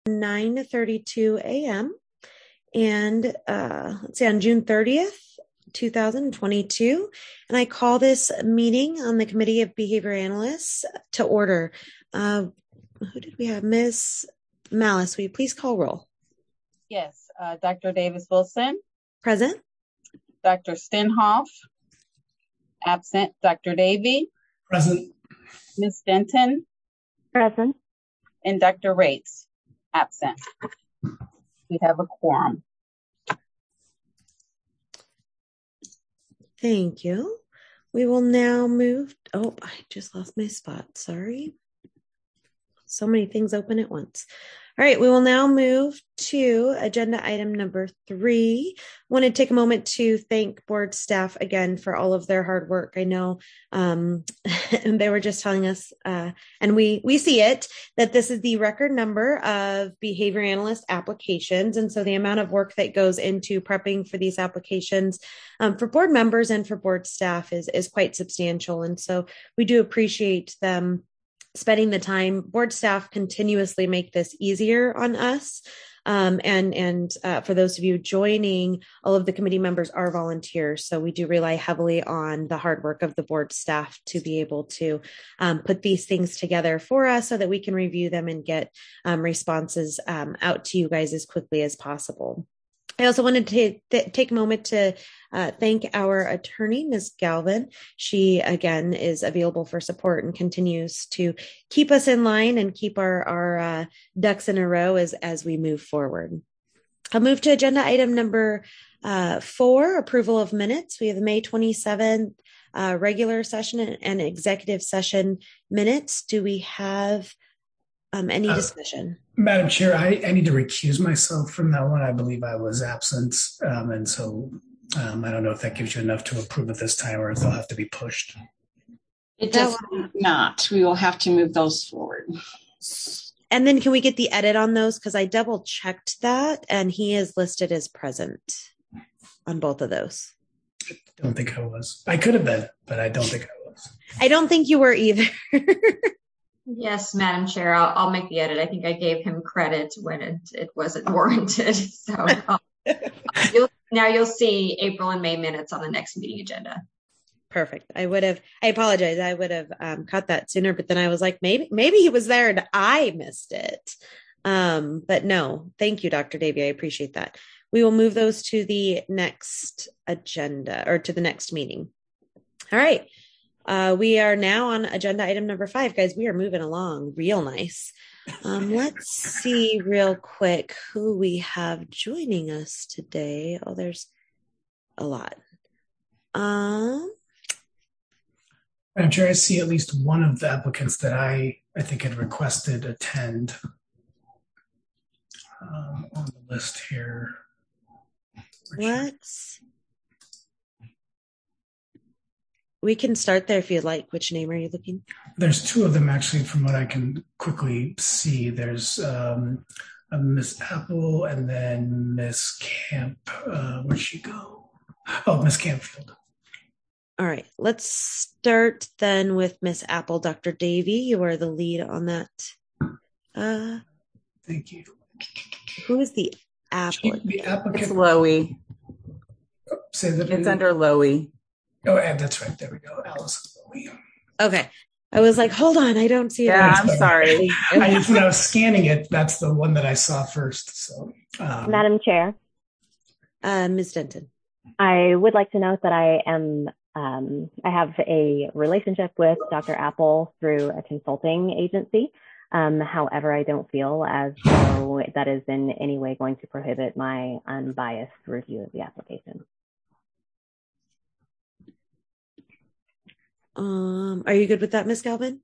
9:32 a.m. And let's see, on June 30th, 2022. And I call this meeting on the Committee of Behavior Analysts to order. Who did we have? Ms. Malice, will you please call roll? Yes, Dr. Davis-Wilson. Present. Dr. Stenhoff. Absent. Dr. Davey. Present. Ms. Denton. Present. And Dr. Rates. Absent. We have a quorum. Thank you. We will now move. Oh, I just lost my spot. Sorry. So many things open at once. All right, we will now move to agenda item number 3. I want to take a moment to thank board staff again for all of their hard work. I know they were just telling us, and we see it, that this is the record number of behavior analyst applications. And so the amount of work that goes into prepping for these applications for board members and for board staff is quite substantial. And so we do appreciate them spending the time. Board staff continuously make this easier on us. And for those of you joining, all of the committee members are volunteers. So we do rely heavily on the hard work of the board staff to be able to put these things together for us so that we can review them and get responses out to you guys as quickly as possible. I also wanted to take a moment to thank our attorney, Ms. Galvin. She, again, is available for support and continues to keep us in line and keep our ducks in a row as we move forward. I'll move to agenda item number 4, approval of minutes. We have the May 27th regular session and executive session minutes. Do we have any discussion? Madam Chair, I need to recuse myself from that one. I believe I was absent. And so I don't know if that gives you enough to approve at this time or if they'll have to be pushed. It does not. We will have to move those forward. And then can we get the edit on those? Because I double checked that and he is listed as present on both of those. I don't think I was. I could have been, but I don't think I was. I don't think you were either. Yes, Madam Chair, I'll make the edit. I think I gave him credit when it wasn't warranted. So you'll see April and May minutes on the next meeting agenda. Perfect. I apologize. I would have caught that sooner, but then I was like, maybe he was there and I missed it. But no, thank you, Dr. Davey. I appreciate that. We will move those to the next agenda or to the next meeting. All right. We are now on agenda item number 5, guys. We are moving along real nice. Let's see real quick who we have joining us today. Oh, there's a lot. Madam Chair, I see at least one of the applicants that I think had requested attend on the list here. We can start there if you'd like. Which name are you looking? There's 2 of them, actually, from what I can quickly see. There's Miss Apple and then Miss Camp. Where'd she go? Oh, Miss Campfield. All right. Let's start then with Miss Apple. Dr. Davey, you are the lead on that. Thank you. Who is the applicant? The applicant. It's Lowy. Oh, say that. It's under Lowy. Oh, that's right. There we go. Allison Lowy. Okay. I was like, hold on. I don't see it. Yeah, I'm sorry. When I was scanning it, that's the one that I saw first. So, Madam Chair. Ms. Denton. I would like to note that I have a relationship with Dr. Apple through a consulting agency. However, I don't feel as though that is in any way going to prohibit my unbiased review of the application. Are you good with that, Ms. Galvin?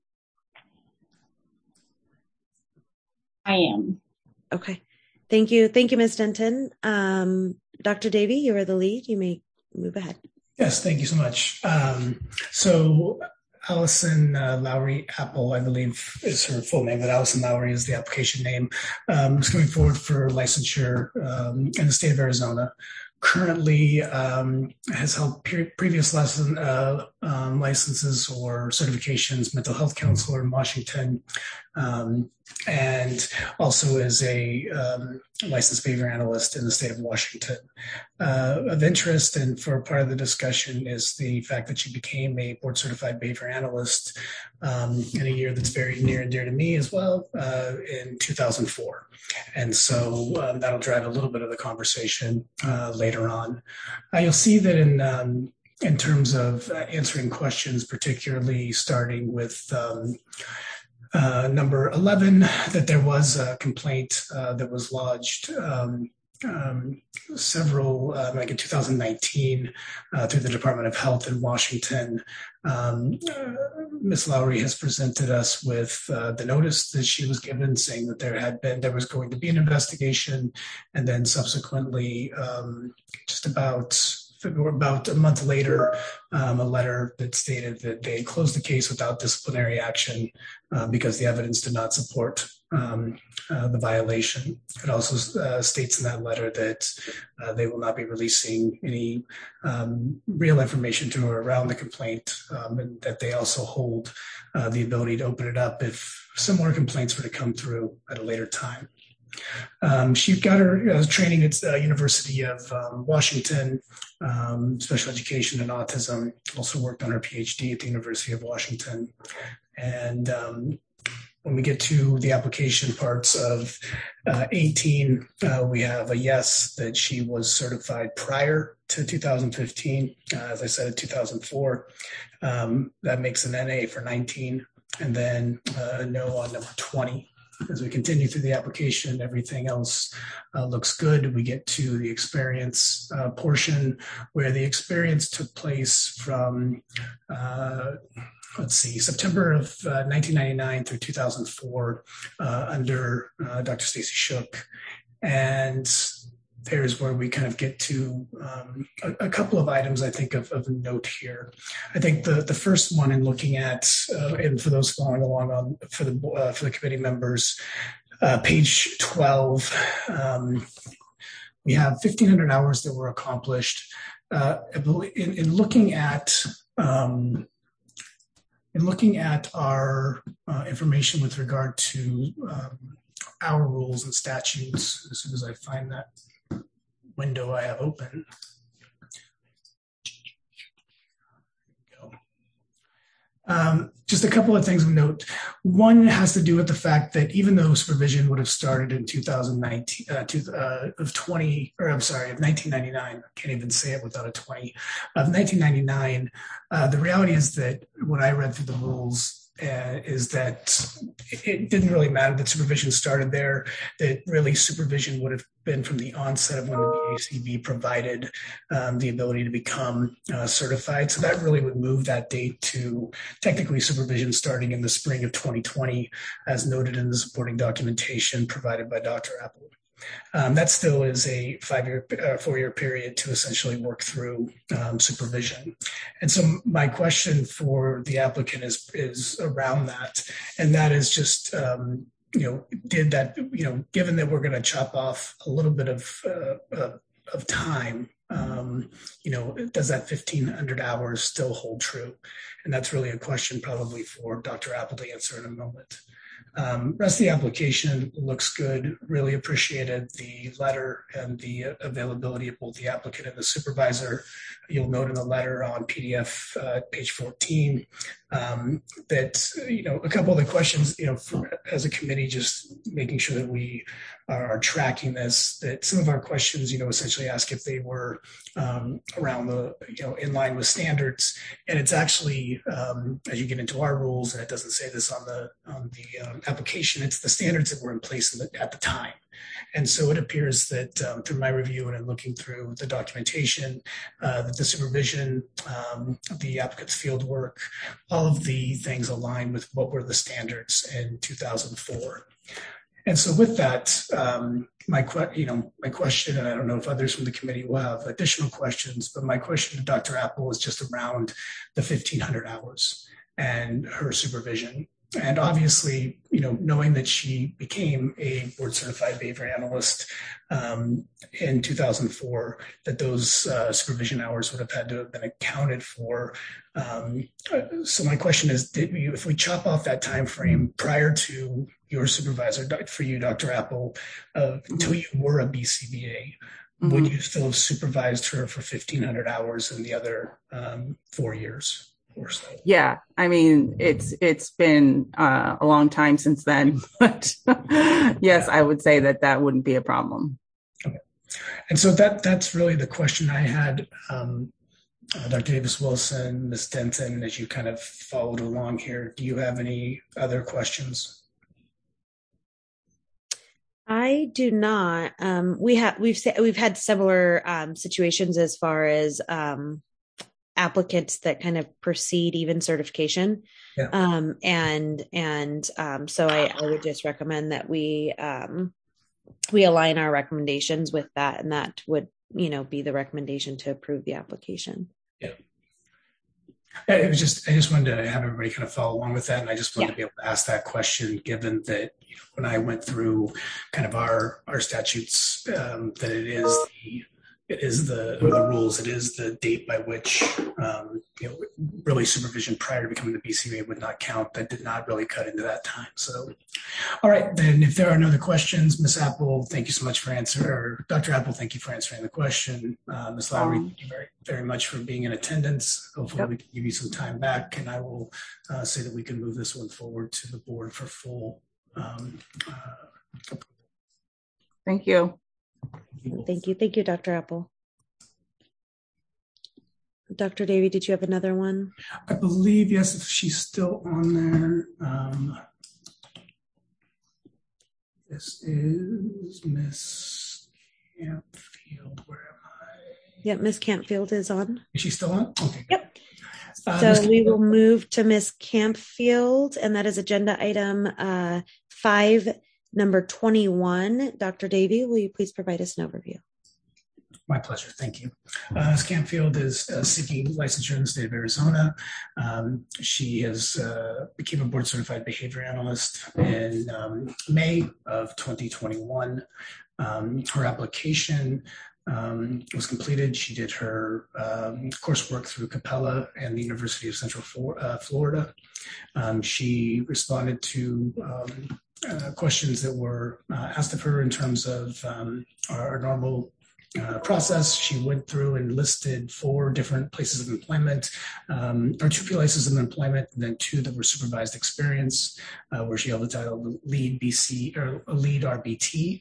I am. Okay. Thank you. Thank you, Ms. Denton. Dr. Davey, you are the lead. You may move ahead. Yes, thank you so much. So Allison Lowry Apple, I believe is her full name, but Allison Lowry is the application name, is coming forward for licensure in the state of Arizona. Currently has held previous licenses or certifications, mental health counselor in Washington, and also is a licensed behavior analyst in the state of Washington. Of interest, and for part of the discussion, is the fact that she became a board certified behavior analyst in a year that's very near and dear to me as well, in 2004. And so that'll drive a little bit of the conversation later on. You'll see that in terms of answering questions, particularly starting with number 11, that there was a complaint that was lodged several, like in 2019, through the Department of Health in Washington. Ms. Lowry has presented us with the notice that she was given saying that there was going to be an investigation, and then subsequently, just about a month later, a letter that stated that they closed the case without disciplinary action because the evidence did not support the violation. It also states in that letter that they will not be releasing any real information to her around the complaint, and that they also hold the ability to open it up if similar complaints were to come through at a later time. She got her training at the University of Washington, special education and autism, also worked on her PhD at the University of Washington. And when we get to the application parts of 18, we have a yes that she was certified prior to 2015. As I said, in 2004, that makes an NA for 19, and then a no on number 20. As we continue through the application, everything else looks good. We get to the experience portion, where the experience took place from, September of 1999 through 2004 under Dr. Stacy Shook. And there's where we kind of get to a couple of items, I think, of note here. I think the first one, in looking at, and for those following along for the committee members, page 12, we have 1,500 hours that were accomplished. In looking at our information with regard to our rules and statutes, as soon as I find that window I have open. Just a couple of things of note. One has to do with the fact that even though supervision would have started in 1999, I can't even say it without a 20, of 1999, the reality is that when I read through the rules, is that it didn't really matter that supervision started there, that really supervision would have been from the onset of when the BACV provided the ability to become certified. So that really would move that date to technically supervision starting in the spring of 2020, as noted in the supporting documentation provided by Dr. Apple. That still is a 4-year period to essentially work through supervision. And so my question for the applicant is around that. And that is just, did that, given that we're going to chop off a little bit of time, does that 1,500 hours still hold true? And that's really a question probably for Dr. Apple to answer in a moment. Rest of the application looks good. Really appreciated the letter and the availability of both the applicant and the supervisor. You'll note in the letter on PDF, page 14, that, a couple of the questions, as a committee, just making sure that we are tracking this, that some of our questions, essentially ask if they were around the, in line with standards. And it's actually, as you get into our rules, and it doesn't say this on the application, it's the standards that were in place at the time. And so it appears that through my review and in looking through the documentation, that the supervision, the applicant's field work, all of the things align with what were the standards in 2004. And so with that, my question, and I don't know if others from the committee will have additional questions, but my question to Dr. Apple is just around the 1,500 hours and her supervision. and obviously, knowing that she became a board certified behavior analyst in 2004, that those supervision hours would have had to have been accounted for. So my question is, if we chop off that time frame prior to your supervisor, for you, Dr. Apple, until you were a BCBA, would you still have supervised her for 1,500 hours in the other 4 years or so? Yeah, I mean, it's been a long time since then, but yes, I would say that wouldn't be a problem. Okay. And so that's really the question I had. Dr. Davis-Wilson, Ms. Denton, as you kind of followed along here, do you have any other questions? I do not. We've had similar situations as far as applicants that kind of precede even certification. Yeah. So I would just recommend that we align our recommendations with that, and that would, be the recommendation to approve the application. Yeah. It was I just wanted to have everybody kind of follow along with that. And I just wanted to be able to ask that question, given that when I went through kind of our statutes, that it is the rules, it is the date by which, really supervision prior to becoming the BCBA would not count. That did not really cut into that time. So, all right, then if there are no other questions, Ms. Apple, thank you so much for answering, or Dr. Apple, thank you for answering the question. Ms. Lowry, thank you very, very much for being in attendance. Hopefully we can give you some time back, and I will say that we can move this one forward to the board for full. Thank you. Thank you. Thank you, Dr. Apple. Dr. Davey, did you have another one? I believe, yes, if she's still on there. This is Miss Campfield. Where am I? Yep, Miss Campfield is on. Is she still on? Okay. Yep. So we will move to Miss Campfield, and that is agenda item 5, number 21. Dr. Davey, will you please provide us an overview? My pleasure. Thank you. Ms. Campfield is seeking licensure in the state of Arizona. She has became a board certified behavior analyst in May of 2021. Her application was completed. She did her coursework through Capella and the University of Central Florida. She responded to questions that were asked of her in terms of our normal process. She went through and listed 4 different places of employment, or 2 places of employment, and then 2 that were supervised experience, where she held the title lead BC or lead RBT.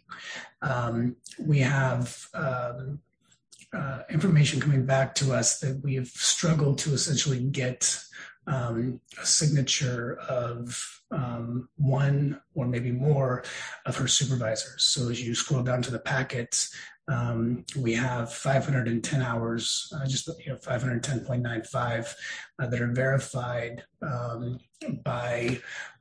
We have information coming back to us that we have struggled to essentially get a signature of 1 or maybe more of her supervisors. So as you scroll down to the packet, we have 510 hours, 510.95 that are verified by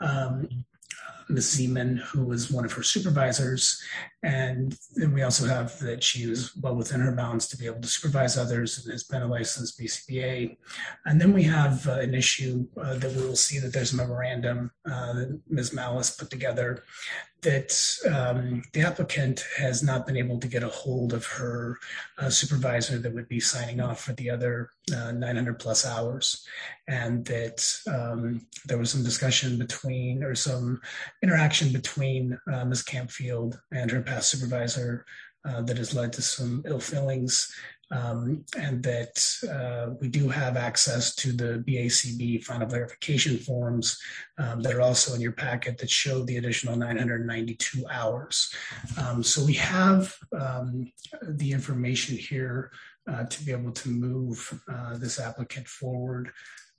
Ms. Zeman, who was one of her supervisors. And then we also have that she was well within her bounds to be able to supervise others and has been a licensed BCBA. And then we have an issue that we will see that there's a memorandum that Ms. Malice put together that the applicant has not been able to get a hold of her supervisor that would be signing off for the other 900 plus hours. And that there was some discussion between, or some interaction between Ms. Campfield and her past supervisor that has led to some ill feelings. And that we do have access to the BACB final verification forms that are also in your packet that show the additional 992 hours. So we have the information here to be able to move this applicant forward.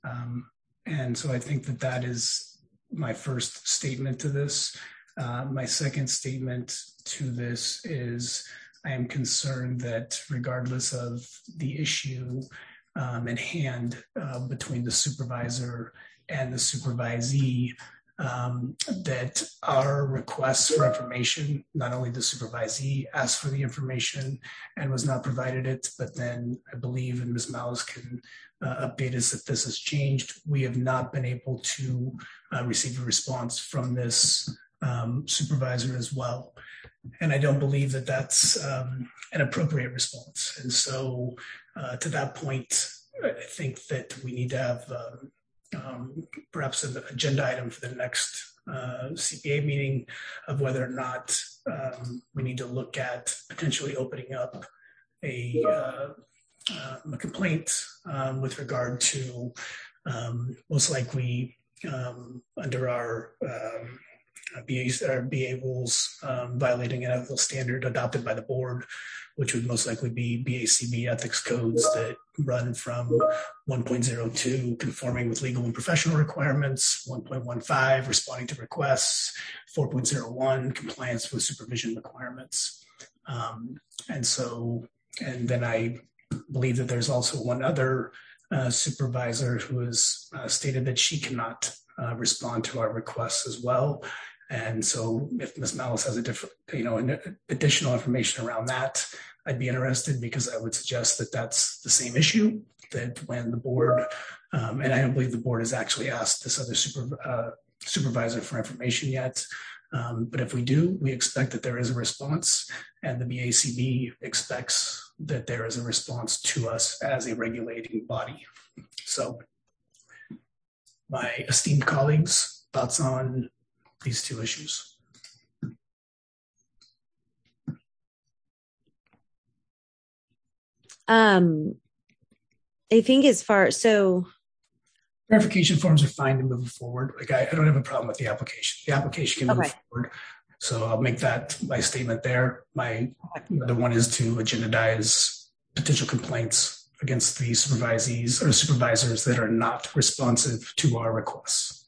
And so I think that is my first statement to this. My second statement to this is I am concerned that regardless of the issue at hand between the supervisor and the supervisee, that our requests for information, not only the supervisee asked for the information and was not provided it, but then I believe, and Ms. Malice can update us if this has changed, we have not been able to receive a response from this supervisor as well. And I don't believe that that's an appropriate response. And so to that point, I think that we need to have perhaps an agenda item for the next CPA meeting of whether or not we need to look at potentially opening up a complaint with regard to most likely under our BA rules violating an ethical standard adopted by the board, which would most likely be BACB ethics codes that run from 1.02 conforming with legal and professional requirements, 1.15 responding to requests, 4.01 compliance with supervision requirements. And then I believe that there's also one other supervisor who has stated that she cannot respond to our requests as well. And so if Ms. Malice has additional information around that, I'd be interested, because I would suggest that that's the same issue, that when the board, and I don't believe the board has actually asked this other supervisor for information yet, but if we do, we expect that there is a response, and the BACB expects that there is a response to us as a regulating body. So my esteemed colleagues, thoughts on these two issues? I think verification forms are fine to move forward. Like I don't have a problem with the application. The application can move forward. So I'll make that my statement there. My other one is to agendize potential complaints against the supervisees or supervisors that are not responsive to our requests.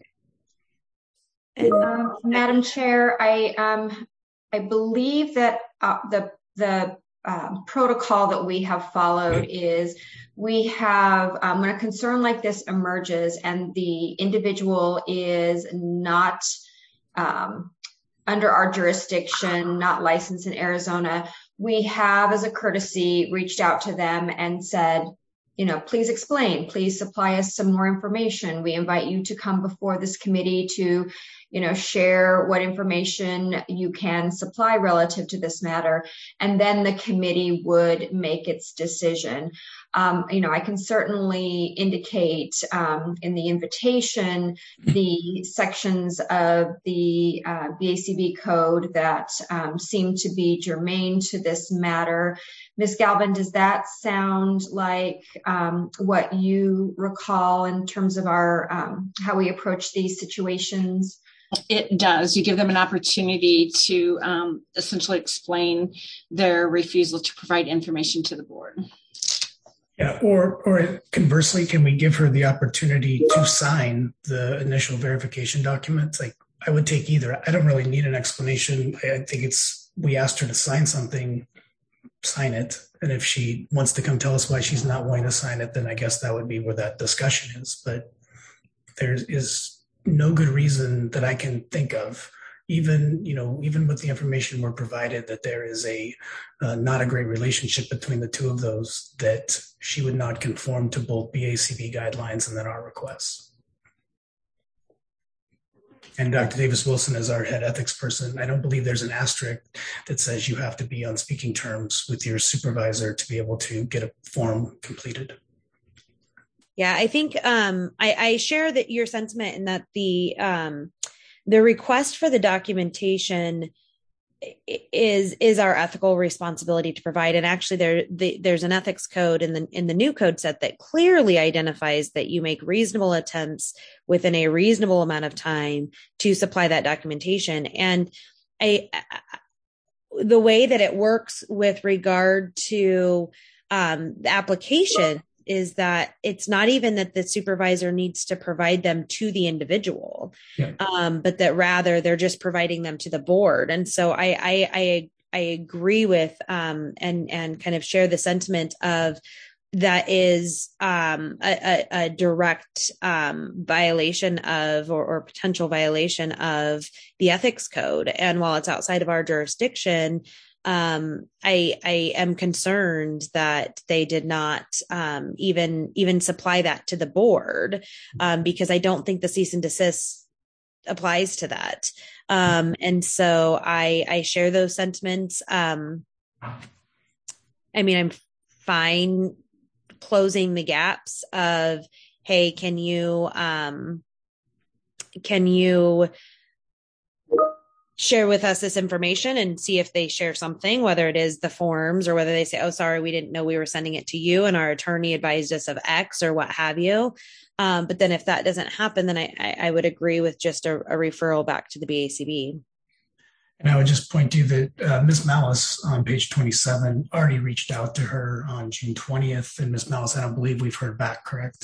Madam Chair, I believe that the protocol that we have followed is we have, when a concern like this emerges and the individual is not under our jurisdiction, not licensed in Arizona, we have, as a courtesy, reached out to them and said, please explain, please supply us some more information. We invite you to come before this committee to share what information you can supply relative to this matter, and then the committee would make its decision. I can certainly indicate in the invitation the sections of the BACB code that seem to be germane to this matter. Ms. Galvin, does that sound like what you recall in terms of our how we approach these situations? It does. You give them an opportunity to essentially explain their refusal to provide information to the board. Yeah, or conversely, can we give her the opportunity to sign the initial verification document? Like, I would take either. I don't really need an explanation. I think we asked her to sign something, sign it. And if she wants to come tell us why she's not willing to sign it, then I guess that would be where that discussion is. But there is no good reason that I can think of, even with the information we're provided, that there is not a great relationship between the two of those, that she would not conform to both BACB guidelines and then our requests. And Dr. Davis Wilson is our head ethics person. I don't believe there's an asterisk that says you have to be on speaking terms with your supervisor to be able to get a form completed. Yeah, I think I share that your sentiment in that the request for the documentation is our ethical responsibility to provide. And actually there's an ethics code in the new code set that clearly identifies that you make reasonable attempts within a reasonable amount of time to supply that documentation. And the way that it works with regard to the application is that it's not even that the supervisor needs to provide them to the individual, but that rather they're just providing them to the board. And so I agree with and kind of share the sentiment of that is a direct violation of or potential violation of the ethics code. And while it's outside of our jurisdiction, I am concerned that they did not even supply that to the board, because I don't think the cease and desist applies to that. And so I share those sentiments. I mean, I'm fine closing the gaps of, hey, can you share with us this information and see if they share something, whether it is the forms or whether they say, oh, sorry, we didn't know we were sending it to you and our attorney advised us of X or what have you. But then if that doesn't happen, then I would agree with just a referral back to the BACB. And I would just point to that Ms. Malice on page 27 already reached out to her on June 20th. And Ms. Malice, I don't believe we've heard back, correct?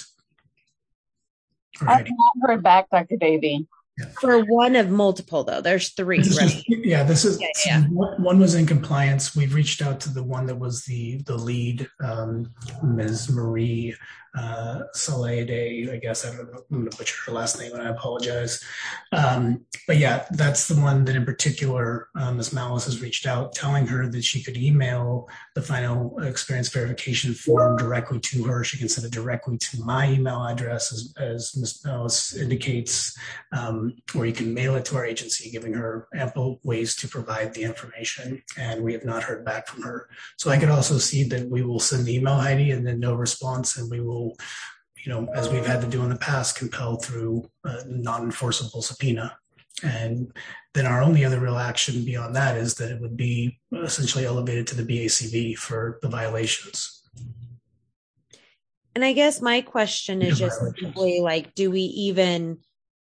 I've not heard back, Dr. Davey. Yeah. For one of multiple, though. There's three, right? One was in compliance. We've reached out to the one that was the lead, Ms. Marie Salade, I guess. I'm going to butcher her last name and I apologize. But yeah, that's the one that in particular, Ms. Malice has reached out telling her that she could email the final experience verification form directly to her. She can send it directly to my email address as Ms. Malice indicates, or you can mail it to our agency, giving her ample ways to provide the information. And we have not heard back from her. So I could also see that we will send the email, Heidi, and then no response. And we will, as we've had to do in the past, compel through a non-enforceable subpoena. And then our only other real action beyond that is that it would be essentially elevated to the BACB for the violations. And I guess my question is just simply like, do we even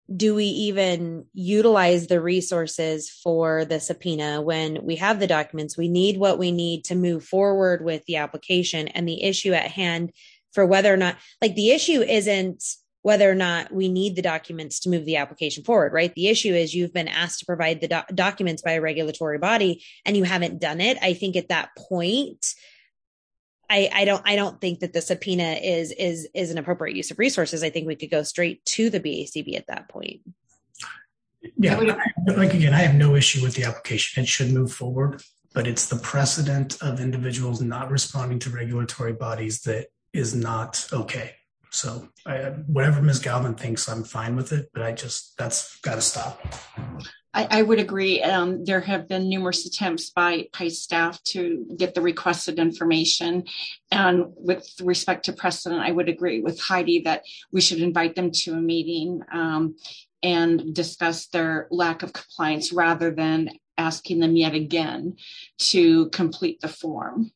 utilize the resources for the subpoena when we have the documents? We need what we need to move forward with the application, and the issue at hand for whether or not, like, the issue isn't whether or not we need the documents to move the application forward, right? The issue is you've been asked to provide the documents by a regulatory body and you haven't done it. I think at that point, I don't think that the subpoena is an appropriate use of resources. I think we could go straight to the BACB at that point. Yeah, again, I have no issue with the application. It should move forward, but it's the precedent of individuals not responding to regulatory bodies that is not okay. So whatever Ms. Galvin thinks, I'm fine with it, but that's got to stop. I would agree. There have been numerous attempts by PICE staff to get the requested information. And with respect to precedent, I would agree with Heidi that we should invite them to a meeting and discuss their lack of compliance rather than asking them yet again to complete the form.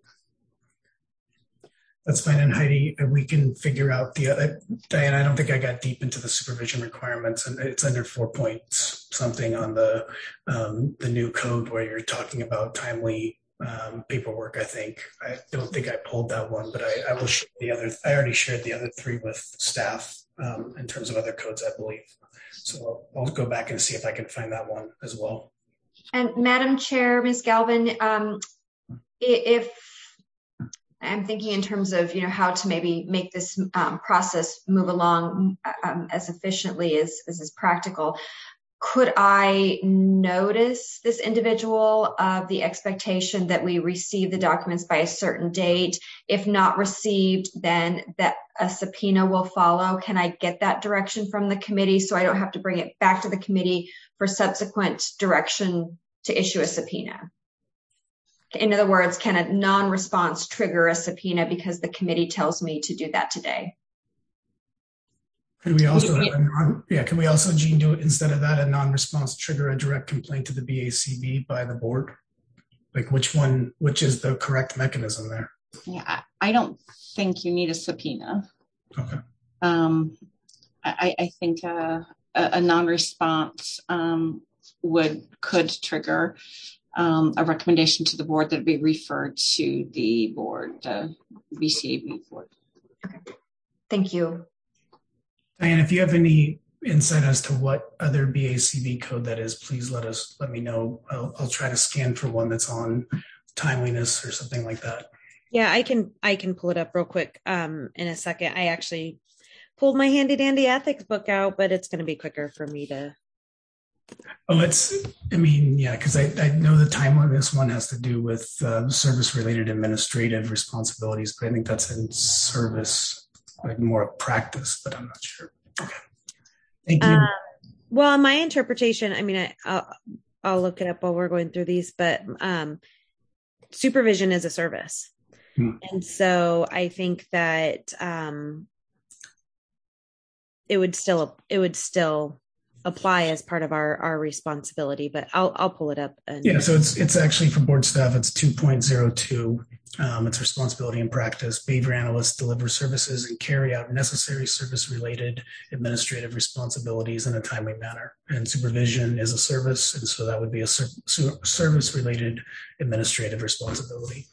That's fine. And Heidi, we can figure out the other. Diane, I don't think I got deep into the supervision requirements, and it's under 4 points something on the new code where you're talking about timely paperwork. I don't think I pulled that one, but I will share the other. I already shared the other three with staff in terms of other codes, I believe. So I'll go back and see if I can find that one as well. And Madam Chair, Ms. Galvin, if I'm thinking in terms of, how to maybe make this process move along as efficiently as is practical. Could I notice this individual of the expectation that we receive the documents by a certain date? If not received, then that a subpoena will follow. Can I get that direction from the committee so I don't have to bring it back to the committee for subsequent direction to issue a subpoena? In other words, can a non-response trigger a subpoena because the committee tells me to do that today? Can we also Jean, do it instead of that, a non-response trigger a direct complaint to the BACB by the board? Like which is the correct mechanism there? Yeah, I don't think you need a subpoena. Okay. I think a non-response could trigger a recommendation to the board that would be referred to the board, the BCAB board. Okay. Thank you. Diane, if you have any insight as to what other BACB code that is, please let me know. I'll try to scan for one that's on timeliness or something like that. Yeah, I can pull it up real quick in a second. I actually pulled my handy dandy ethics book out, but it's going to be quicker for me to. Oh, because I know the time on this one has to do with service-related administrative responsibilities, but I think that's in service, like more practice, but I'm not sure. Okay. Thank you. Well, my interpretation, I'll look it up while we're going through these, but supervision is a service. And so I think that it would still apply as part of our responsibility, but I'll pull it up. So it's actually for board staff, it's 2.02. It's responsibility and practice. Behavior analysts deliver services and carry out necessary service-related administrative responsibilities in a timely manner. And supervision is a service, and so that would be a service-related administrative responsibility.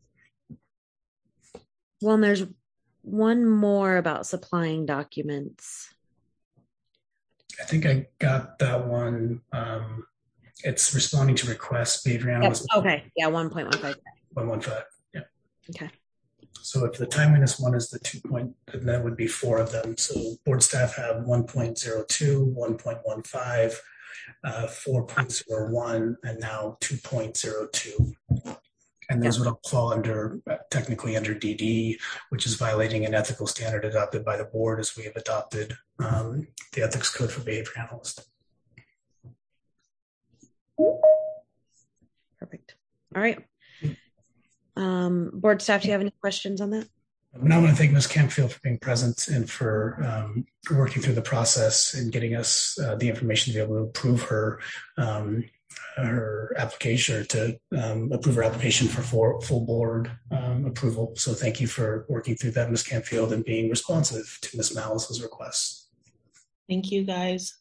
Well, and there's one more about supplying documents. I think I got that one. It's responding to requests, behavior analysts. Yep. Okay. Yeah, 1.15. 1.15. Yeah. Okay. So if the timeliness one is the 2 point, then that would be 4 of them. So board staff have 1.02, 1.15, 4.01, and now 2.02. And those would all fall technically under DD, which is violating an ethical standard adopted by the board as we have adopted the ethics code for behavior analysts. Perfect. All right. Board staff, do you have any questions on that? Now I want to thank Ms. Campfield for being present and for working through the process and getting us the information to be able to approve her application, or to approve her application for full board approval. So thank you for working through that, Ms. Campfield, and being responsive to Ms. Malice's requests. Thank you, guys.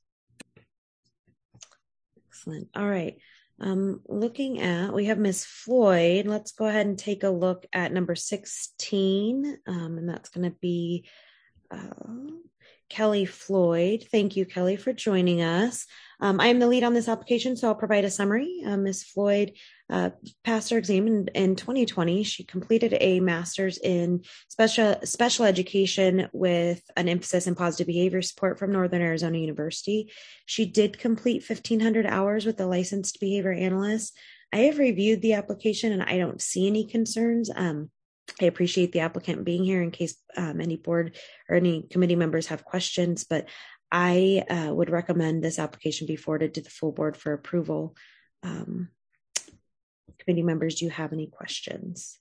Excellent. All right. We have Ms. Floyd. Let's go ahead and take a look at number 16. And that's going to be Kelly Floyd. Thank you, Kelly, for joining us. I am the lead on this application, so I'll provide a summary. Ms. Floyd passed her exam in 2020. She completed a master's in special education with an emphasis in positive behavior support from Northern Arizona University. She did complete 1,500 hours with a licensed behavior analyst. I have reviewed the application and I don't see any concerns. I appreciate the applicant being here in case any board or any committee members have questions, but I would recommend this application be forwarded to the full board for approval. Committee members, do you have any questions?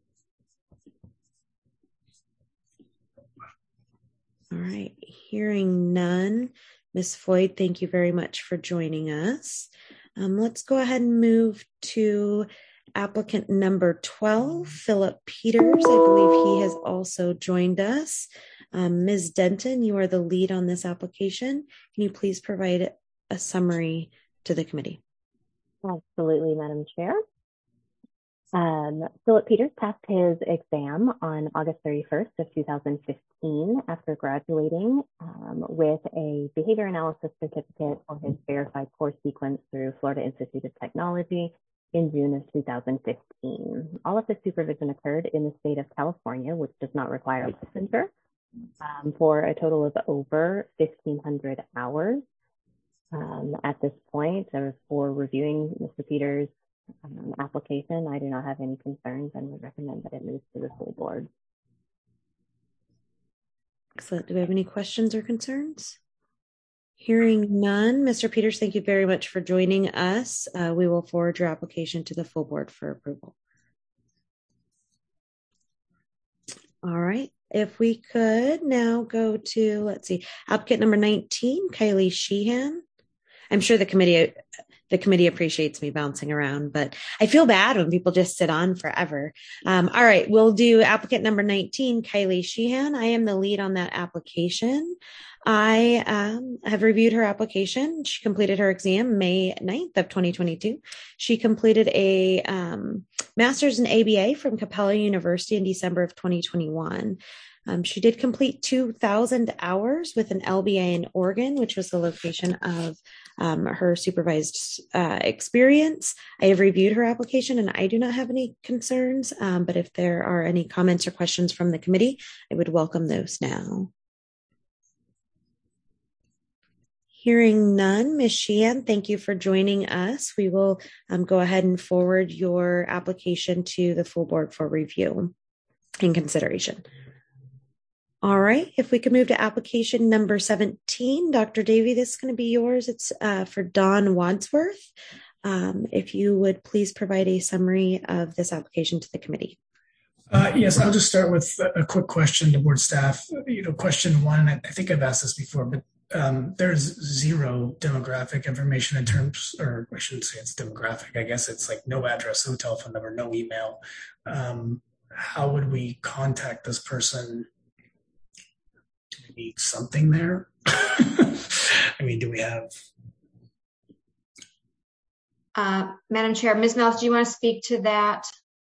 All right, hearing none. Ms. Floyd, thank you very much for joining us. Let's go ahead and move to applicant number 12, Philip Peters. I believe he has also joined us. Ms. Denton, you are the lead on this application. Can you please provide a summary to the committee? Absolutely, Madam Chair. Philip Peters passed his exam on August 31st of 2015 after graduating with a behavior analysis certificate for his verified course sequence through Florida Institute of Technology in June of 2015. All of the supervision occurred in the state of California, which does not require licensure, for a total of over 1,500 hours. At this point, for reviewing Mr. Peters' application, I do not have any concerns and would recommend that it moves to the full board. Excellent. Do we have any questions or concerns? Hearing none, Mr. Peters, thank you very much for joining us. We will forward your application to the full board for approval. All right. If we could now go to, let's see, applicant number 19, Kylie Sheehan. I'm sure the committee appreciates me bouncing around, but I feel bad when people just sit on forever. All right, we'll do applicant number 19, Kylie Sheehan. I am the lead on that application. I have reviewed her application. She completed her exam May 9th of 2022. She completed a master's in ABA from Capella University in December of 2021. She did complete 2,000 hours with an LBA in Oregon, which was the location of her supervised experience. I have reviewed her application and I do not have any concerns, but if there are any comments or questions from the committee, I would welcome those now. Hearing none, Ms. Sheehan, thank you for joining us. We will go ahead and forward your application to the full board for review and consideration. All right, if we could move to application number 17, Dr. Davey, this is going to be yours. It's for Don Wadsworth. If you would please provide a summary of this application to the committee. Yes, I'll just start with a quick question to board staff. Question one, I think I've asked this before, but there's zero demographic information in terms, or I shouldn't say it's demographic. I guess it's like no address, no telephone number, no email. How would we contact this person? Do we need something there? I mean, do we have? Madam Chair, Ms. Mills, do you want to speak to that?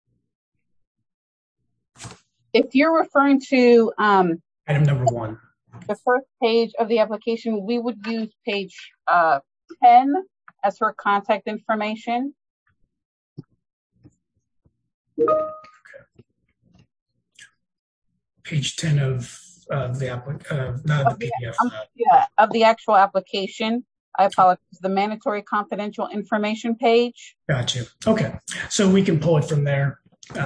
If you're referring to Item number 1. The first page of the application, we would use page 10 as her contact information. Okay. Page 10 of the not the PDF. Yeah, of the actual application. I apologize. The mandatory confidential information page. Got you. Okay, so we can pull it from there.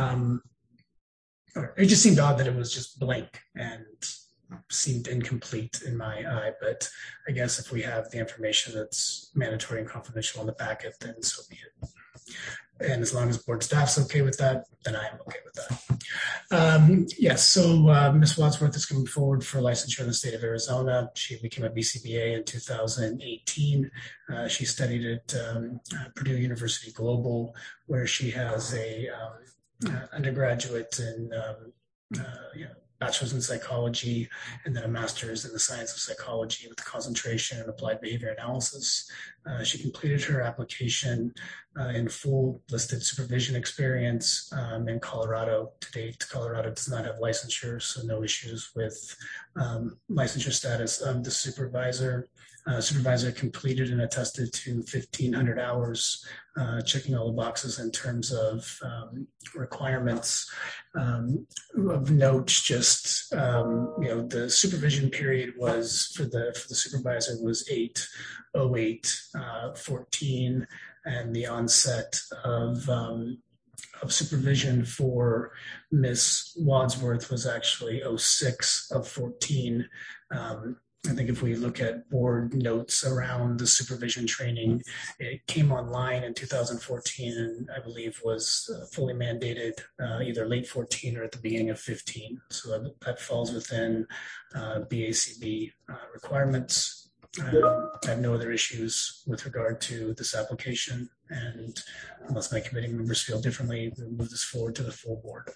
It just seemed odd that it was just blank and seemed incomplete in my eye, but I guess if we have the information that's mandatory and confidential on the packet, then so be it. And as long as board staff's okay with that, then I am okay with that. Yes, so Ms. Wadsworth is coming forward for licensure in the state of Arizona. She became a BCBA in 2018. She studied at Purdue University Global, where she has a undergraduate in bachelor's in psychology, and then a master's in the science of psychology with a concentration in applied behavior analysis. She completed her application in full listed supervision experience in Colorado. To date, Colorado does not have licensure, so no issues with licensure status of the supervisor. Supervisor completed and attested to 1,500 hours, checking all the boxes in terms of requirements. Of note, just the supervision period was for the supervisor was 8/08/14, and the onset of supervision for Miss Wadsworth was actually 06/14. I think if we look at board notes around the supervision training, it came online in 2014 and I believe was fully mandated either late 14 or at the beginning of 15. So that falls within BACB requirements. I have no other issues with regard to this application, and unless my committee members feel differently, we'll move this forward to the full board.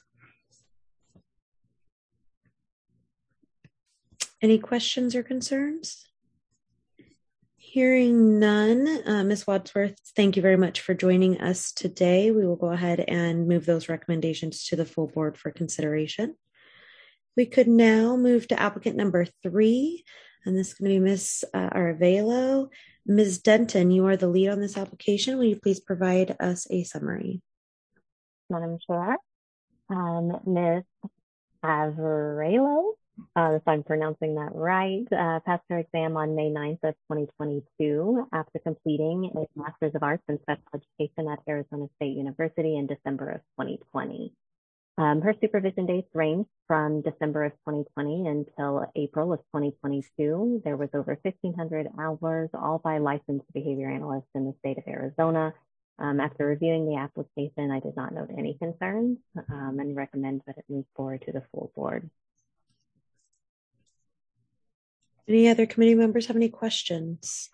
Any questions or concerns? Hearing none, Ms. Wadsworth, thank you very much for joining us today. We will go ahead and move those recommendations to the full board for consideration. We could now move to applicant number 3, and this is going to be Ms. Aravelo. Ms. Denton, you are the lead on this application. Will you please provide us a summary? Madam Chair, Ms. Avarelo, if I'm pronouncing that right, passed her exam on May 9th of 2022 after completing a Master's of Arts in Special Education at Arizona State University in December of 2020. Her supervision dates ranged from December of 2020 until April of 2022. There was over 1,500 hours, all by licensed behavior analysts in the state of Arizona. After reviewing the application, I did not note any concerns and recommend that it move forward to the full board. Any other committee members have any questions?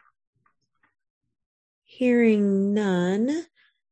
Hearing none.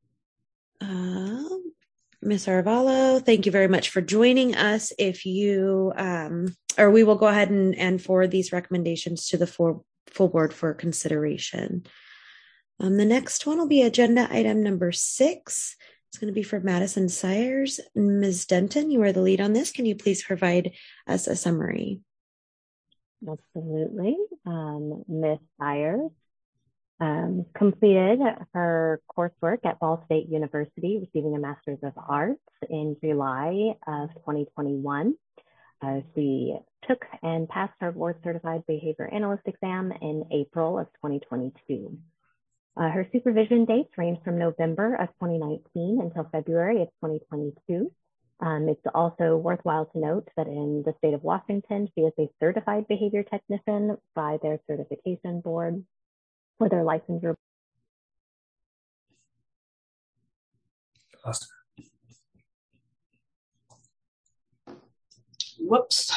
Ms. Aravelo, thank you very much for joining us. If you, or we will go ahead and forward these recommendations to the full board for consideration. The next one will be agenda item number 6. It's going to be for Madison Sires. Ms. Denton, you are the lead on this. Can you please provide us a summary? Absolutely. Ms. Sires Completed her coursework at Ball State University, receiving a Master's of Arts in July of 2021. She took and passed her board certified behavior analyst exam in April of 2022. Her supervision dates range from November of 2019 until February of 2022. It's also worthwhile to note that in the state of Washington, she is a certified behavior technician by their certification board for their licensure. Awesome. Whoops.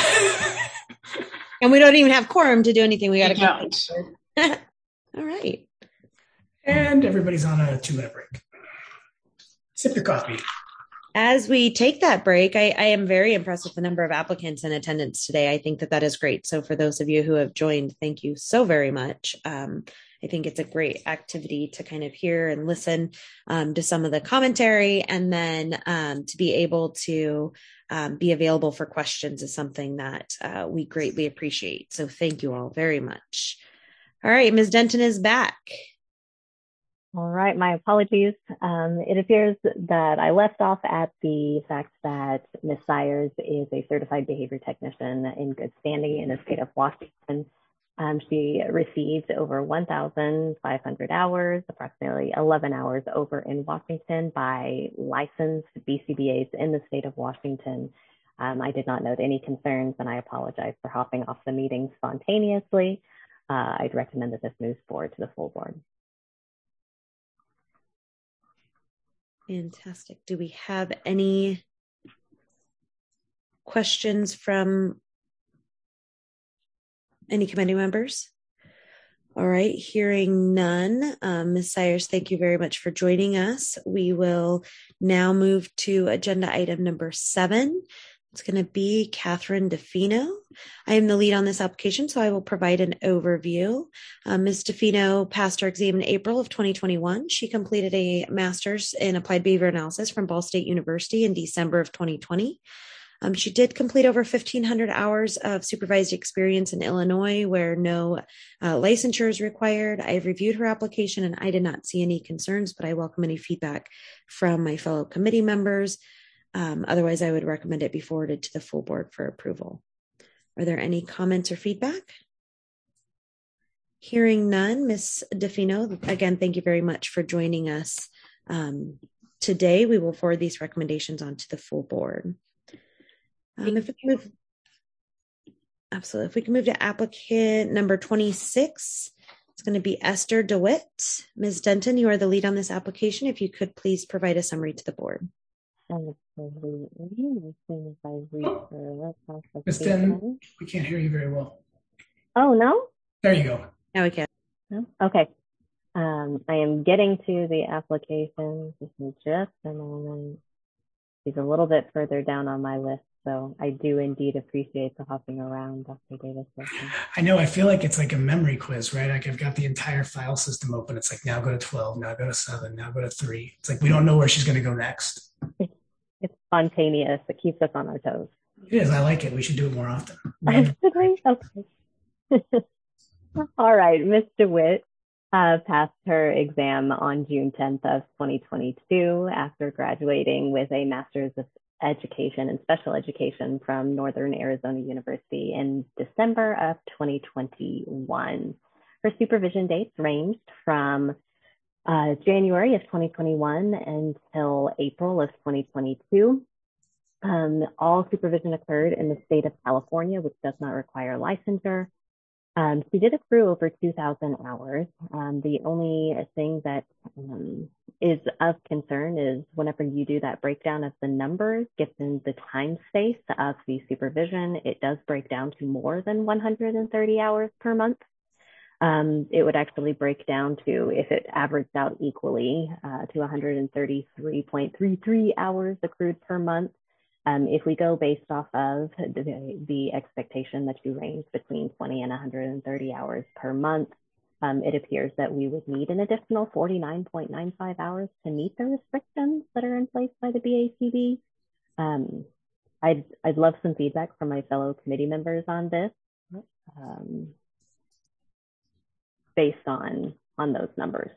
And we don't even have quorum to do anything. We got to go. All right. And everybody's on a 2-minute break. Sip your coffee. As we take that break, I am very impressed with the number of applicants in attendance today. I think that is great. So for those of you who have joined, thank you so very much. I think it's a great activity to kind of hear and listen to some of the commentary, and then to be able to be available for questions is something that we greatly appreciate. So thank you all very much. All right, Ms. Denton is back. All right, my apologies. It appears that I left off at the fact that Ms. Sayers is a certified behavior technician in good standing in the state of Washington. She received over 1,500 hours, approximately 11 hours over in Washington by licensed BCBAs in the state of Washington. I did not note any concerns, and I apologize for hopping off the meeting spontaneously. I'd recommend that this moves forward to the full board. Fantastic. Do we have any questions from any committee members? All right, hearing none. Ms. Sayers, thank you very much for joining us. We will now move to agenda item number 7. It's going to be Catherine DeFino. I am the lead on this application, so I will provide an overview. Ms. DeFino passed her exam in April of 2021. She completed a master's in applied behavior analysis from Ball State University in December of 2020. She did complete over 1,500 hours of supervised experience in Illinois, where no licensure is required. I have reviewed her application and I did not see any concerns, but I welcome any feedback from my fellow committee members. Otherwise, I would recommend it be forwarded to the full board for approval. Are there any comments or feedback? Hearing none, Ms. DeFino, again, thank you very much for joining us today. We will forward these recommendations onto the full board. If we can move to applicant number 26, it's going to be Esther DeWitt. Ms. Denton, you are the lead on this application. If you could please provide a summary to the board. Ms. Denton, we can't hear you very well. Oh, no? There you go. Now we can. Okay. I am getting to the application. This is just a moment. He's a little bit further down on my list, so I do indeed appreciate the hopping around, Dr. Davis. I know. I feel like it's like a memory quiz, right? Like I've got the entire file system open. It's like now go to 12, now go to 7, now go to 3. It's like we don't know where she's going to go next. It's spontaneous. It keeps us on our toes. It is. I like it. We should do it more often. Okay. All right. Ms. DeWitt passed her exam on June 10th of 2022 after graduating with a Master's of Education and Special Education from Northern Arizona University in December of 2021. Her supervision dates ranged from January of 2021 until April of 2022. All supervision occurred in the state of California, which does not require licensure. She did accrue over 2,000 hours. The only thing that is of concern is whenever you do that breakdown of the numbers, given the time space of the supervision, it does break down to more than 130 hours per month. It would actually break down to, if it averaged out equally, to 133.33 hours accrued per month. If we go based off of the expectation that you range between 20 and 130 hours per month, it appears that we would need an additional 49.95 hours to meet the restrictions that are in place by the BACB. I'd love some feedback from my fellow committee members on this, based on on those numbers.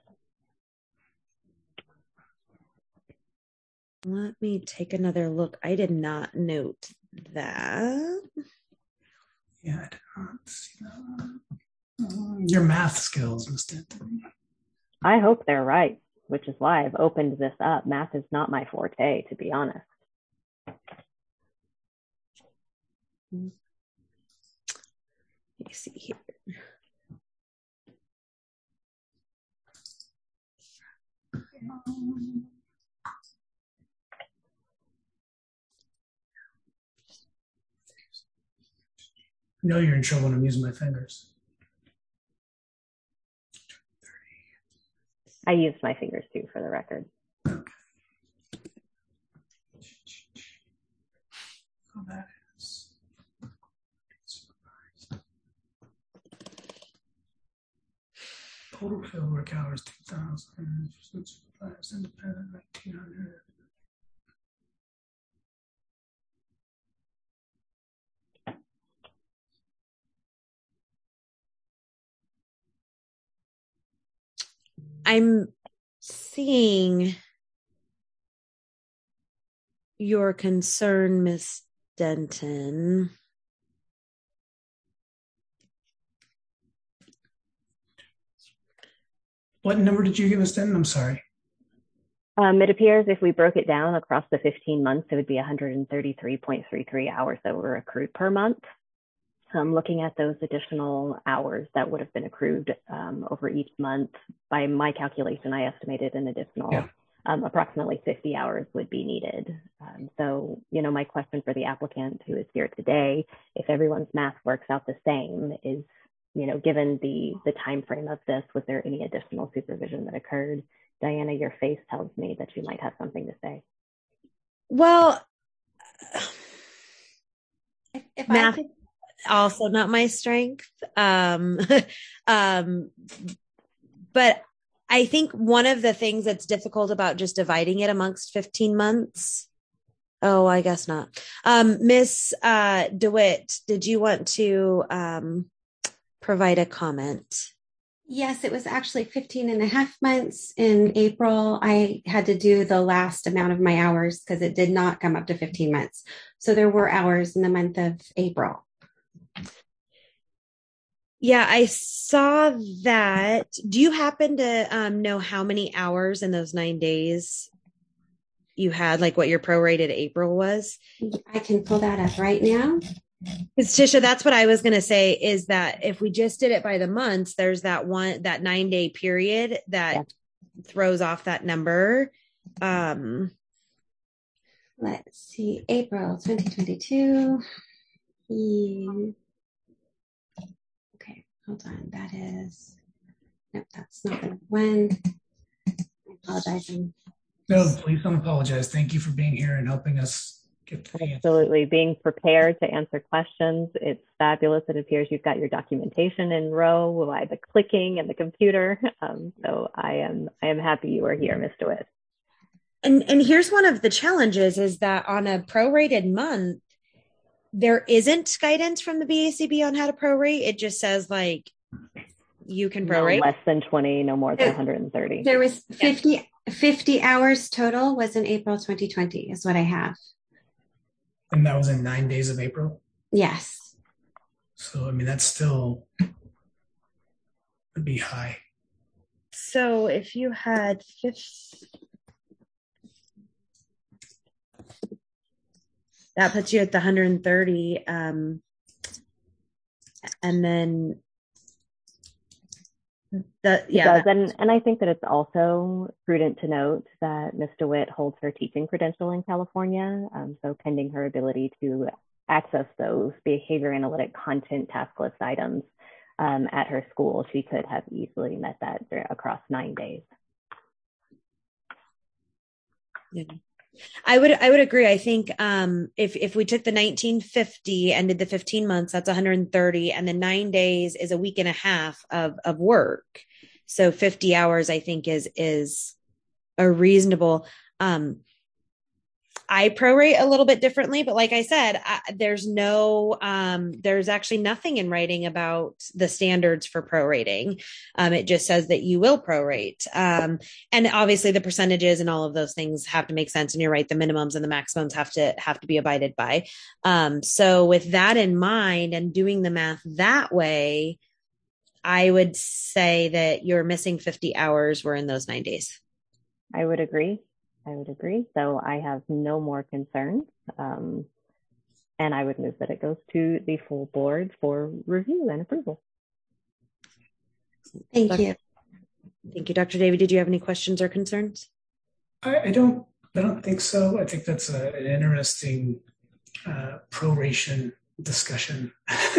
Let me take another look. I did not note that. Yeah, I did not see that. Your math skills, Ms. Denton. I hope they're right, which is why I've opened this up. Math is not my forte, to be honest. Let me see here. I know you're in trouble when I'm using my fingers. I used my fingers too, for the record. Okay. So that is total field work hours 2,000. Independent 1,900. I'm seeing your concern, Miss Denton. What number did you give us, Denton? I'm sorry. It appears if we broke it down across the 15 months, it would be 133.33 hours that were accrued per month. Looking at those additional hours that would have been accrued over each month, by my calculation, I estimated an additional approximately 50 hours would be needed. So, my question for the applicant who is here today, if everyone's math works out the same, is, given the time frame of this, was there any additional supervision that occurred? Diana, your face tells me that you might have something to say. Well, if math I could... also not my strength. But I think one of the things that's difficult about just dividing it amongst 15 months. Oh, I guess not. Miss DeWitt, did you want to provide a comment? Yes, it was actually 15 and a half months in April. I had to do the last amount of my hours because it did not come up to 15 months. So there were hours in the month of April. Yeah, I saw that. Do you happen to know how many hours in those 9 days you had, like what your prorated April was? I can pull that up right now. Because Tisha, that's what I was going to say, is that if we just did it by the months, there's that 9-day period that throws off that number. Let's see, April 2022. Okay, hold on. That is, nope, that's not the one. I apologize. No, please don't apologize. Thank you for being here and helping us. Absolutely. Being prepared to answer questions. It's fabulous. It appears you've got your documentation in row by the clicking and the computer. So I am happy you are here, Ms. DeWitt. And here's one of the challenges is that on a prorated month, there isn't guidance from the BACB on how to prorate. It just says like you can prorate. No less than 20, no more than 130. There was 50 hours total was in April 2020 is what I have. And that was in 9 days of April? Yes. So, that's still would be high. So if you had 50, that puts you at the 130. And then it does. And I think that it's also prudent to note that Ms. DeWitt holds her teaching credential in California. So pending her ability to access those behavior analytic content task list items at her school, she could have easily met that across 9 days. Yeah. I would agree. I think if we took the 1950 and did the 15 months, that's 130, and then 9 days is a week and a half of work. So 50 hours, I think, is a reasonable. I prorate a little bit differently, but like I said, there's actually nothing in writing about the standards for prorating. It just says that you will prorate. And obviously the percentages and all of those things have to make sense. And you're right, the minimums and the maximums have to be abided by. So with that in mind and doing the math that way, I would say that your missing 50 hours were in those 9 days. I would agree. So I have no more concerns. And I would move that it goes to the full board for review and approval. Thank you. Thank you. Dr. Davey, did you have any questions or concerns? I don't think so. I think that's an interesting proration discussion.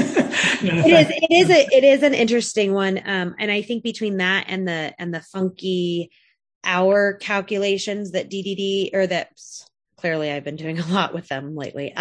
It is an interesting one. And I think between that and the funky hour calculations that DDD, or that clearly I've been doing a lot with them lately,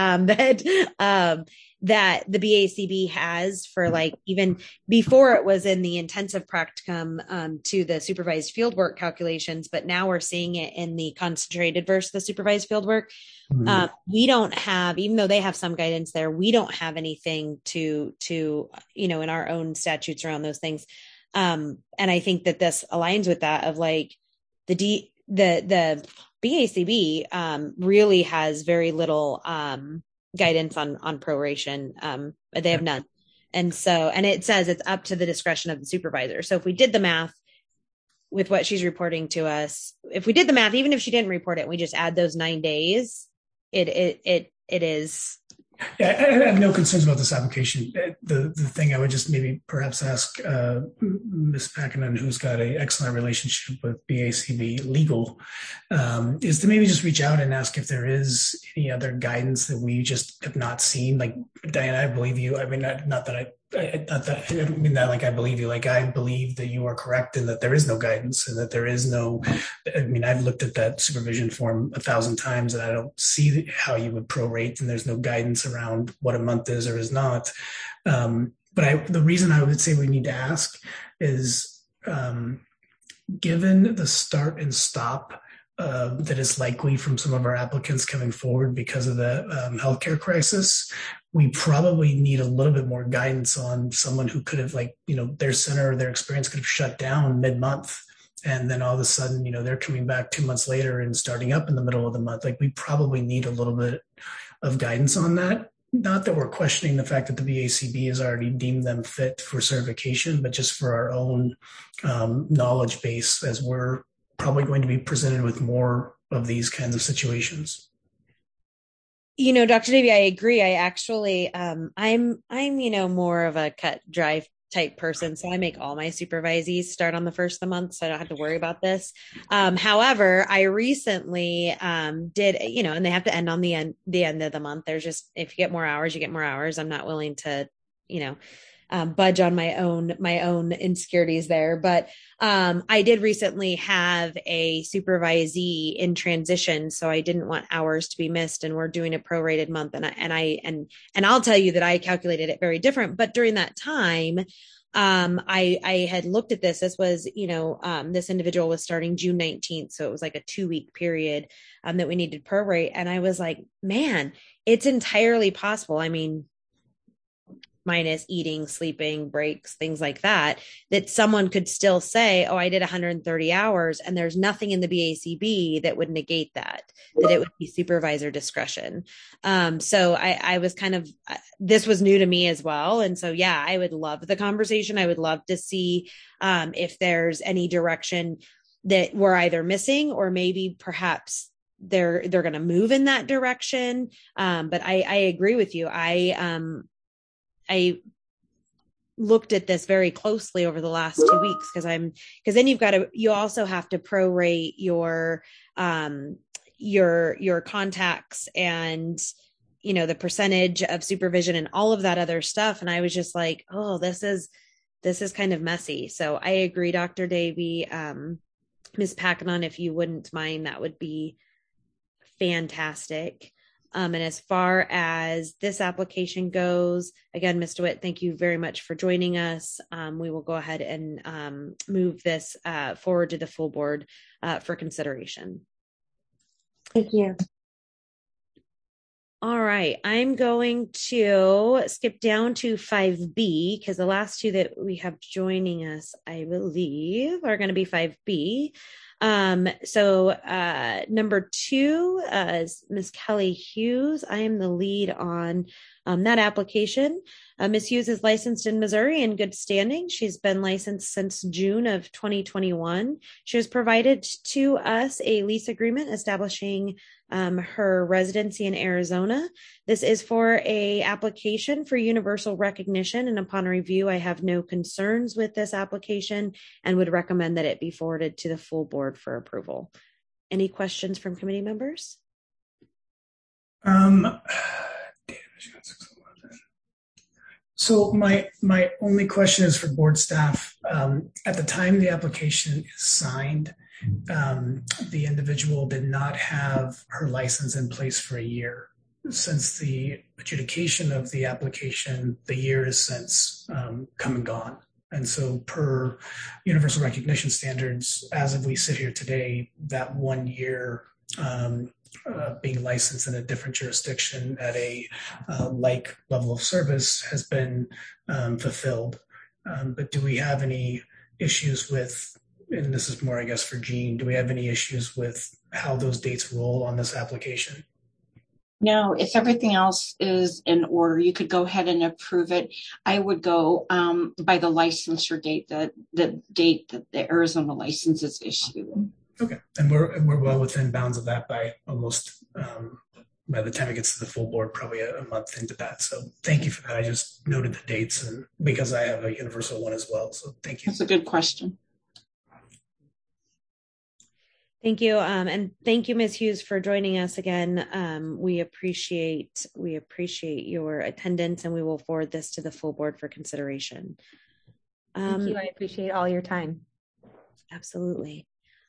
that the BACB has for, like, even before it was in the intensive practicum to the supervised fieldwork calculations, but now we're seeing it in the concentrated versus the supervised fieldwork. Mm-hmm. We don't have, even though they have some guidance there, we don't have anything to in our own statutes around those things. And I think that this aligns with that of, like, the BACB really has very little guidance on proration. They have none. And it says it's up to the discretion of the supervisor. So if we did the math with what she's reporting to us, even if she didn't report it, we just add those 9 days, it is. Yeah, I have no concerns about this application. The thing I would just maybe perhaps ask Ms. Packanen, who's got an excellent relationship with BACB legal, is to maybe just reach out and ask if there is any other guidance that we just have not seen. Like, Diana, I believe you. I mean, I don't mean that like I believe you. Like, I believe that you are correct and that there is no guidance and that there is no. I mean, I've looked at that supervision form 1,000 times and I don't see how you would prorate, and there's no guidance around what a month is or is not. But the reason I would say we need to ask is, given the start and stop that is likely from some of our applicants coming forward because of the healthcare crisis, we probably need a little bit more guidance on someone who could have, like, their center or their experience could have shut down mid-month. And then all of a sudden, they're coming back 2 months later and starting up in the middle of the month. Like, we probably need a little bit of guidance on that. Not that we're questioning the fact that the BACB has already deemed them fit for certification, but just for our own knowledge base, as we're probably going to be presented with more of these kinds of situations. Dr. Davey, I agree. I actually, I'm more of a cut dry type person. So I make all my supervisees start on the first of the month, so I don't have to worry about this. However, I recently did, and they have to end on the end of the month. There's just, if you get more hours, you get more hours. I'm not willing to, budge on my own insecurities there. But I did recently have a supervisee in transition, so I didn't want hours to be missed, and we're doing a prorated month. And I'll tell you that I calculated it very different. But during that time, I had looked at this. This was, this individual was starting June 19th. So it was like a 2-week period that we needed prorate. And I was like, man, it's entirely possible. I mean, minus eating, sleeping, breaks, things like that someone could still say, oh, I did 130 hours. And there's nothing in the BACB that would negate that it would be supervisor discretion. So I was this was new to me as well. And so, yeah, I would love the conversation. I would love to see if there's any direction that we're either missing, or maybe perhaps they're going to move in that direction. But I agree with you. I looked at this very closely over the last 2 weeks because then you also have to prorate your contacts and, the percentage of supervision and all of that other stuff. And I was just like, oh, this is kind of messy. So I agree, Dr. Davey. Ms. Packanen, if you wouldn't mind, that would be fantastic. And as far as this application goes, again, Ms. DeWitt, thank you very much for joining us. We will go ahead and move this forward to the full board for consideration. Thank you. All right, I'm going to skip down to 5B because the last two that we have joining us, I believe, are going to be 5B. Number 2 is Ms. Kelly Hughes. I am the lead on that application. Ms. Hughes is licensed in Missouri in good standing. She's been licensed since June of 2021. She has provided to us a lease agreement establishing her residency in Arizona. This is for a application for universal recognition, and upon review, I have no concerns with this application and would recommend that it be forwarded to the full board for approval. Any questions from committee members? So my only question is for board staff. At the time the application is signed, the individual did not have her license in place for a year. Since the adjudication of the application, the year has since come and gone. And so per universal recognition standards, as of we sit here today, that 1 year being licensed in a different jurisdiction at a like level of service has been fulfilled. But do we have any issues with, and this is more, I guess, for Jean, do we have any issues with how those dates roll on this application? No, if everything else is in order, you could go ahead and approve it. I would go by the licensure date, the date that the Arizona license is issued. Okay, and we're well within bounds of that by almost, by the time it gets to the full board, probably a month into that. So thank you for that. I just noted the dates, and because I have a universal one as well. So thank you. That's a good question. Thank you. And thank you, Ms. Hughes, for joining us again. We appreciate your attendance, and we will forward this to the full board for consideration. Thank you. I appreciate all your time. Absolutely.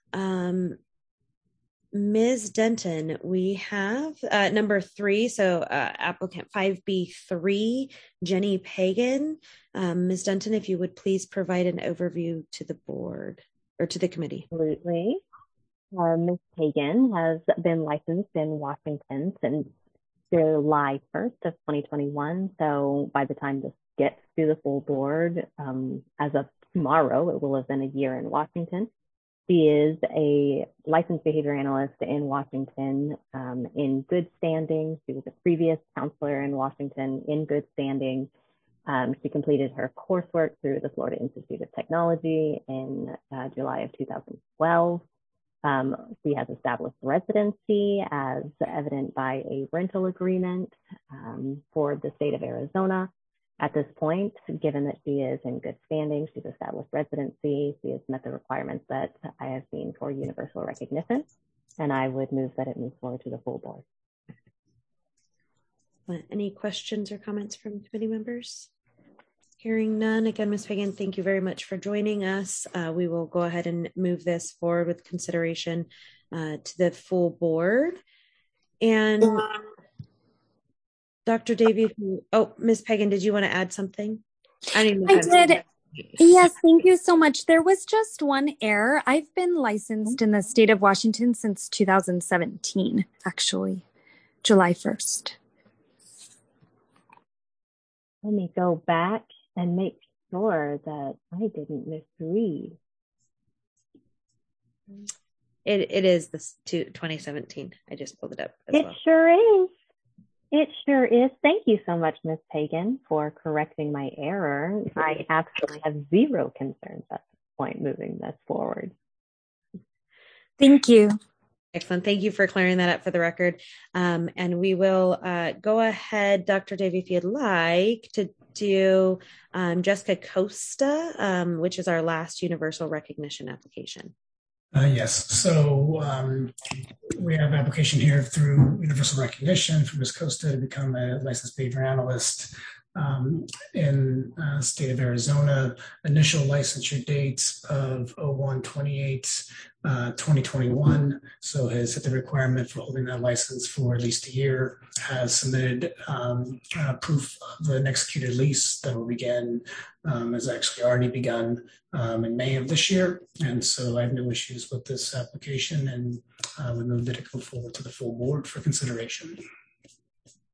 Ms. Denton, we have number 3, so applicant 5B3, Jenny Pagan. Ms. Denton, if you would please provide an overview to the board or to the committee. Absolutely. Ms. Pagan has been licensed in Washington since July 1st of 2021. So by the time this gets to the full board, as of tomorrow, it will have been a year in Washington. She is a licensed behavior analyst in Washington in good standing. She was a previous counselor in Washington in good standing. She completed her coursework through the Florida Institute of Technology in July of 2012. She has established residency as evident by a rental agreement for the state of Arizona. At this point, given that she is in good standing, she's established residency, she has met the requirements that I have seen for universal recognition, and I would move that it moves forward to the full board. Any questions or comments from committee members? Hearing none, again, Ms. Pagan, thank you very much for joining us. We will go ahead and move this forward with consideration to the full board. And Dr. Davey, Ms. Pagan, did you want to add something? I did. Yes, thank you so much. There was just one error. I've been licensed in the state of Washington since 2017, actually, July 1st. Let me go back and make sure that I didn't misread. It is this 2017. I just pulled it up as well. It sure is. It sure is. Thank you so much, Ms. Pagan, for correcting my error. I absolutely have zero concerns at this point moving this forward. Thank you. Excellent. Thank you for clearing that up for the record. And we will go ahead, Dr. Davey, if you'd like to do Jessica Costa, which is our last universal recognition application. Yes. So we have an application here through universal recognition for Ms. Costa to become a licensed behavior analyst in the state of Arizona. Initial licensure dates of 01/28/2021. So has hit the requirement for holding that license for at least a year. Has submitted proof of an executed lease that will begin, has actually already begun in May of this year. And so I have no issues with this application, and we move that it go forward to the full board for consideration.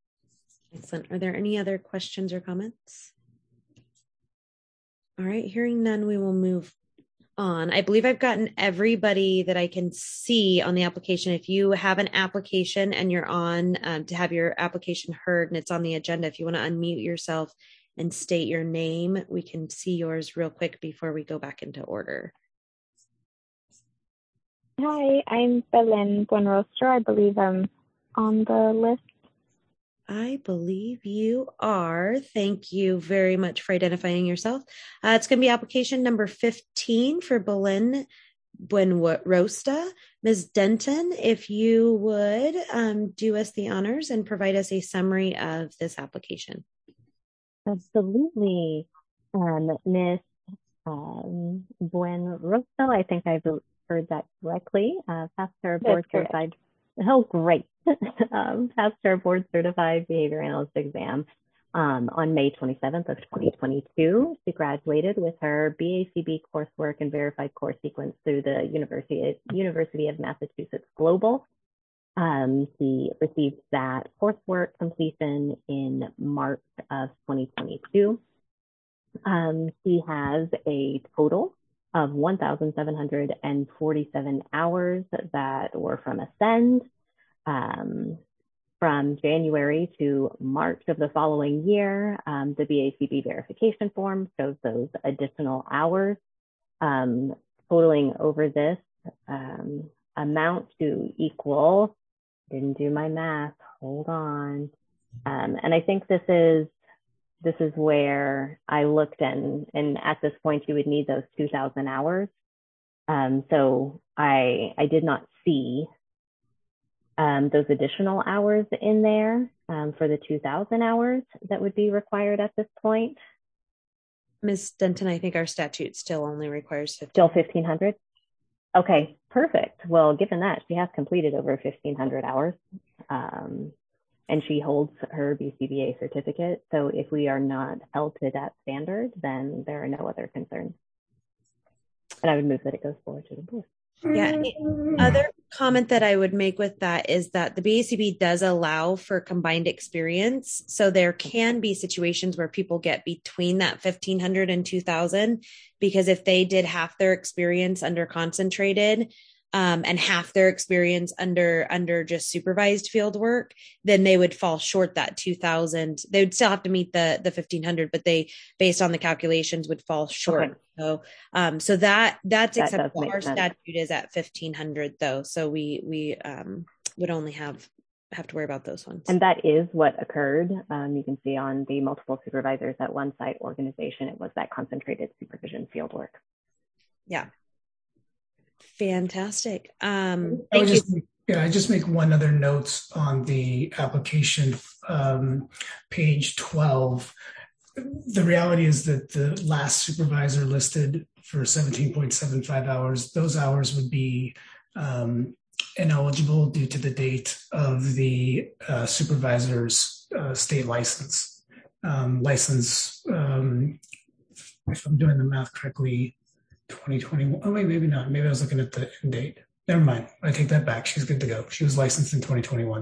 Excellent. Are there any other questions or comments? All right, hearing none, we will move on. I believe I've gotten everybody that I can see on the application. If you have an application and you're on to have your application heard and it's on the agenda, if you want to unmute yourself and state your name, we can see yours real quick before we go back into order. Hi, I'm Belen Buenrostro. I believe I'm on the list. I believe you are. Thank you very much for identifying yourself. It's going to be application number 15 for Belen Buenrostro. Ms. Denton, if you would do us the honors and provide us a summary of this application. Absolutely. Ms. Buenrostro, I think I've heard that correctly. Passed her board certified. Oh, great. Passed her board certified behavior analyst exam on May 27th of 2022. She graduated with her BACB coursework and verified course sequence through the University of Massachusetts Global. She received that coursework completion in March of 2022. She has a total of 1,747 hours that were from Ascend. From January to March of the following year, the BACB verification form shows those additional hours, totaling over this amount to equal, didn't do my math, hold on. And I think this is where I looked and at this point you would need those 2,000 hours. So I did not see those additional hours in there for the 2,000 hours that would be required at this point. Ms. Denton, I think our statute still only requires 1,500. Still 1,500? Okay, perfect. Well, given that, she has completed over 1,500 hours and she holds her BCBA certificate. So if we are not held to that standard, then there are no other concerns. And I would move that it goes forward to the board. Yeah. Other comment that I would make with that is that the BACB does allow for combined experience. So there can be situations where people get between that 1,500 and 2,000, because if they did half their experience under concentrated and half their experience under just supervised field work, then they would fall short that 2,000. They would still have to meet the 1,500, but they, based on the calculations, would fall short. Okay. So that's acceptable. Our statute is at 1,500 though. So we would only have to worry about those ones. And that is what occurred. You can see on the multiple supervisors at one site organization, it was that concentrated supervision field work. Yeah. Fantastic. I just make one other note on the application, page 12. The reality is that the last supervisor listed for 17.75 hours, those hours would be ineligible due to the date of the supervisor's state license. If I'm doing the math correctly, 2021. Oh, wait, maybe not. Maybe I was looking at the end date. Never mind. I take that back. She's good to go. She was licensed in 2021.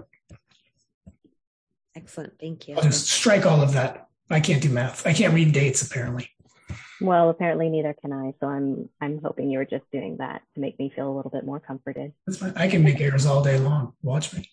Excellent. Thank you. I'll just strike all of that. I can't do math. I can't read dates, apparently. Well, apparently neither can I. So I'm hoping you were just doing that to make me feel a little bit more comforted. That's fine. I can make errors all day long. Watch me.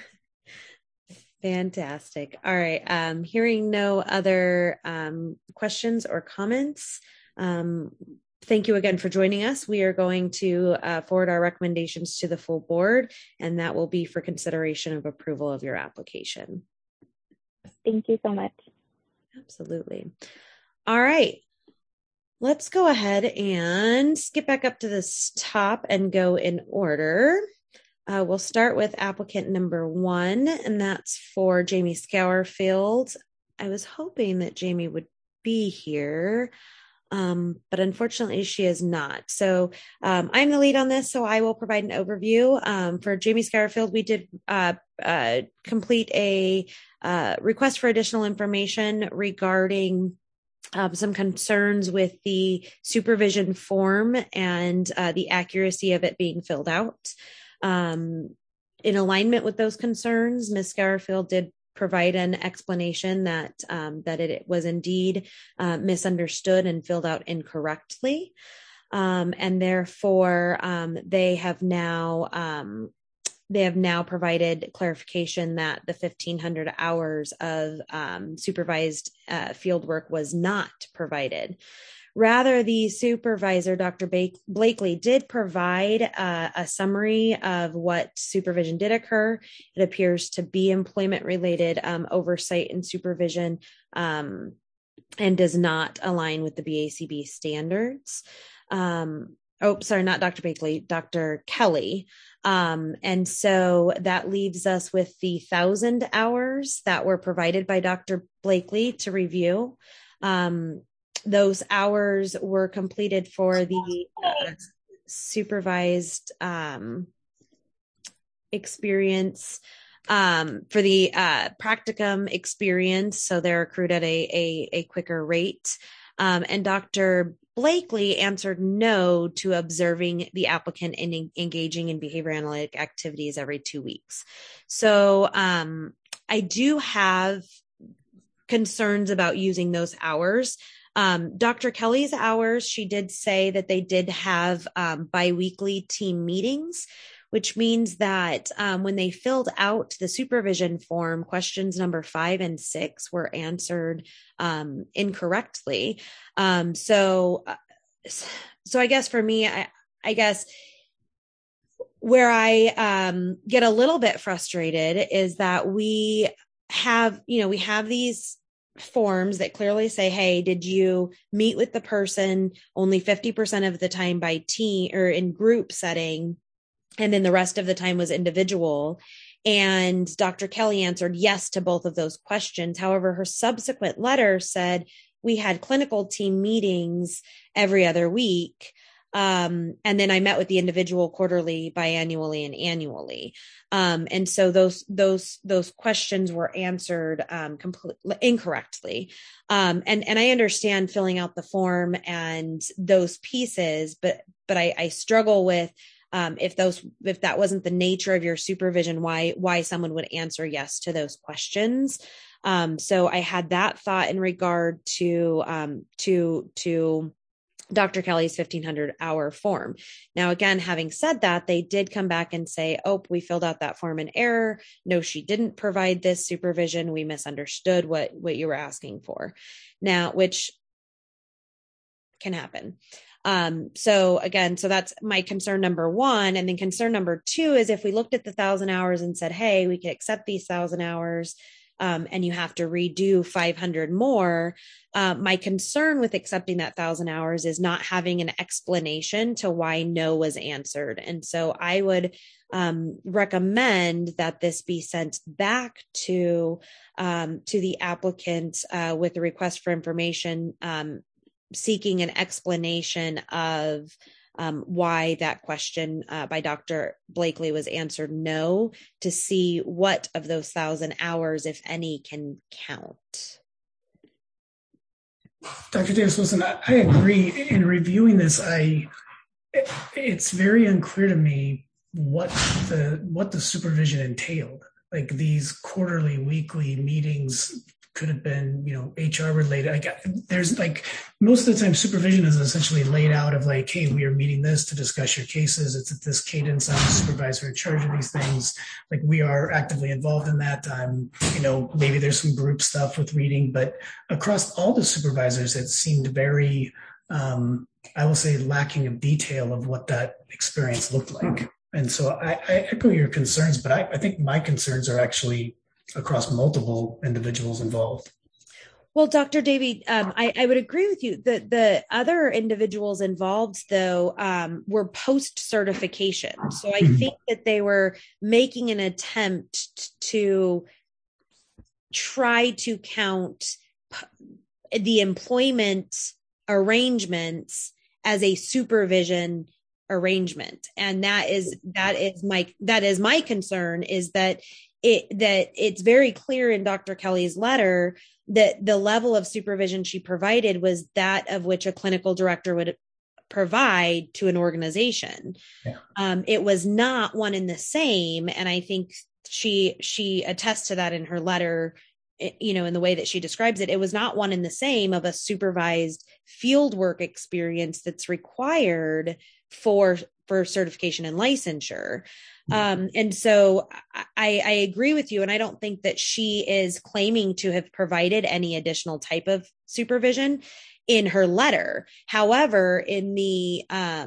Fantastic. All right. Hearing no other questions or comments, thank you again for joining us. We are going to forward our recommendations to the full board, and that will be for consideration of approval of your application. Thank you so much. Absolutely. All right. Let's go ahead and skip back up to this top and go in order. We'll start with applicant number 1, and that's for Jamie Scourfield. I was hoping that Jamie would be here, but unfortunately she is not. So I'm the lead on this, so I will provide an overview. For Jamie Scourfield, we did complete a request for additional information regarding some concerns with the supervision form and the accuracy of it being filled out. In alignment with those concerns, Ms. Scourfield did provide an explanation that it was indeed misunderstood and filled out incorrectly. And therefore, they have now provided clarification that the 1,500 hours of supervised field work was not provided. Rather, the supervisor, Dr. Blakely, did provide a summary of what supervision did occur. It appears to be employment-related oversight and supervision, and does not align with the BACB standards. Sorry, not Dr. Blakely, Dr. Kelly. And so that leaves us with the 1,000 hours that were provided by Dr. Blakely to review. Those hours were completed for the supervised experience, for the practicum experience. So they're accrued at a quicker rate. And Dr. Blakely answered no to observing the applicant and engaging in behavior analytic activities every 2 weeks. So I do have concerns about using those hours. Dr. Kelly's hours, she did say that they did have biweekly team meetings, which means that when they filled out the supervision form, questions number 5 and 6 were answered incorrectly. So I guess for me, I guess where I get a little bit frustrated is that we have these forms that clearly say, hey, did you meet with the person only 50% of the time by team or in group setting? And then the rest of the time was individual. And Dr. Kelly answered yes to both of those questions. However, her subsequent letter said we had clinical team meetings every other week. And then I met with the individual quarterly, biannually, and annually. And so those questions were answered completely incorrectly. And I understand filling out the form and those pieces, but I struggle with if that wasn't the nature of your supervision, why someone would answer yes to those questions. So I had that thought in regard to Dr. Kelly's 1,500 hour form. Now, again, having said that, they did come back and say, oh, we filled out that form in error. No, she didn't provide this supervision. We misunderstood what you were asking for. Now, which can happen. So that's my concern number 1. And then concern number 2 is if we looked at the 1,000 hours and said, hey, we can accept these 1,000 hours, and you have to redo 500 more. My concern with accepting that 1,000 hours is not having an explanation to why no was answered. And so I would recommend that this be sent back to the applicant with a request for information, seeking an explanation of why that question by Dr. Blakely was answered no, to see what of those 1,000 hours, if any, can count. Dr. Davis-Wilson, I agree. In reviewing this, it's very unclear to me what the supervision entailed. Like these quarterly, weekly meetings could have been, HR related. There's most of the time supervision is essentially laid out of like, hey, we are meeting this to discuss your cases. It's at this cadence. I'm the supervisor in charge of these things. Like we are actively involved in that. Maybe there's some group stuff with reading, but across all the supervisors, it seemed very, I will say, lacking of detail of what that experience looked like. And so I echo your concerns, but I think my concerns are actually across multiple individuals involved. Well, Dr. Davey, I would agree with you. The other individuals involved, though, were post-certification. So I think that they were making an attempt to try to count the employment arrangements as a supervision arrangement. And that is my concern, is that it's very clear in Dr. Kelly's letter that the level of supervision she provided was that of which a clinical director would provide to an organization. Yeah. It was not one and the same. And I think she attests to that in her letter, in the way that she describes it. It was not one and the same of a supervised field work experience that's required for certification and licensure. And so I agree with you. And I don't think that she is claiming to have provided any additional type of supervision in her letter. However, in the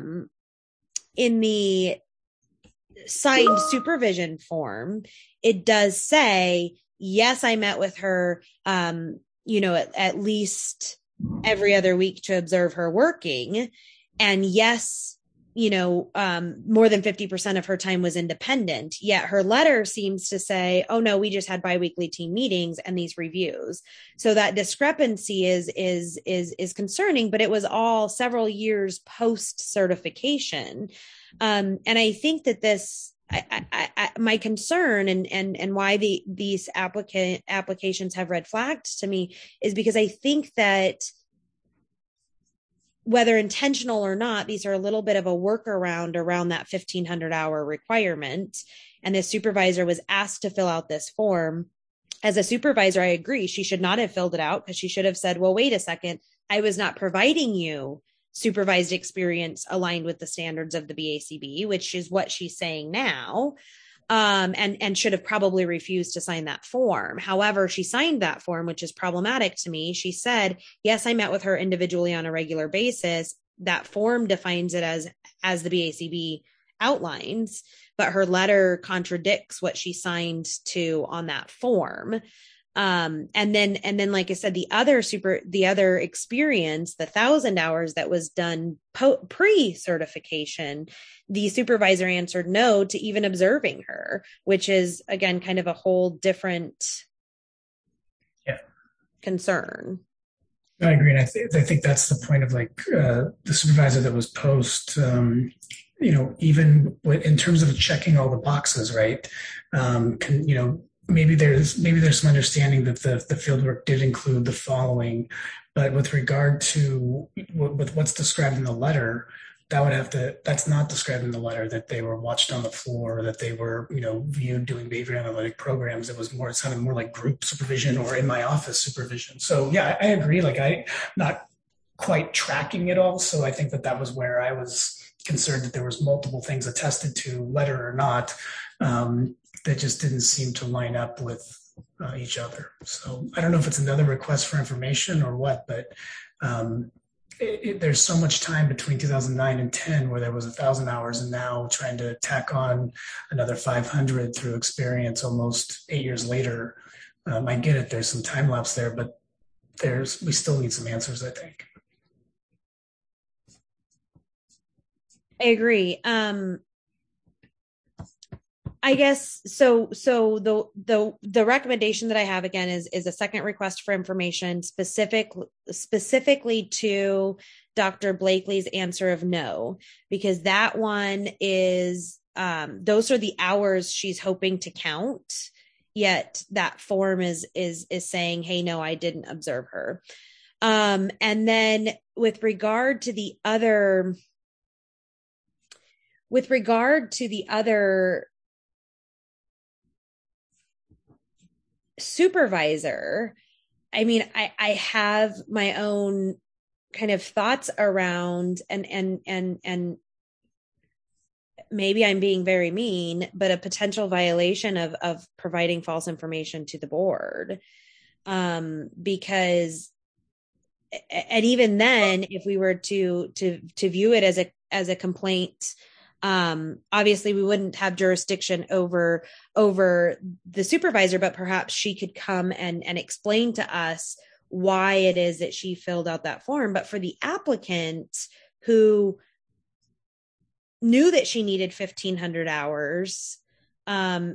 signed supervision form, it does say, yes, I met with her, at least every other week to observe her working. And yes, more than 50% of her time was independent. Yet her letter seems to say, oh no, we just had biweekly team meetings and these reviews. So that discrepancy is concerning, but it was all several years post certification. And I think that this, my concern and why these applications have red flagged to me is because I think that whether intentional or not, these are a little bit of a workaround around that 1,500 hour requirement. And the supervisor was asked to fill out this form. As a supervisor, I agree. She should not have filled it out, because she should have said, well, wait a second, I was not providing you supervised experience aligned with the standards of the BACB, which is what she's saying now. And should have probably refused to sign that form. However, she signed that form, which is problematic to me. She said, yes, I met with her individually on a regular basis. That form defines it as the BACB outlines, but her letter contradicts what she signed to on that form. And then, like I said, the other experience, the 1,000 hours that was done pre-certification, the supervisor answered no to even observing her, which is, again, kind of a whole different concern. I agree. And I think that's the point of the supervisor that was post, even in terms of checking all the boxes, right? Maybe there's some understanding that the fieldwork did include the following, but with regard to with what's described in the letter, that's not described in the letter, that they were watched on the floor, that they were, viewed doing behavior analytic programs. It sounded more like group supervision or in my office supervision. So yeah, I agree. I'm not quite tracking it all. So I think that was where I was concerned, that there was multiple things attested to, letter or not, that just didn't seem to line up with each other. So I don't know if it's another request for information or what, but there's so much time between 2009 and 10 where there was 1,000 hours, and now trying to tack on another 500 through experience almost 8 years later. I get it. There's some time lapse there, but we still need some answers, I think. I agree. I guess so. The recommendation that I have, again, is a second request for information specifically to Dr. Blakely's answer of no, because that one is those are the hours she's hoping to count. Yet that form is saying, hey, no, I didn't observe her. And then with regard to the other supervisor, I mean, I have my own kind of thoughts around, and maybe I'm being very mean, but a potential violation of providing false information to the board. Because, and even then, if we were to view it as a complaint, obviously we wouldn't have jurisdiction over the supervisor, but perhaps she could come and explain to us why it is that she filled out that form. But for the applicant who knew that she needed 1,500 hours, I'm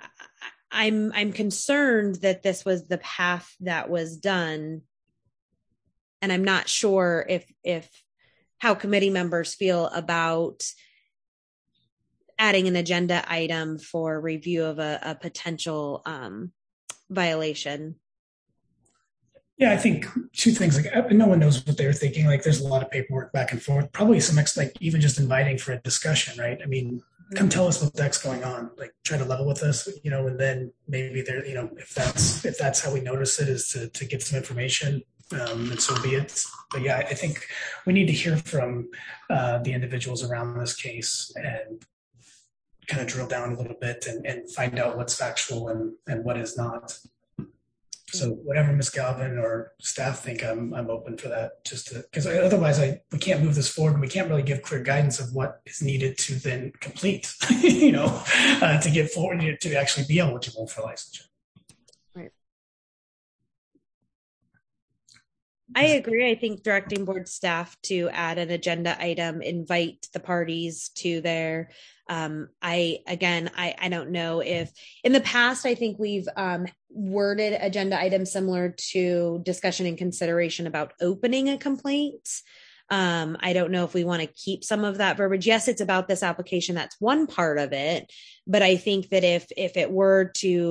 concerned that this was the path that was done. And I'm not sure if how committee members feel about adding an agenda item for review of a potential violation. Yeah, I think two things. No one knows what they're thinking. There's a lot of paperwork back and forth. Probably some even just inviting for a discussion, right? I mean, come tell us what the heck's going on, like try to level with us, and then maybe there, if that's how we notice it, is to get some information, and so be it. But yeah, I think we need to hear from the individuals around this case and kind of drill down a little bit and find out what's factual and what is not. So whatever Ms. Galvin or staff think, I'm open for that, just because otherwise we can't move this forward, and we can't really give clear guidance of what is needed to then complete, to get forward to actually be eligible for licensure. Right. I agree. I think directing board staff to add an agenda item, invite the parties to their. I don't know if in the past, I think we've worded agenda items similar to discussion and consideration about opening a complaint. I don't know if we want to keep some of that verbiage. Yes, it's about this application. That's one part of it. But I think that if it were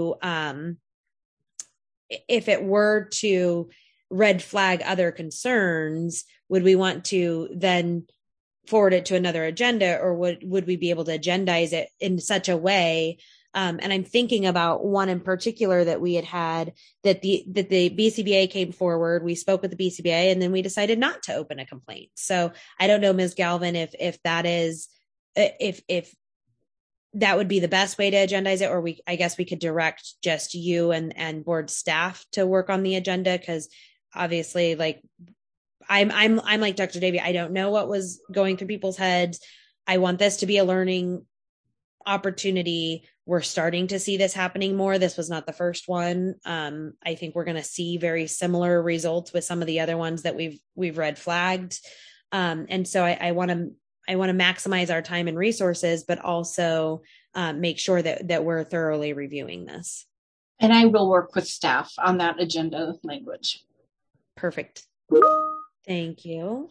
to red flag other concerns, would we want to then forward it to another agenda, or would we be able to agendize it in such a way? And I'm thinking about one in particular that we had that the BCBA came forward. We spoke with the BCBA, and then we decided not to open a complaint. So I don't know, Ms. Galvin, if that is, if that would be the best way to agendize it, or I guess we could direct just you and board staff to work on the agenda. Cause obviously, like, I'm like Dr. Davey. I don't know what was going through people's heads. I want this to be a learning opportunity. We're starting to see this happening more. This was not the first one. I think we're going to see very similar results with some of the other ones that we've red flagged. And so I want to maximize our time and resources, but also make sure that we're thoroughly reviewing this. And I will work with staff on that agenda language. Perfect. Thank you.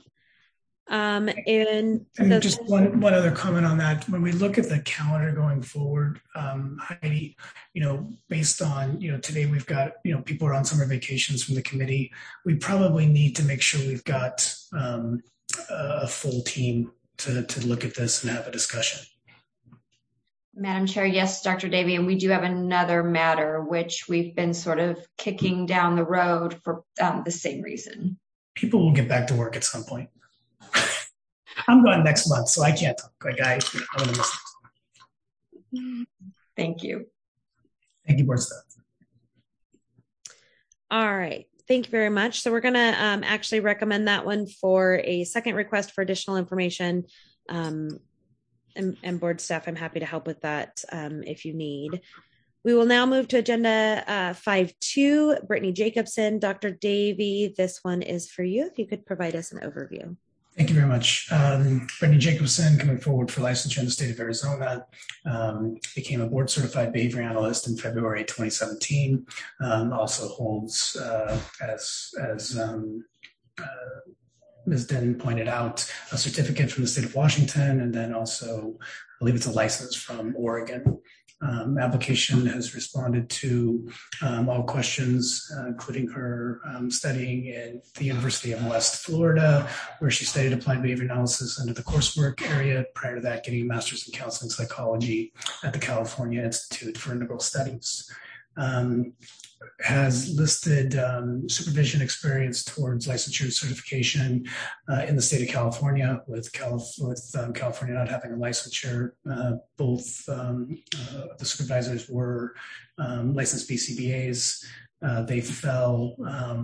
And just one other comment on that. When we look at the calendar going forward, Heidi, based on, today we've got, people are on summer vacations from the committee. We probably need to make sure we've got a full team to look at this and have a discussion. Madam Chair, yes, Dr. Davey, and we do have another matter which we've been sort of kicking down the road for the same reason. People will get back to work at some point. I'm going next month, so I can't talk. I'm going to miss it. Thank you. Thank you, board staff. All right. Thank you very much. So we're going to actually recommend that one for a second request for additional information. And board staff, I'm happy to help with that if you need. We will now move to agenda 5.2, Brittany Jacobson. Dr. Davey, this one is for you. If you could provide us an overview. Thank you very much. Brittany Jacobson, coming forward for licensure in the state of Arizona, became a board certified behavior analyst in February 2017. Also holds, as Ms. Den pointed out, a certificate from the state of Washington, and then also, I believe it's a license from Oregon. Application has responded to all questions, including her studying in the University of West Florida, where she studied applied behavior analysis under the coursework area. Prior to that, getting a master's in counseling psychology at the California Institute for Integral Studies. Has listed supervision experience towards licensure certification in the state of California, with California not having a licensure. Both the supervisors were licensed BCBAs. They fell.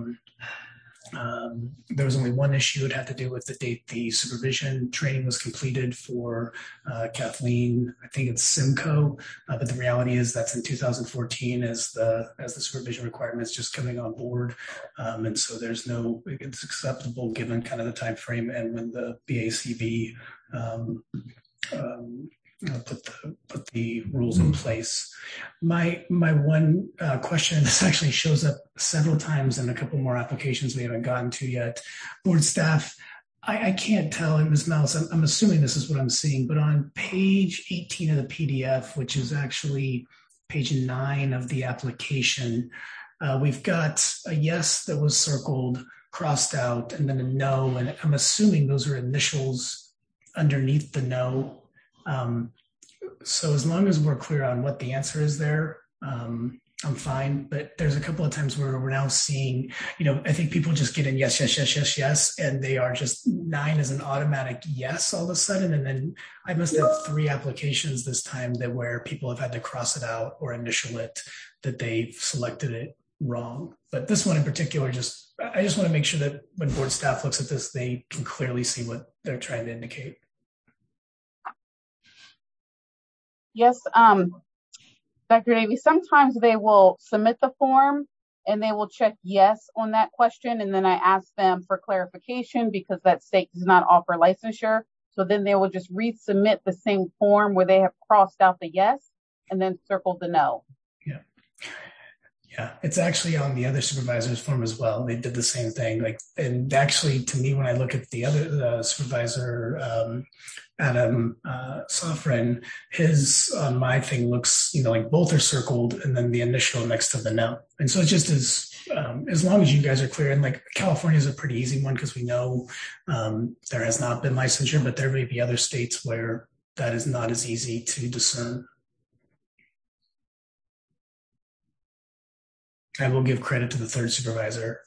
There was only one issue. It had to do with the date the supervision training was completed for Kathleen. I think it's Simcoe, but the reality is that's in 2014 as the supervision requirements just coming on board, and so it's acceptable given kind of the time frame and when the BACB put the rules in place. My one question, this actually shows up several times in a couple more applications we haven't gotten to yet. Board staff, I can't tell, Ms. Mouse, I'm assuming this is what I'm seeing, but on page 18 of the PDF, which is actually page 9 of the application, we've got a yes that was circled, crossed out, and then a no, and I'm assuming those are initials underneath the no. So as long as we're clear on what the answer is there, I'm fine. But there's a couple of times where we're now seeing, I think people just get in yes, yes, yes, yes, yes, and they are just 9 as an automatic yes all of a sudden. And then I must have 3 applications this time where people have had to cross it out or initial it, that they've selected it wrong. But this one in particular, I just want to make sure that when board staff looks at this, they can clearly see what they're trying to indicate. Yes, Dr. Davies, sometimes they will submit the form and they will check yes on that question. And then I ask them for clarification because that state does not offer licensure. So then they will just resubmit the same form where they have crossed out the yes and then circled the no. Yeah, it's actually on the other supervisor's form as well. They did the same thing. And actually, to me, when I look at the other supervisor, Adam Sofrin, his on my thing looks, like both are circled and then the initial next to the no. And so it's just as long as you guys are clear. And California is a pretty easy one because we know there has not been licensure, but there may be other states where that is not as easy to discern. I will give credit to the third supervisor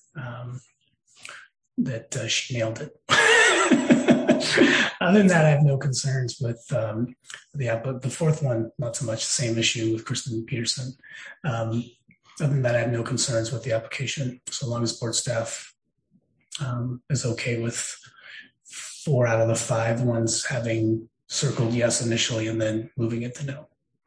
that she nailed it. Other than that, I have no concerns with the fourth one, not so much. The same issue with Kristen Peterson. Other than that, I have no concerns with the application, so long as board staff is okay with 4 out of the 5 ones having circled yes initially and then moving it to no.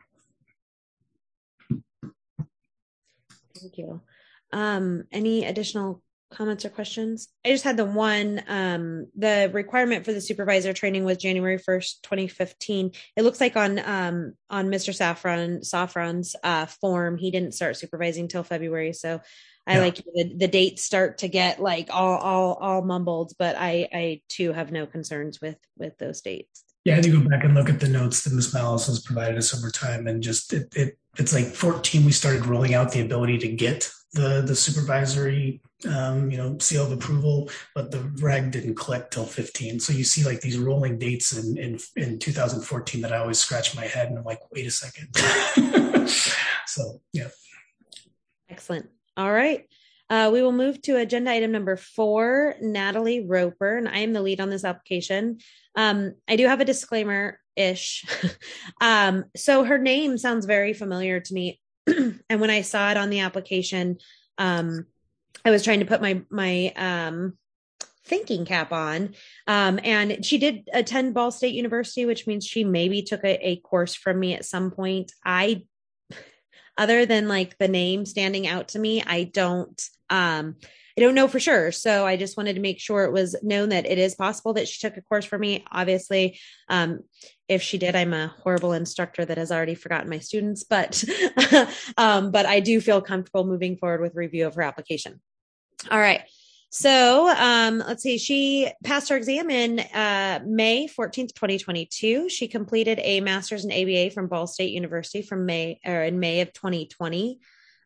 Thank you. Any additional comments or questions? I just had the one, the requirement for the supervisor training was January 1st, 2015. It looks like on Mr. Safran's form, he didn't start supervising till February. So I like the dates start to get all mumbled, but I too have no concerns with those dates. Yeah, I had to go back and look at the notes that Ms. Malice has provided us over time, and just it's like 14. We started rolling out the ability to get the supervisory, seal of approval, but the reg didn't click till 15. So you see these rolling dates in 2014 that I always scratch my head and I'm like, wait a second. So yeah. Excellent. All right. We will move to agenda item number 4, Natalie Roper, and I am the lead on this application. I do have a disclaimer-ish. So her name sounds very familiar to me. And when I saw it on the application, I was trying to put my thinking cap on. And she did attend Ball State University, which means she maybe took a course from me at some point. Other than the name standing out to me, I don't know for sure. So I just wanted to make sure it was known that it is possible that she took a course from me. Obviously, if she did, I'm a horrible instructor that has already forgotten my students, but I do feel comfortable moving forward with review of her application. All right. So let's see. She passed her exam in May 14th, 2022. She completed a master's in ABA from Ball State University in May of 2020.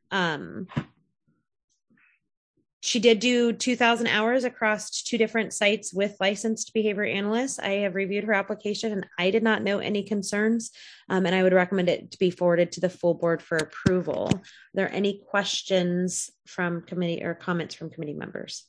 She did do 2,000 hours across 2 different sites with licensed behavior analysts. I have reviewed her application and I did not know any concerns, and I would recommend it to be forwarded to the full board for approval. Are there any questions from committee or comments from committee members?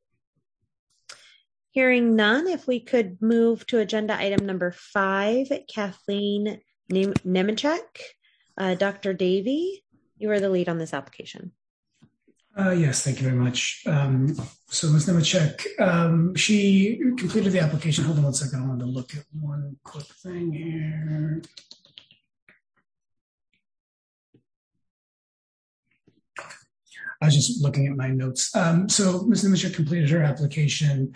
Hearing none, if we could move to agenda item number 5, Kathleen Nemechek. Dr. Davey, you are the lead on this application. Yes, thank you very much. So Ms. Nemechek, she completed the application. Hold on one second. I wanted to look at one quick thing here. I was just looking at my notes. So Ms. Nemechek completed her application.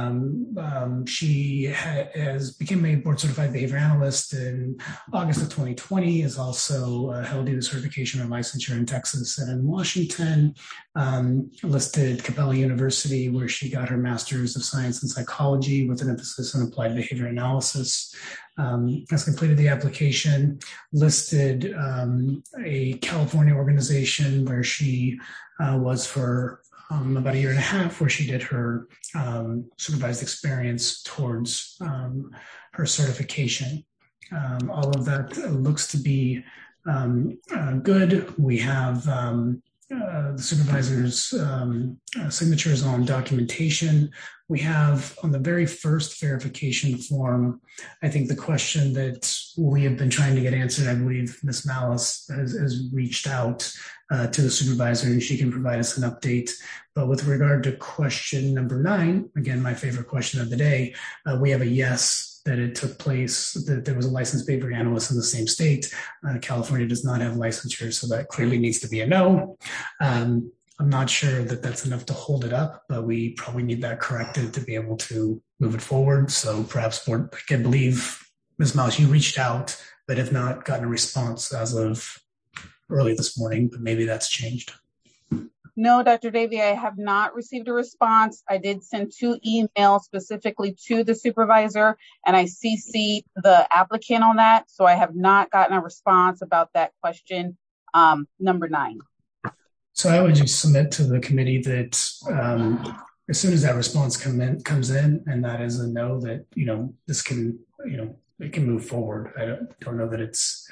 She became a board certified behavior analyst in August of 2020, has also held either certification or licensure in Texas and in Washington, listed Capella University, where she got her master's of science in psychology with an emphasis on applied behavior analysis. Has completed the application, listed a California organization where she was for about 1.5 years, where she did her supervised experience towards her certification. All of that looks to be good. We have the supervisor's signatures on documentation. We have on the very first verification form, I think the question that we have been trying to get answered, I believe Ms. Malice has reached out to the supervisor and she can provide us an update. But with regard to question number 9, again, my favorite question of the day, we have a yes, that it took place, that there was a licensed behavior analyst in the same state. California does not have licensure, so that clearly needs to be a no. I'm not sure that that's enough to hold it up, but we probably need that corrected to be able to move it forward. So perhaps board, I can believe Ms. Malice, you reached out, but have not gotten a response as of early this morning, but maybe that's changed. No, Dr. Davey, I have not received a response. I did send 2 emails specifically to the supervisor, and I CC'd the applicant on that. So I have not gotten a response about that question, number 9. So I would just submit to the committee that as soon as that response comes in, and that is a no, that, this can, it can move forward. I don't know that it's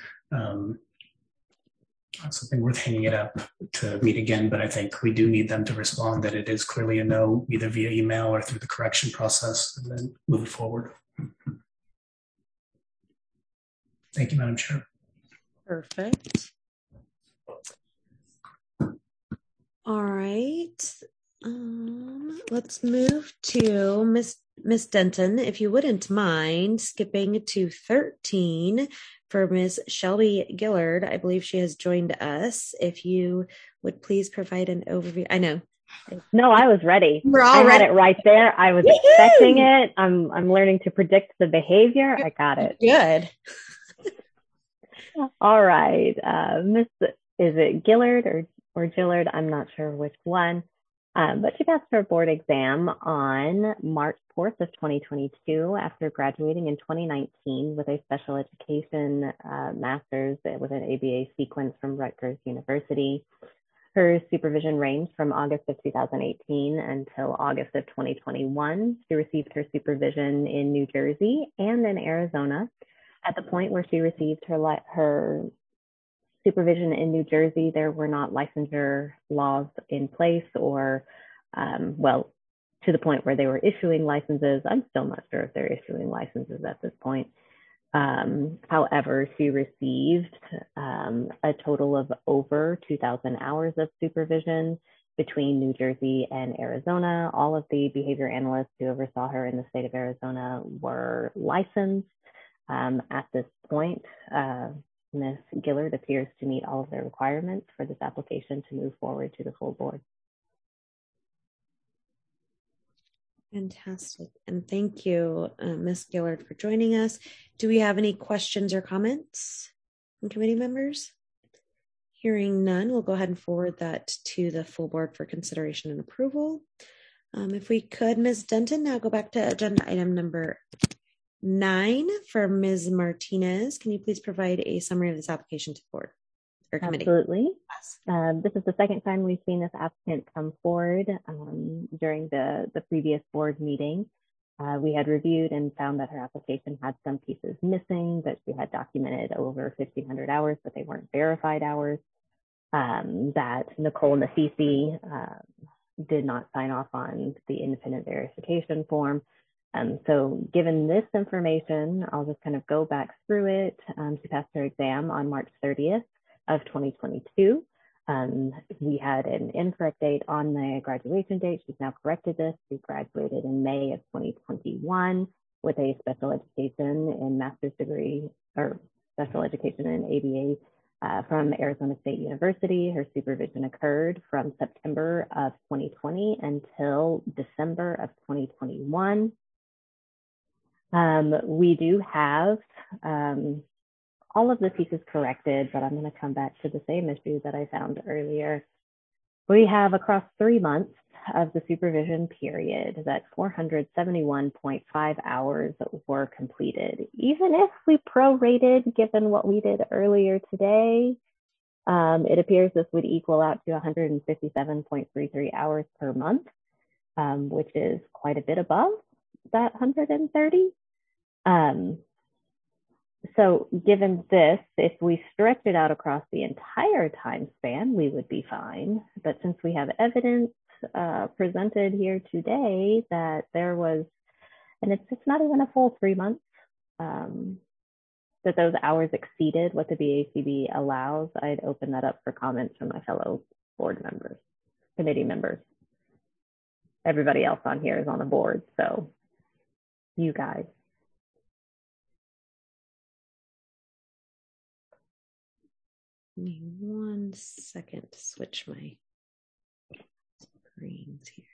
something worth hanging it up to meet again, but I think we do need them to respond that it is clearly a no, either via email or through the correction process, and then move it forward. Thank you, Madam Chair. Perfect. All right. Let's move to Miss Denton, if you wouldn't mind skipping to 13 for Ms. Shelby Gillard. I believe she has joined us. If you would please provide an overview. I know. No, I was ready. I had it right there. I was expecting it. I'm learning to predict the behavior. I got it. Good. All right. Miss, is it Gillard or Gillard? I'm not sure which one. But she passed her board exam on March 4th of 2022 after graduating in 2019 with a special education master's with an ABA sequence from Rutgers University. Her supervision ranged from August of 2018 until August of 2021. She received her supervision in New Jersey and in Arizona. At the point where she received her supervision in New Jersey, there were not licensure laws in place or, to the point where they were issuing licenses. I'm still not sure if they're issuing licenses at this point. However, she received a total of over 2,000 hours of supervision between New Jersey and Arizona. All of the behavior analysts who oversaw her in the state of Arizona were licensed. At this point, Ms. Gillard appears to meet all of the requirements for this application to move forward to the full board. Fantastic. And thank you, Ms. Gillard, for joining us. Do we have any questions or comments from committee members? Hearing none, we'll go ahead and forward that to the full board for consideration and approval. If we could, Ms. Denton, now go back to agenda item number 9 for Ms. Martinez. Can you please provide a summary of this application to the board or committee? Absolutely. This is the second time we've seen this applicant come forward. During the previous board meeting, we had reviewed and found that her application had some pieces missing, that she had documented over 1,500 hours, but they weren't verified hours, that Nicole Nafisi did not sign off on the independent verification form. So given this information, I'll just kind of go back through it. She passed her exam on March 30th of 2022. We had an incorrect date on the graduation date. She's now corrected this. She graduated in May of 2021 with a special education in master's degree or special education in ABA from Arizona State University. Her supervision occurred from September of 2020 until December of 2021. We do have all of the pieces corrected, but I'm going to come back to the same issue that I found earlier. We have across 3 months of the supervision period that 471.5 hours were completed. Even if we prorated, given what we did earlier today, it appears this would equal out to 157.33 hours per month, which is quite a bit above that 130. So given this, if we stretch it out across the entire time span, we would be fine. But since we have evidence presented here today that there was, and it's not even a full 3 months, that those hours exceeded what the BACB allows, I'd open that up for comments from my fellow board members, committee members. Everybody else on here is on the board, so you guys. Give me 1 second to switch my screens here.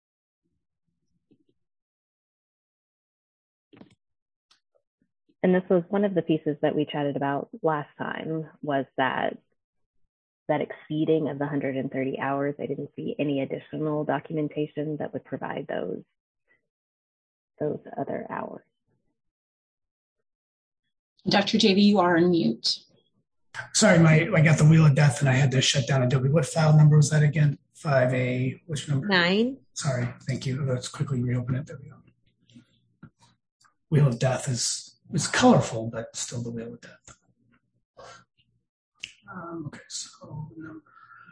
And this was one of the pieces that we chatted about last time, was that exceeding of the 130 hours. I didn't see any additional documentation that would provide those other hours. Dr. Davey, you are on mute. Sorry, I got the wheel of death and I had to shut down Adobe. What file number was that again? 5A, which number? 9. Sorry, thank you. Let's quickly reopen it. There we go. Wheel of death is colorful, but still the wheel of death. Okay, so number.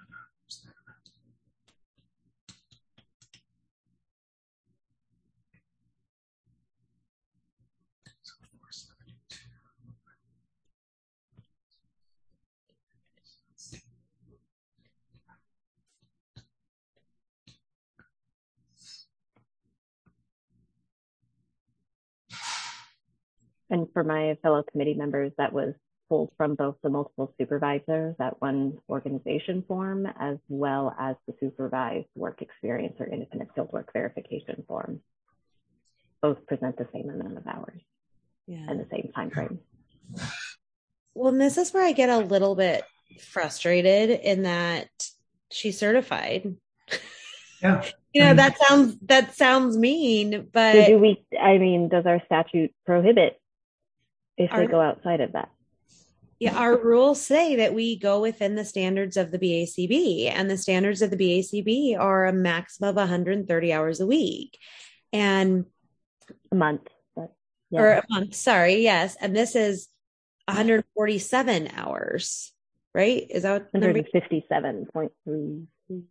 And for my fellow committee members, that was pulled from both the multiple supervisors, that one organization form, as well as the supervised work experience or independent fieldwork verification form. Both present the same amount of hours and the same time frame. Well, and this is where I get a little bit frustrated in that she's certified. Yeah. You know, that sounds mean, but so does our statute prohibit if they go outside of that? Yeah, our rules say that we go within the standards of the BACB, and the standards of the BACB are a maximum of 130 hours a week and a month. Or a month, sorry, yes. And this is 147 hours, right? Is that what 157.3?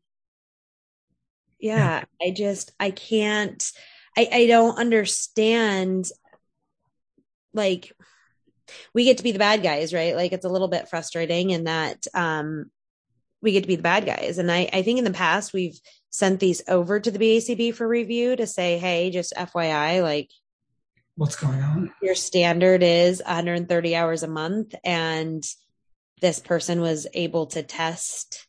Yeah, I don't understand. Like, we get to be the bad guys, right? Like, it's a little bit frustrating in that we get to be the bad guys. And I think in the past, we've sent these over to the BACB for review to say, hey, just FYI, like, what's going on? Your standard is 130 hours a month, and this person was able to test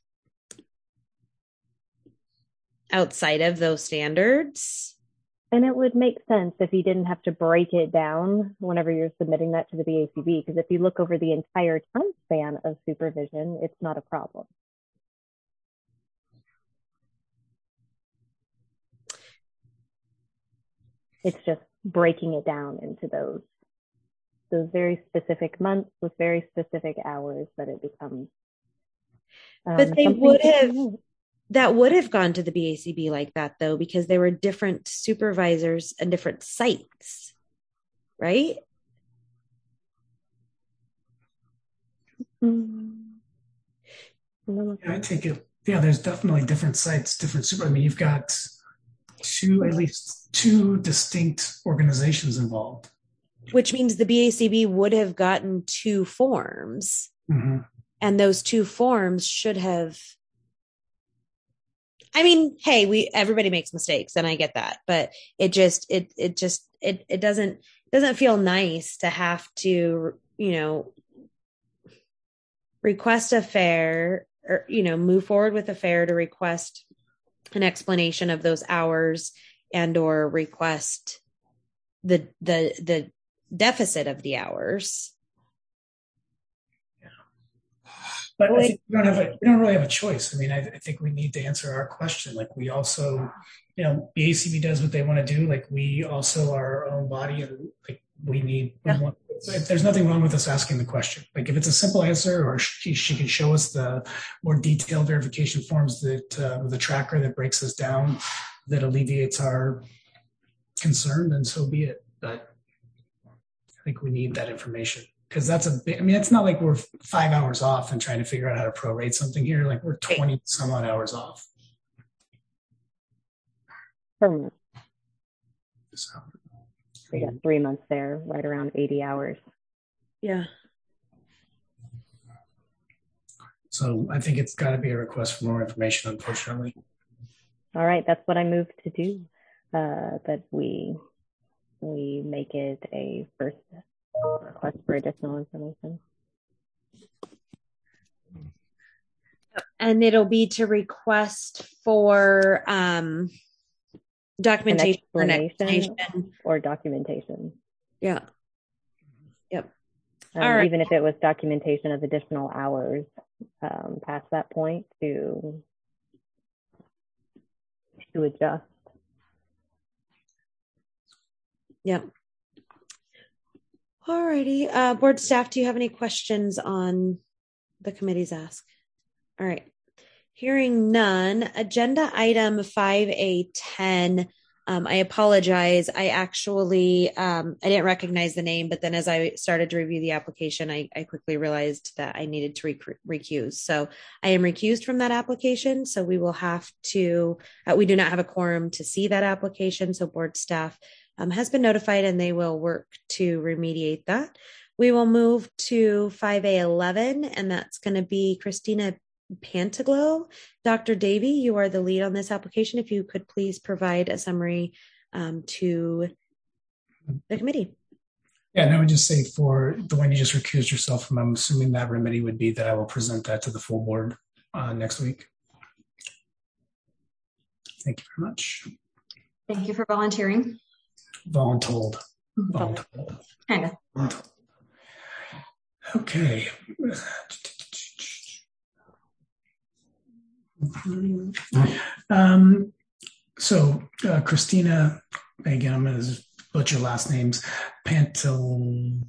outside of those standards. And it would make sense if you didn't have to break it down whenever you're submitting that to the BACB, because if you look over the entire time span of supervision, it's not a problem. It's just breaking it down into those very specific months with very specific hours that it becomes. But that would have gone to the BACB like that, though, because they were different supervisors and different sites, right? I take it. Yeah, there's definitely different sites, different I mean, you've got at least two distinct organizations involved. Which means the BACB would have gotten 2 forms. Mm-hmm. And those 2 forms should have, I mean, hey, everybody makes mistakes, and I get that, but it doesn't feel nice to have to, request a FAIR or, move forward with a FAIR to request an explanation of those hours and or request the deficit of the hours. But I think we don't really have a choice. I mean, I think we need to answer our question. Like, we also, BACB does what they want to do. Like, we also are our own body, and like there's nothing wrong with us asking the question. Like, if it's a simple answer, or she can show us the more detailed verification forms that the tracker that breaks us down, that alleviates our concern, then so be it. But I think we need that information. because that's a bit, I mean, it's not like we're 5 hours off and trying to figure out how to prorate something here. Like we're 20 some odd hours off. Per month. So We got 3 months there, right around 80 hours. Yeah. So I think it's got to be a request for more information, unfortunately. All right, that's what I moved to do. That we make it a first request for additional information. And it'll be to request for documentation or an explanation or documentation. Yeah. Yep. All right. Even if it was documentation of additional hours past that point to adjust. Yep. All righty. Board staff, do you have any questions on the committee's ask? All right. Hearing none. Agenda item 5A10. I apologize. I actually, I didn't recognize the name, but then as I started to review the application, I quickly realized that I needed to recuse. So I am recused from that application. So we will have to, we do not have a quorum to see that application. So board staff has been notified and they will work to remediate that. We will move to 5A11, and that's going to be Christina Pantaglo. Dr. Davey, you are the lead on this application. If you could please provide a summary to the committee. Yeah, and I would just say for the one you just recused yourself from, I'm assuming that remedy would be that I will present that to the full board next week. Thank you very much. Thank you for volunteering. Voluntold. Kind of. Okay. So Christina, again, I'm going to butcher last names. Pantalogo.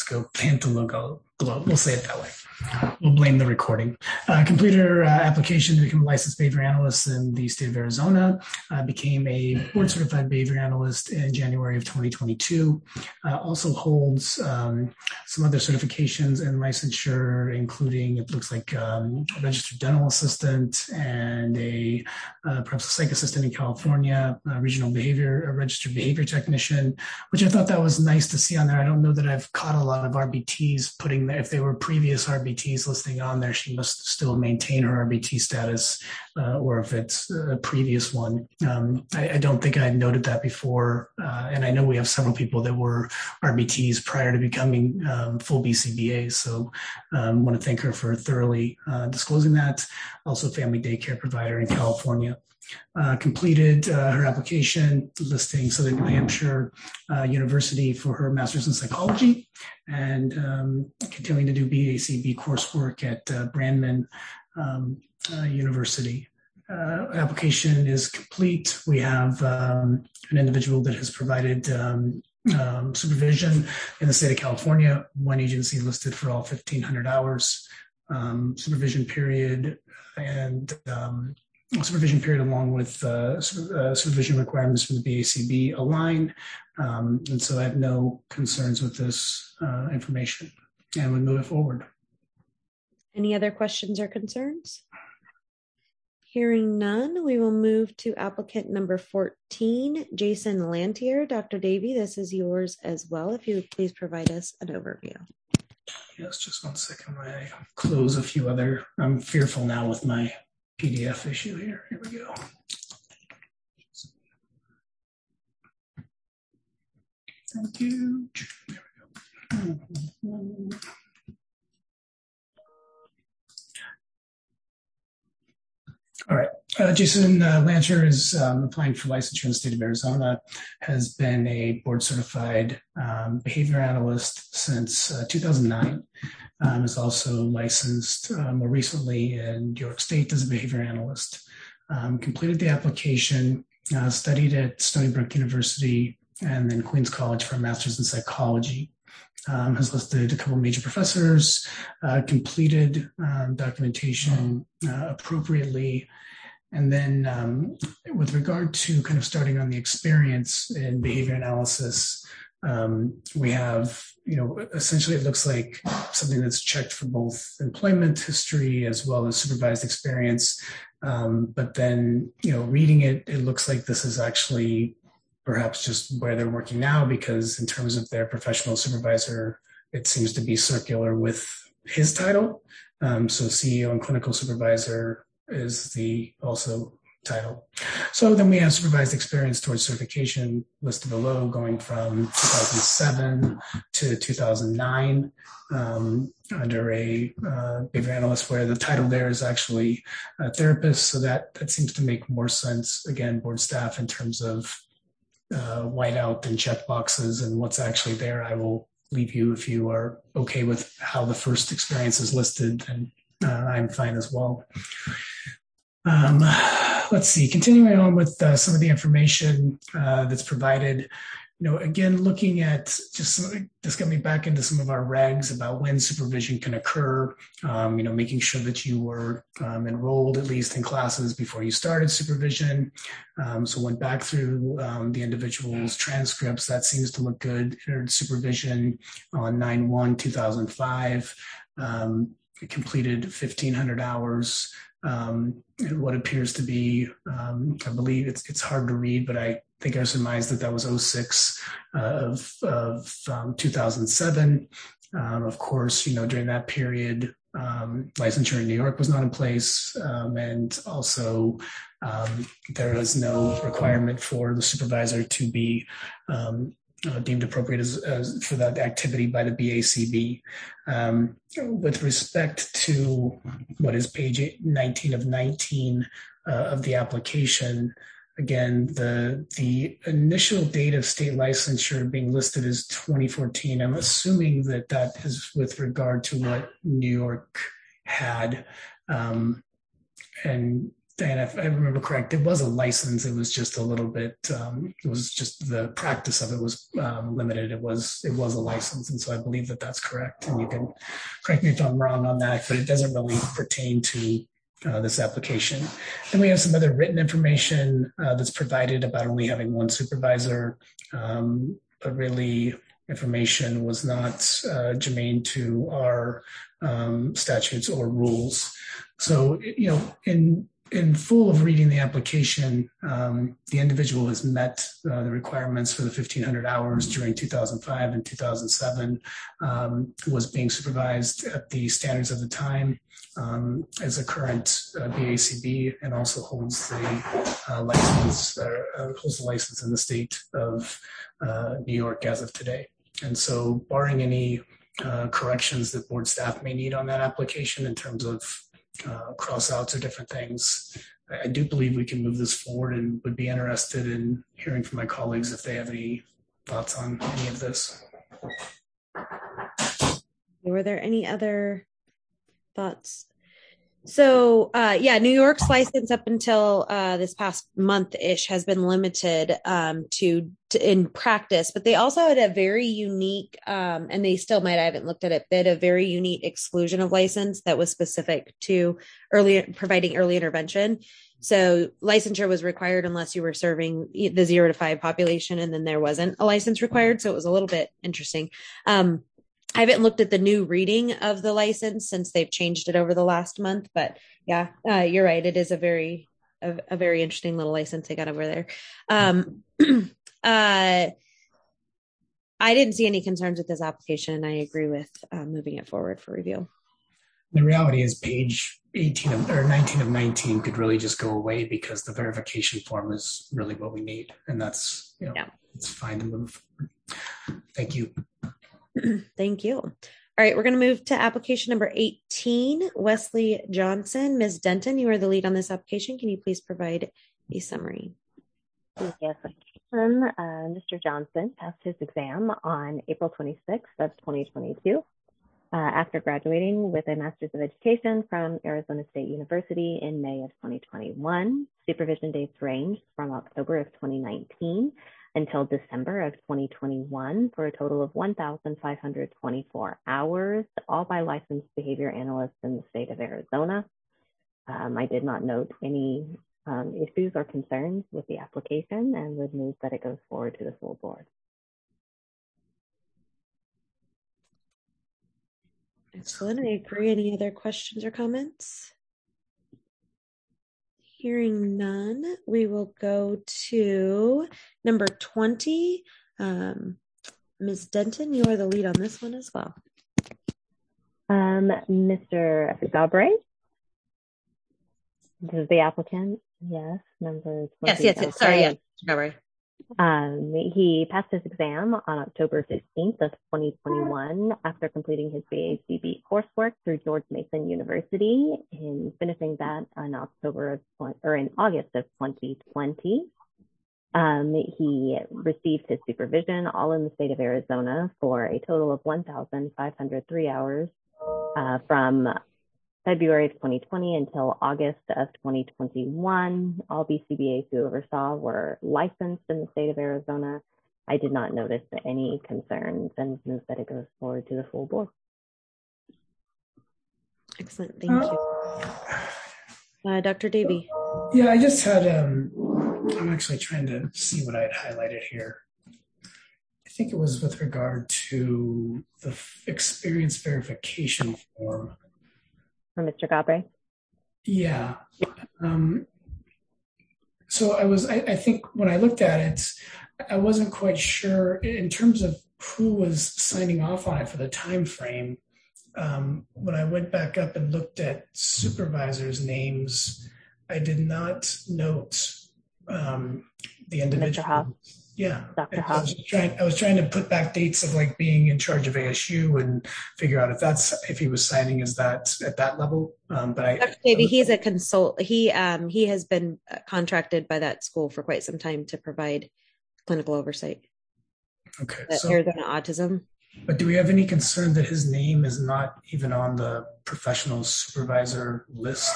We'll say it that way. We'll blame the recording. Completed her application to become a licensed behavior analyst in the state of Arizona. Became a board certified behavior analyst in January of 2022. Also holds some other certifications and licensure, including, it looks like a registered dental assistant and perhaps a psych assistant in California, a registered behavior technician, which I thought that was nice to see on there. I don't know that I've caught a lot of RBTs putting there. If they were previous RBTs listing on there, she must still maintain her RBT status, or if it's a previous one. I don't think I noted that before. And I know we have several people that were RBTs prior to becoming full BCBAs. So I want to thank her for thoroughly disclosing that. Also family daycare provider in California. Completed her application listing Southern New Hampshire University for her master's in psychology, and continuing to do BACB coursework at Brandman University. Application is complete. We have an individual that has provided supervision in the state of California, one agency listed for all 1,500 hours, supervision period, and supervision period along with supervision requirements from the BACB align. And so I have no concerns with this information, and we move it forward. Any other questions or concerns? Hearing none, we will move to applicant number 14, Jason Lantier. Dr. Davey, this is yours as well. If you would please provide us an overview. Yes, just 1 second. I close a few other, I'm fearful now with my PDF issue here. Here we go. Thank you. There we go. All right. Jason Lancher is applying for licensure in the state of Arizona, has been a board certified behavior analyst since 2009. Is also licensed more recently in New York State as a behavior analyst. Completed the application, studied at Stony Brook University and then Queens College for a master's in psychology. Has listed a couple major professors, completed documentation appropriately. And then with regard to kind of starting on the experience in behavior analysis, We have, essentially it looks like something that's checked for both employment history as well as supervised experience. But then, reading it, it looks like this is actually perhaps just where they're working now, because in terms of their professional supervisor, it seems to be circular with his title. So CEO and clinical supervisor is the also title. So then we have supervised experience towards certification listed below, going from 2007 to 2009 under a behavior analyst, where the title there is actually a therapist. So that seems to make more sense, again, board staff, in terms of whiteout and check boxes and what's actually there. I will leave you, if you are okay with how the first experience is listed, and I'm fine as well. Let's see, continuing on with some of the information that's provided, again, looking at this got me back into some of our regs about when supervision can occur, making sure that you were enrolled at least in classes before you started supervision. So went back through the individual's transcripts. That seems to look good. Entered supervision on 9/1/2005. Completed 1,500 hours. What appears to be, I believe it's hard to read, but I think I surmised that was 06 of 2007. Of course, during that period, licensure in New York was not in place, and also there was no requirement for the supervisor to be deemed appropriate as for that activity by the BACB. With respect to what is page 19 of 19 of the application, again, the initial date of state licensure being listed as 2014. I'm assuming that is with regard to what New York had. And if I remember correct, it was a license. It was just a little bit, it was just the practice of it was limited. It was a license. And so I believe that's correct. And you can correct me if I'm wrong on that, but it doesn't really pertain to this application. Then we have some other written information that's provided about only having one supervisor, but really information was not germane to our statutes or rules. So, in full of reading the application, the individual has met the requirements for the 1,500 hours during 2005 and 2007, was being supervised at the standards of the time as a current BACB, and also holds the license in the state of New York as of today. And so barring any corrections that board staff may need on that application in terms of cross-outs or different things, I do believe we can move this forward, and would be interested in hearing from my colleagues if they have any thoughts on any of this. Were there any other thoughts? So, New York's license up until this past month-ish has been limited to in practice, but they also had a very unique, and they still might, I haven't looked at it, they had a very unique exclusion of license that was specific to providing early intervention. So licensure was required unless you were serving the 0 to 5 population, and then there wasn't a license required. So it was a little bit interesting. I haven't looked at the new reading of the license since they've changed it over the last month, but yeah, you're right. It is a very interesting little license they got over there. I didn't see any concerns with this application, and I agree with moving it forward for review. The reality is page 19 of 19 could really just go away, because the verification form is really what we need. And that's, it's fine to move forward. Thank you. Thank you. All right, we're going to move to application number 18, Wesley Johnson. Ms. Denton, you are the lead on this application. Can you please provide a summary? Yes, I can. Mr. Johnson passed his exam on April 26th of 2022 after graduating with a Master's of Education from Arizona State University in May of 2021. Supervision dates ranged from October of 2019 until December of 2021 for a total of 1,524 hours, all by licensed behavior analysts in the state of Arizona. I did not note any issues or concerns with the application, and would move that it goes forward to the full board. Excellent. I agree. Any other questions or comments? Hearing none, we will go to number 20. Ms. Denton, you are the lead on this one as well. Mr. Galbraith, this is the applicant. Yes, number 20. Yes. Sorry, yes, Galbraith. He passed his exam on October 15th of 2021 after completing his BACB coursework through George Mason University and finishing that in August of 2020. He received his supervision all in the state of Arizona for a total of 1,503 hours from February of 2020 until August of 2021. All BCBAs who oversaw were licensed in the state of Arizona. I did not notice any concerns and move that it goes forward to the full board. Excellent, thank you. Dr. Davey. Yeah, I just had, I'm actually trying to see what I had highlighted here. I think it was with regard to the experience verification form. For Mr. Galbraith? Yeah. So I think when I looked at it, I wasn't quite sure in terms of who was signing off on it for the time frame. When I went back up and looked at supervisors' names, I did not note the individual. Mr. Hoff. Yeah, Dr. I Hoff. was trying to put back dates of like being in charge of ASU and figure out if he was signing as that at that level. But Dr. Davey, he's a consult. He has been contracted by that school for quite some time to provide clinical oversight. Okay, so Arizona Autism. But do we have any concern that his name is not even on the professional supervisor list?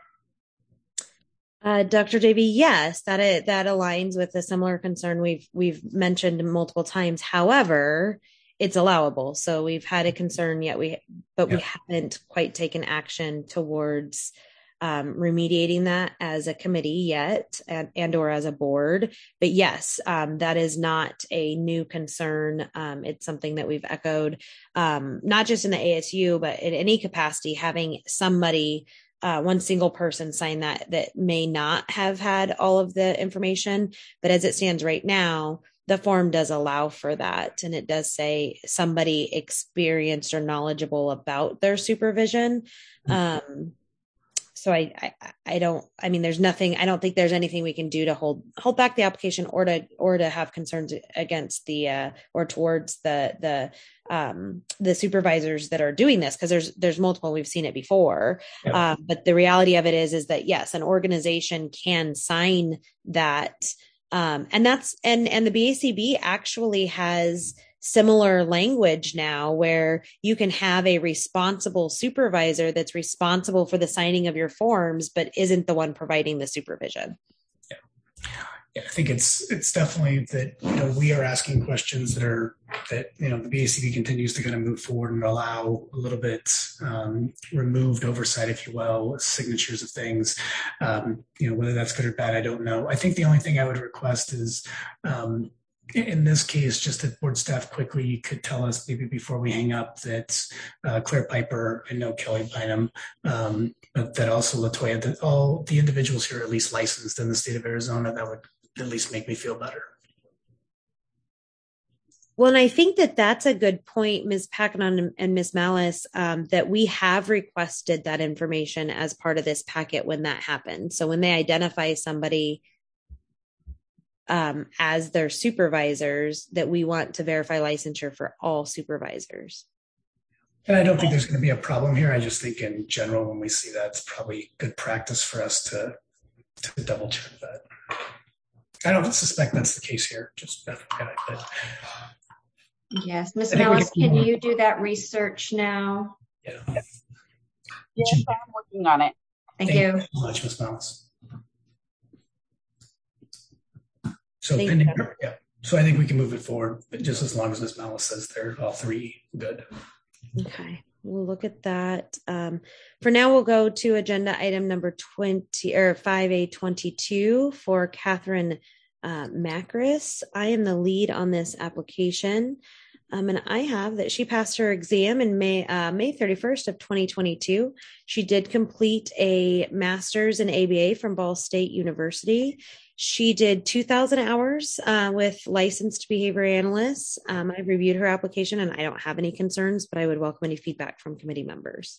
Dr. Davey, yes, that aligns with a similar concern we've mentioned multiple times. However, it's allowable. So we've had a concern yet we haven't quite taken action towards remediating that as a committee yet and or as a board. But yes, that is not a new concern. It's something that we've echoed, not just in the ASU, but in any capacity, having somebody one single person sign that may not have had all of the information. But as it stands right now, the form does allow for that. And it does say somebody experienced or knowledgeable about their supervision. So I don't think there's anything we can do to hold back the application or to have concerns against or towards the supervisors that are doing this, because there's multiple. We've seen it before. Yeah. But the reality of it is that yes, an organization can sign that. And the BACB actually has similar language now where you can have a responsible supervisor that's responsible for the signing of your forms, but isn't the one providing the supervision. Yeah, I think it's definitely that, we are asking questions that the BACB continues to kind of move forward and allow a little bit removed oversight, if you will, signatures of things. Whether that's good or bad, I don't know. I think the only thing I would request is, in this case, just that board staff quickly could tell us maybe before we hang up that Claire Piper, I know Kelly Bynum, but that also Latoya, that all the individuals here are at least licensed in the state of Arizona. That would at least make me feel better. Well, and I think that's a good point, Ms. Packanon and Ms. Malice, that we have requested that information as part of this packet when that happened. So when they identify somebody as their supervisors, that we want to verify licensure for all supervisors. And I don't think there's going to be a problem here. I just think in general, when we see that, it's probably good practice for us to double check that. I don't suspect that's the case here. Just FYI, but yes, Ms. Malice, can you do that research now? Yeah. Yes, I'm working on it. Thank you so much, Ms. Malice. So pending, yeah. So I think we can move it forward, but just as long as Ms. Malice says they're all three good. Okay, we'll look at that. For now, we'll go to agenda item number 20 or 5A22 for Catherine Macris. I am the lead on this application. And I have that she passed her exam in May 31st of 2022. She did complete a master's in ABA from Ball State University. She did 2,000 hours with licensed behavior analysts. I reviewed her application and I don't have any concerns, but I would welcome any feedback from committee members.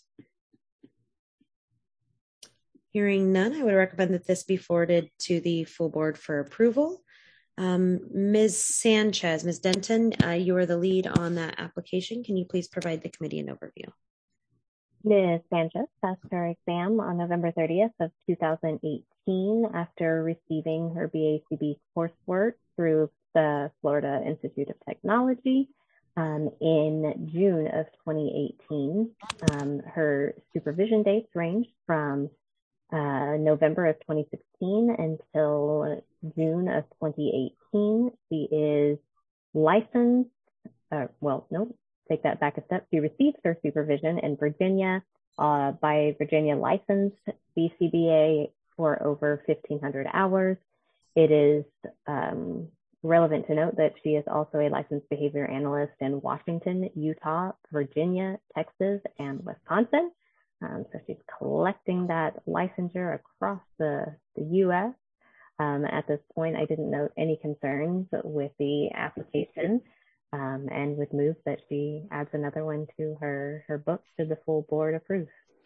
Hearing none, I would recommend that this be forwarded to the full board for approval. Ms. Sanchez, Ms. Denton, you are the lead on that application. Can you please provide the committee an overview? Ms. Sanchez passed her exam on November 30th of 2018 after receiving her BACB coursework through the Florida Institute of Technology in June of 2018. Her supervision dates range from November of 2016 until June of 2018. She is licensed, take that back a step. She received her supervision in Virginia by Virginia licensed BCBA for over 1,500 hours. It is relevant to note that she is also a licensed behavior analyst in Washington, Utah, Virginia, Texas, and Wisconsin. So she's collecting that licensure across the U.S. At this point, I didn't note any concerns with the application and would move that she adds another one to her book to the full board approve.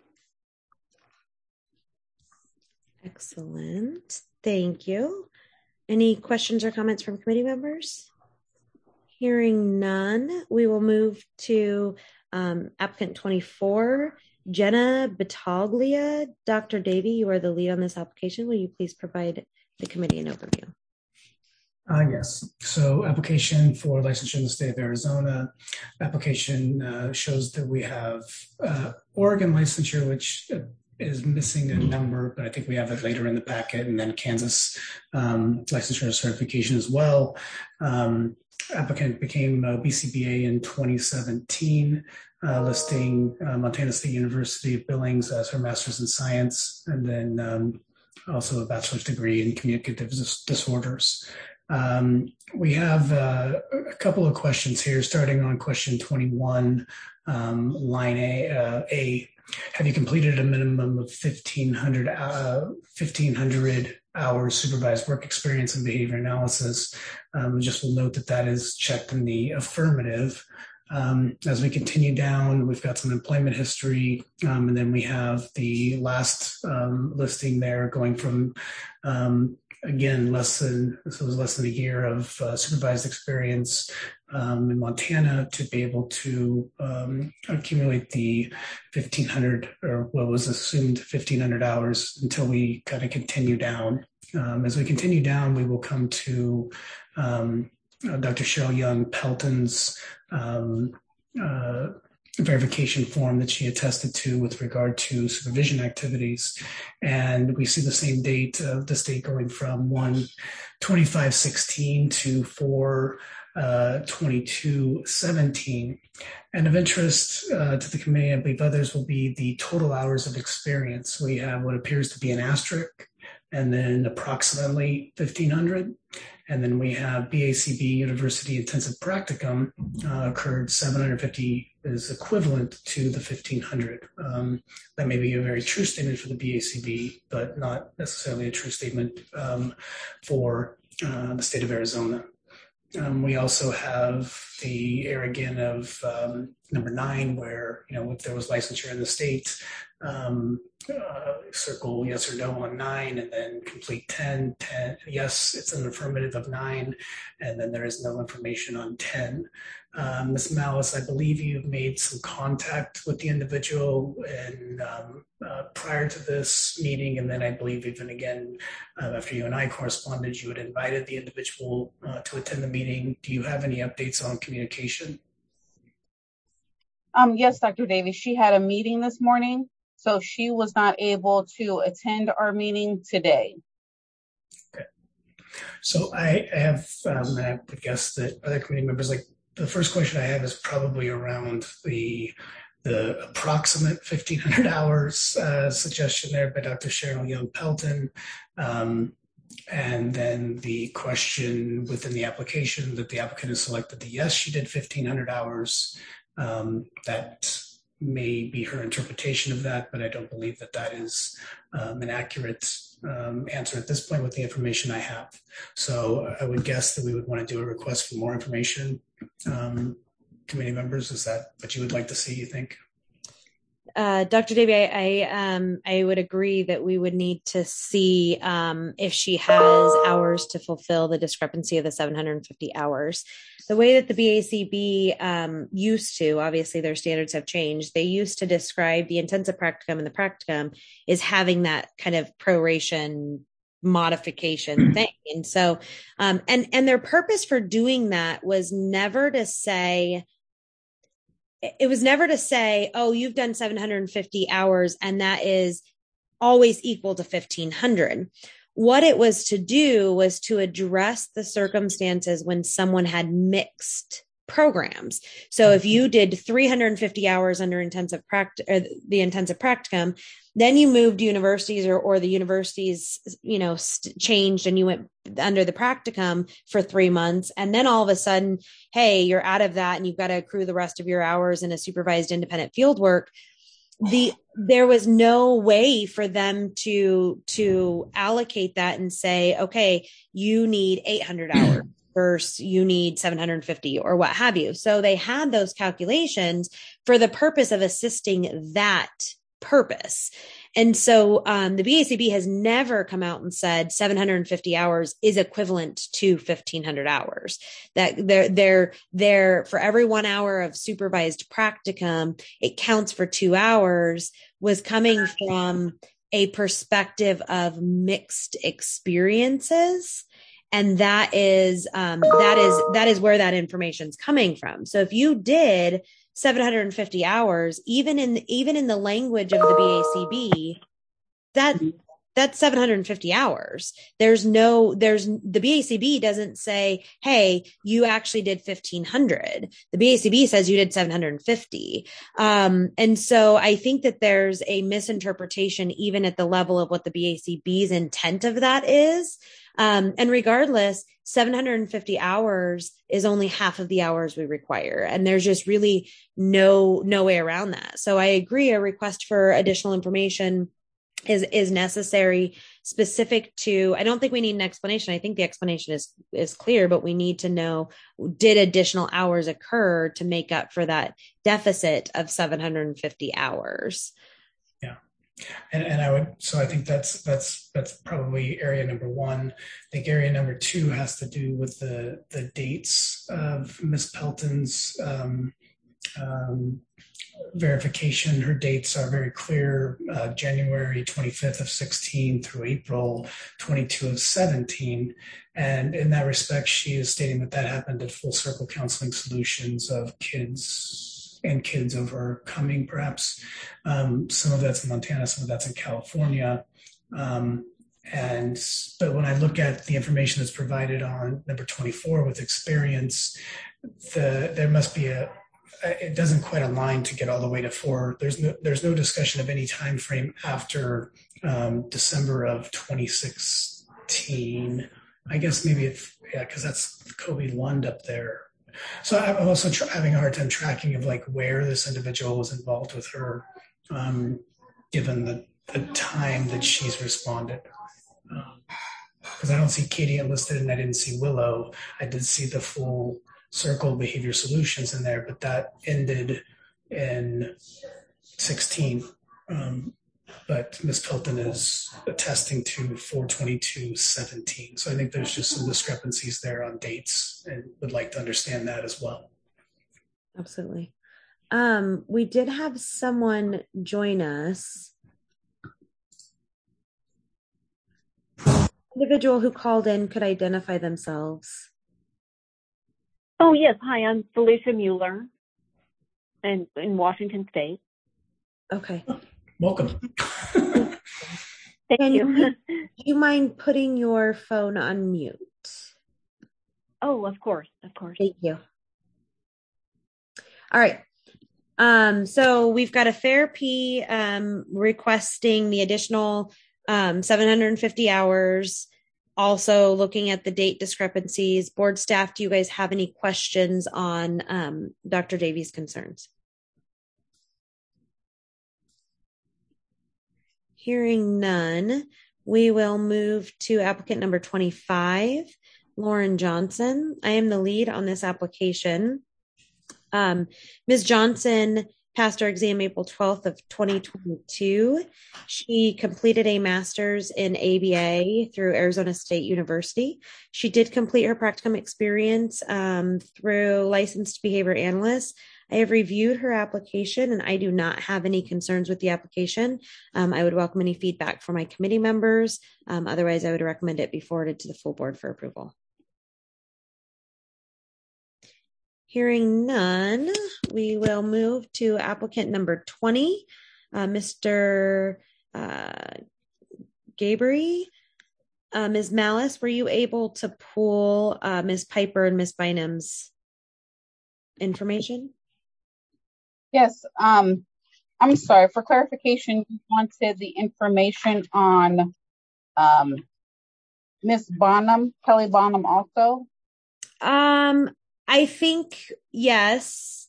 Excellent. Thank you. Any questions or comments from committee members? Hearing none, we will move to applicant 24, Jenna Battaglia. Dr. Davey, you are the lead on this application. Will you please provide the committee an overview? Yes. So application for licensure in the state of Arizona. Application shows that we have Oregon licensure, which is missing a number, but I think we have it later in the packet, and then Kansas licensure certification as well. Applicant became BCBA in 2017, listing Montana State University of Billings as her master's in science, and then also a bachelor's degree in communicative disorders. We have a couple of questions here, starting on question 21, line A. Have you completed a minimum of 1,500 hours supervised work experience in behavior analysis? Just will note that that is checked in the affirmative. As we continue down, we've got some employment history, and then we have the last listing there going from, again, less than a year of supervised experience in Montana to be able to accumulate the 1,500 or what was assumed 1,500 hours until we kind of continue down. As we continue down, we will come to Dr. Cheryl Young Pelton's verification form that she attested to with regard to supervision activities. And we see the same date of this date going from 1/25/16 to 4/22/17. And of interest to the committee, I believe others, will be the total hours of experience. We have what appears to be an asterisk and then approximately 1,500. And then we have BACB University Intensive Practicum occurred 750 is equivalent to the 1,500. That may be a very true statement for the BACB, but not necessarily a true statement for the state of Arizona. We also have the area again of number 9, where, if there was licensure in the state, circle yes or no on 9, and then complete 10. Yes, it's an affirmative of 9, and then there is no information on 10. Ms. Malice, I believe you've made some contact with the individual and prior to this meeting, and then I believe even again after you and I corresponded, you had invited the individual to attend the meeting. Do you have any updates on communication? Yes, Dr. Davies, she had a meeting this morning, so she was not able to attend our meeting today. Okay. So I have, I would guess that other committee members, like the first question I have is probably around the approximate 1,500 hours suggestion there by Dr. Cheryl Young Pelton. And then the question within the application that the applicant has selected the yes, she did 1,500 hours. That may be her interpretation of that, but I don't believe that that is an accurate answer at this point with the information I have. So I would guess that we would want to do a request for more information. Committee members, is that what you would like to see, you think? Dr. Davey, I would agree that we would need to see if she has hours to fulfill the discrepancy of the 750 hours. The way that the BACB used to, obviously their standards have changed. They used to describe the intensive practicum and the practicum is having that kind of proration modification thing. And so, and their purpose for doing that was never to say, oh, you've done 750 hours and that is always equal to 1,500. What it was to do was to address the circumstances when someone had mixed programs. So if you did 350 hours under the intensive practicum, then you moved universities or the universities, changed and you went under the practicum for 3 months. And then all of a sudden, hey, you're out of that and you've got to accrue the rest of your hours in a supervised independent field work. There was no way for them to allocate that and say, okay, you need 800 hours versus you need 750 or what have you. So they had those calculations for the purpose of assisting that purpose. And so the BACB has never come out and said 750 hours is equivalent to 1,500 hours. That they're for every 1 hour of supervised practicum, it counts for 2 hours, was coming from a perspective of mixed experiences. And that is where that information is coming from. So if you did 750 hours, even in the language of the BACB, that's 750 hours. The BACB doesn't say, hey, you actually did 1,500. The BACB says you did 750. And so I think that there's a misinterpretation even at the level of what the BACB's intent of that is. And regardless, 750 hours is only half of the hours we require. And there's just really no way around that. So I agree, a request for additional information is necessary, specific to, I don't think we need an explanation. I think the explanation is clear, but we need to know, did additional hours occur to make up for that deficit of 750 hours? Yeah. And I think that's probably area number one. I think area number two has to do with the dates of Ms. Pelton's verification. Her dates are very clear, January 25th of 16 through April 22 of 17. And in that respect, she is stating that happened at Full Circle Counseling Solutions of kids overcoming, perhaps. Some of that's in Montana, some of that's in California. But when I look at the information that's provided on number 24 with experience, there must be it doesn't quite align to get all the way to 4. There's no discussion of any time frame after December of 2016. I guess maybe because that's Kobe Lund up there. So I'm also having a hard time tracking of where this individual was involved with her, given the time that she's responded. Because I don't see Katie enlisted and I didn't see Willow. I did see the Full Circle Behavior Solutions in there, but that ended in 16. But Ms. Pelton is attesting to 4/22/17. So I think there's just some discrepancies there on dates and would like to understand that as well. Absolutely. We did have someone join us. Individual who called in could identify themselves. Oh, yes. Hi, I'm Felicia Mueller in Washington State. Okay. Welcome. Thank you. Do you mind putting your phone on mute? Oh, of course. Thank you. All right. So we've got a therapy requesting the additional 750 hours. Also looking at the date discrepancies. Board staff, do you guys have any questions on Dr. Davies' concerns? Hearing none, we will move to applicant number 25, Lauren Johnson. I am the lead on this application. Ms. Johnson passed her exam April 12th of 2022. She completed a master's in ABA through Arizona State University. She did complete her practicum experience through licensed behavior analyst. I have reviewed her application and I do not have any concerns with the application. I would welcome any feedback from my committee members. Otherwise, I would recommend it be forwarded to the full board for approval. Hearing none, we will move to applicant number 20, Mr. Gabry. Ms. Malice, were you able to pull Ms. Piper and Ms. Bynum's information? Yes. I'm sorry. For clarification, you wanted the information on Ms. Bonham, Kelly Bonham also? I think yes.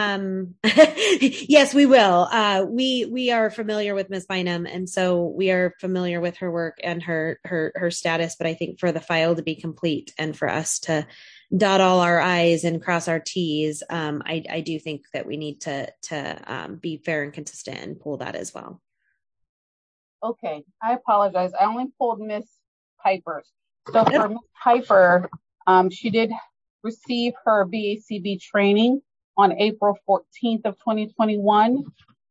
Yes, we will. We are familiar with Ms. Bynum, and so we are familiar with her work and her status. But I think for the file to be complete and for us to dot all our I's and cross our T's, I do think that we need to be fair and consistent and pull that as well. Okay, I apologize. I only pulled Ms. Piper's. So for Ms. Piper, she did receive her BACB training on April 14th of 2021.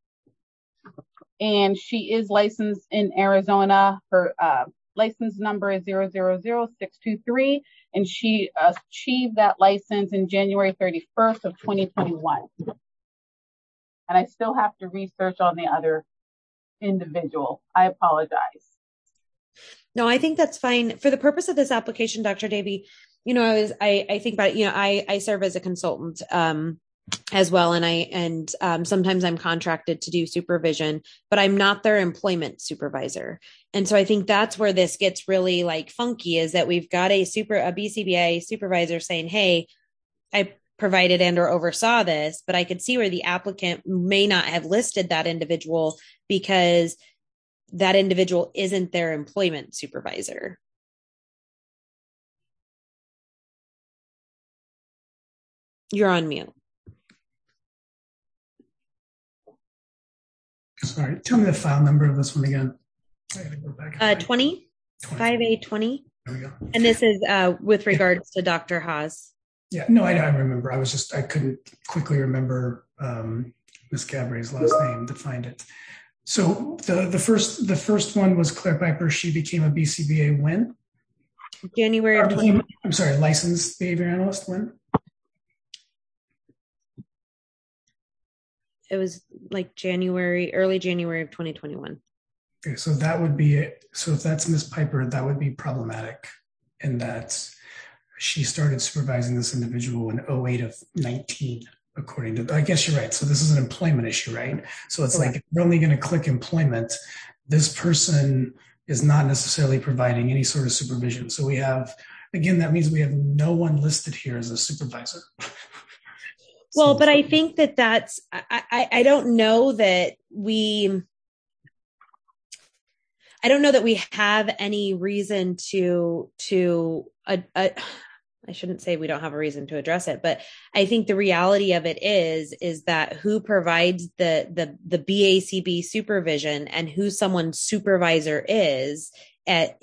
And she is licensed in Arizona. Her license number is 000623, and she achieved that license in January 31st of 2021. And I still have to research on the other individual. I apologize. No, I think that's fine. For the purpose of this application, Dr. Davey, I think about it, I serve as a consultant as well. And sometimes I'm contracted to do supervision, but I'm not their employment supervisor. And so I think that's where this gets really funky, is that we've got a BCBA supervisor saying, hey, I provided and or oversaw this, but I could see where the applicant may not have listed that individual because that individual isn't their employment supervisor. You're on mute. Sorry, tell me the file number of this one again. I gotta go back. 20, 5A20. There we go. And this is with regards to Dr. Haas. Yeah, no, I remember. I couldn't quickly remember Ms. Gabry's last name to find it. So the first one was Claire Piper. She became a BCBA when? January of 2020. I'm sorry, licensed behavior analyst when? It was early January of 2021. Okay, so that would be it. So if that's Ms. Piper, that would be problematic in that she started supervising this individual in 08 of 19, according to, I guess you're right. So this is an employment issue, right? So it's like, if we're only going to click employment, this person is not necessarily providing any sort of supervision. So we have, again, that means we have no one listed here as a supervisor. Well, but I think that's, I don't know that we have any reason to I shouldn't say we don't have a reason to address it, but I think the reality of it is that who provides the BACB supervision and who someone's supervisor is, that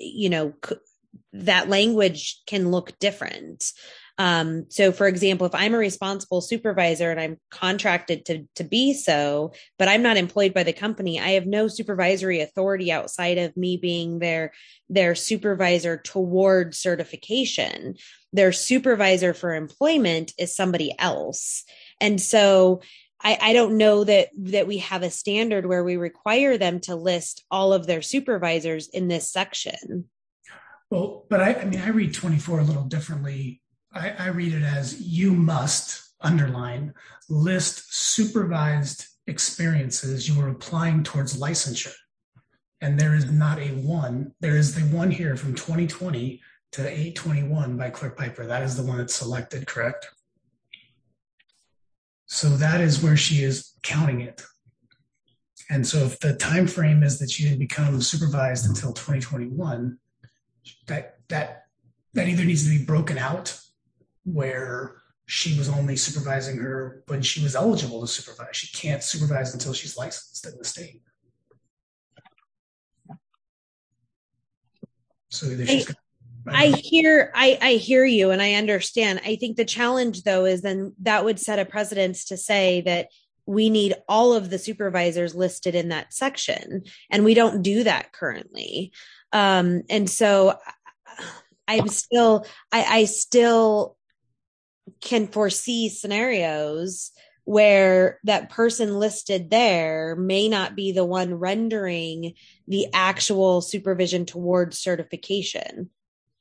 language can look different. So for example, if I'm a responsible supervisor and I'm contracted to be so, but I'm not employed by the company, I have no supervisory authority outside of me being their supervisor toward certification. Their supervisor for employment is somebody else. And so I don't know that we have a standard where we require them to list all of their supervisors in this section. Well, but I read 24 a little differently. I read it as you must, underline, list supervised experiences you are applying towards licensure. And there is not a one. There is the one here from 2020 to 8/21 by Clerk Piper. That is the one that's selected, correct? So that is where she is counting it. And so if the time frame is that she didn't become supervised until 2021, that either needs to be broken out where she was only supervising her when she was eligible to supervise. She can't supervise until she's licensed in the state. So either she's I hear you and I understand. I think the challenge though is then that would set a precedence to say that we need all of the supervisors listed in that section, and we don't do that currently. And so I still can foresee scenarios where that person listed there may not be the one rendering the actual supervision towards certification.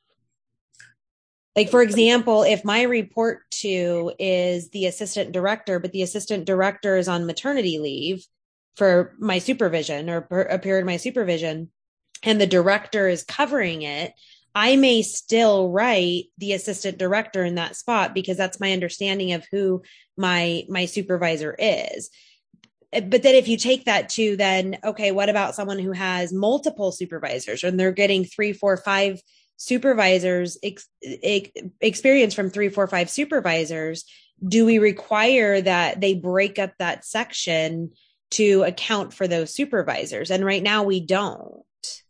Like, for example, if my report to is the assistant director, but the assistant director is on maternity leave for my supervision or a period of my supervision, and the director is covering it, I may still write the assistant director in that spot because that's my understanding of who my supervisor is. But then if you take that to then, okay, what about someone who has multiple supervisors and they're getting 3, 4, 5 supervisors, experience from 3, 4, 5 supervisors? Do we require that they break up that section to account for those supervisors? And right now we don't.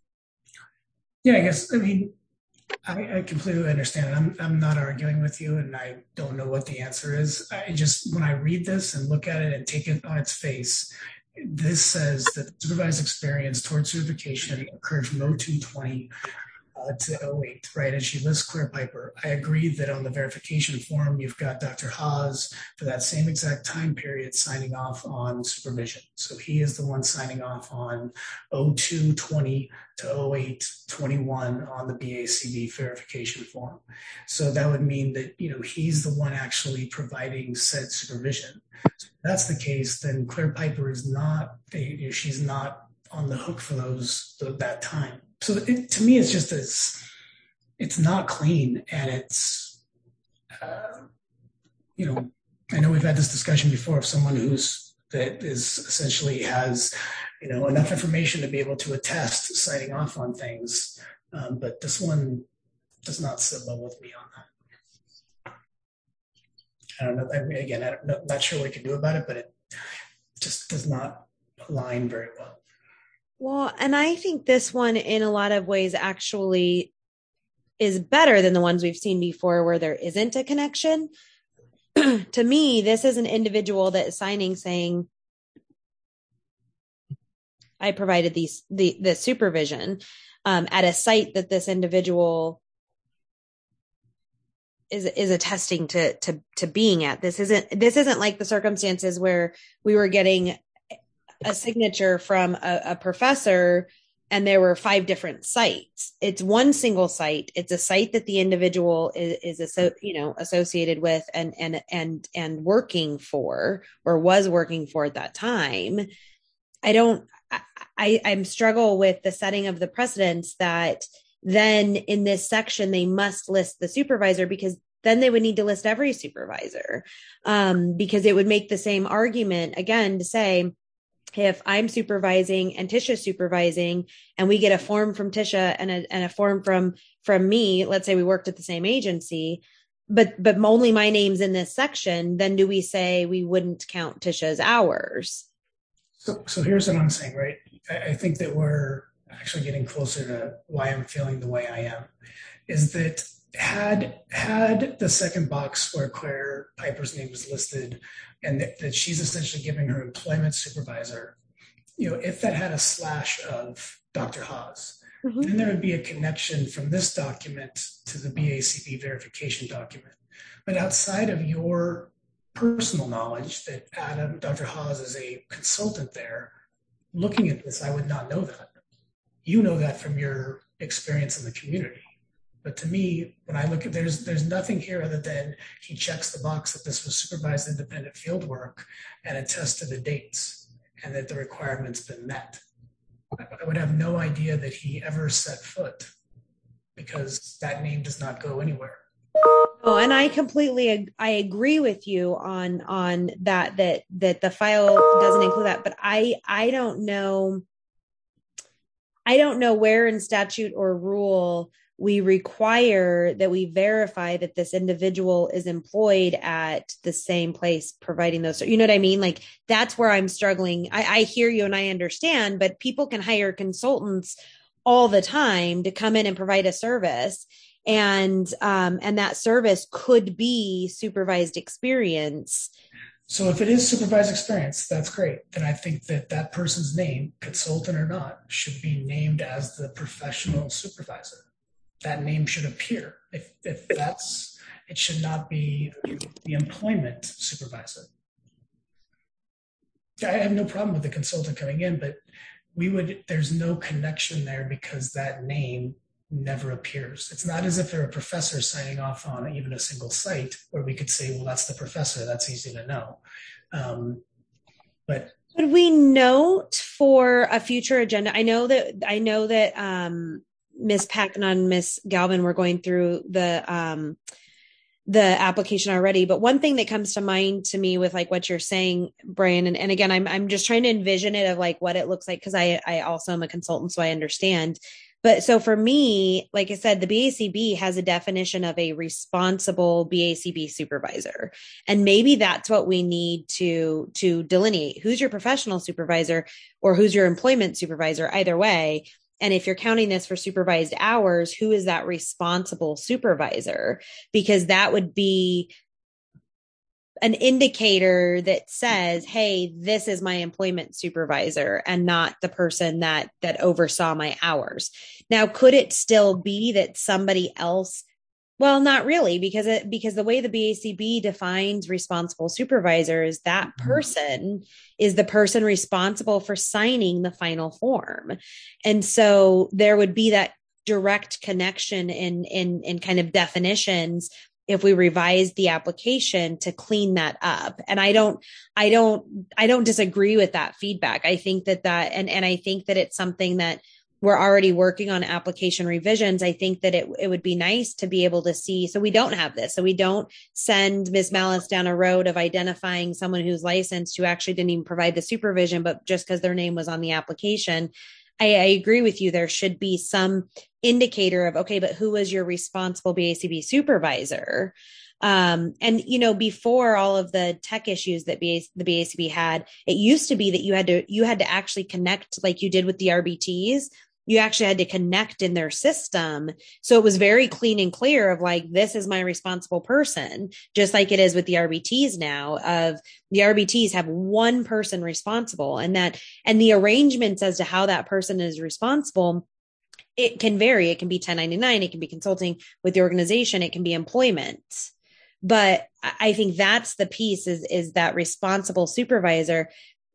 Yeah, I guess, I mean, I completely understand. I'm not arguing with you, and I don't know what the answer is. I just, when I read this and look at it and take it on its face, this says that supervised experience towards certification occurred from 0220 to 08, right? And she lists Claire Piper. I agree that on the verification form, you've got Dr. Haas for that same exact time period signing off on supervision. So he is the one signing off on 0220 to 0821 on the BACB verification form. So that would mean that, he's the one actually providing said supervision. So if that's the case, then Claire Piper is not, she's not on the hook for that time. So to me, it's just it's not clean, and it's, I know we've had this discussion before of someone that essentially has, enough information to be able to attest signing off on things, but this one does not sit well with me on that. I don't know. I'm not sure what we can do about it, but it just does not align very well. Well, and I think this one in a lot of ways actually is better than the ones we've seen before where there isn't a connection. To me, this is an individual that is signing saying, I provided the supervision at a site that this individual is attesting to being at. This isn't like the circumstances where we were getting a signature from a professor and there were 5 different sites. It's one single site. It's a site that the individual is associated with and working for, or was working for at that time. I'm struggle with the setting of the precedents that then in this section, they must list the supervisor, because then they would need to list every supervisor, because it would make the same argument again to say, if I'm supervising and Tisha's supervising and we get a form from Tisha and a form from me, let's say we worked at the same agency, but only my name's in this section, then do we say we wouldn't count Tisha's hours? So here's what I'm saying, right? I think that we're actually getting closer to why I'm feeling the way I am, is that had the second box where Claire Piper's name is listed and that she's essentially giving her employment supervisor, if that had a slash of Dr. Haas, then there would be a connection from this document to the BACB verification document. But outside of your personal knowledge that Dr. Haas is a consultant there, looking at this, I would not know that. You know that from your experience in the community. But to me, when I look at, there's nothing here other than he checks the box that this was supervised independent field work and attests to the dates and that the requirement's been met. I would have no idea that he ever set foot because that name does not go anywhere. Oh, and I agree with you on that the file doesn't include that, but I don't know where in statute or rule we require that we verify that this individual is employed at the same place providing those. You know what I mean? Like, that's where I'm struggling. I hear you and I understand, but people can hire consultants all the time to come in and provide a service. And that service could be supervised experience. So if it is supervised experience, that's great. Then I think that person's name, consultant or not, should be named as the professional supervisor. That name should appear. If that's, it should not be the employment supervisor. I have no problem with the consultant coming in, but there's no connection there because that name never appears. It's not as if they're a professor signing off on even a single site where we could say, well, that's the professor. That's easy to know. But would we note for a future agenda? I know that Ms. Packman and Ms. Galvin were going through the application already, but one thing that comes to mind to me with like what you're saying, Brian, and again, I'm just trying to envision it of like what it looks like, because I also am a consultant, so I understand. But so for me, like I said, the BACB has a definition of a responsible BACB supervisor. And maybe that's what we need to delineate. Who's your professional supervisor or who's your employment supervisor, either way. And if you're counting this for supervised hours, who is that responsible supervisor? Because that would be an indicator that says, hey, this is my employment supervisor and not the person that oversaw my hours. Now, could it still be that somebody else? Well, not really, because the way the BACB defines responsible supervisor is that person is the person responsible for signing the final form. And so there would be that direct connection in kind of definitions if we revise the application to clean that up. And I don't disagree with that feedback. I think that and I think that it's something that we're already working on application revisions. I think that it would be nice to be able to see, so we don't have this. So we don't send Ms. Malice down a road of identifying someone who's licensed who actually didn't even provide the supervision, but just because their name was on the application. I agree with you. There should be some indicator of, okay, but who was your responsible BACB supervisor? And, before all of the tech issues that the BACB had, it used to be that you had to actually connect like you did with the RBTs. You actually had to connect in their system. So it was very clean and clear of like, this is my responsible person, just like it is with the RBTs now. Of the RBTs have one person responsible, and the arrangements as to how that person is responsible, it can vary. It can be 1099, it can be consulting with the organization, it can be employment. But I think that's the piece is that responsible supervisor.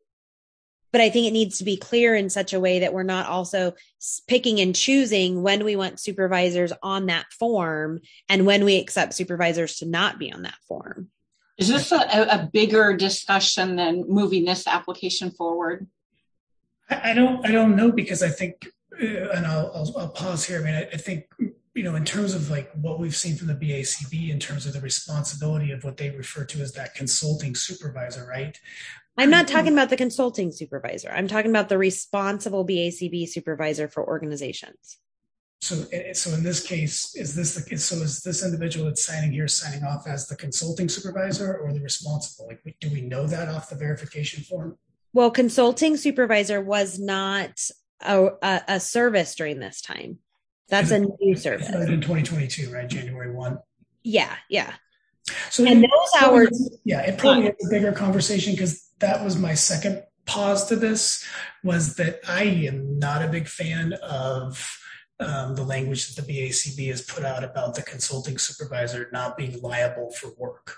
But I think it needs to be clear in such a way that we're not also picking and choosing when we want supervisors on that form and when we accept supervisors to not be on that form. Is this a bigger discussion than moving this application forward? I don't know, because I think, and I'll pause here. I mean, I think, in terms of like what we've seen from the BACB in terms of the responsibility of what they refer to as that consulting supervisor, right? I'm not talking about the consulting supervisor. I'm talking about the responsible BACB supervisor for organizations. So in this case, is this individual that's signing off as the consulting supervisor or the responsible? Like, do we know that off the verification form? Well, consulting supervisor was not a service during this time. That's a new service. In 2022, right? January 1. Yeah. So and those hours. Yeah, it probably is a bigger conversation, because that was my second pause to this, was that I am not a big fan of the language that the BACB has put out about the consulting supervisor not being liable for work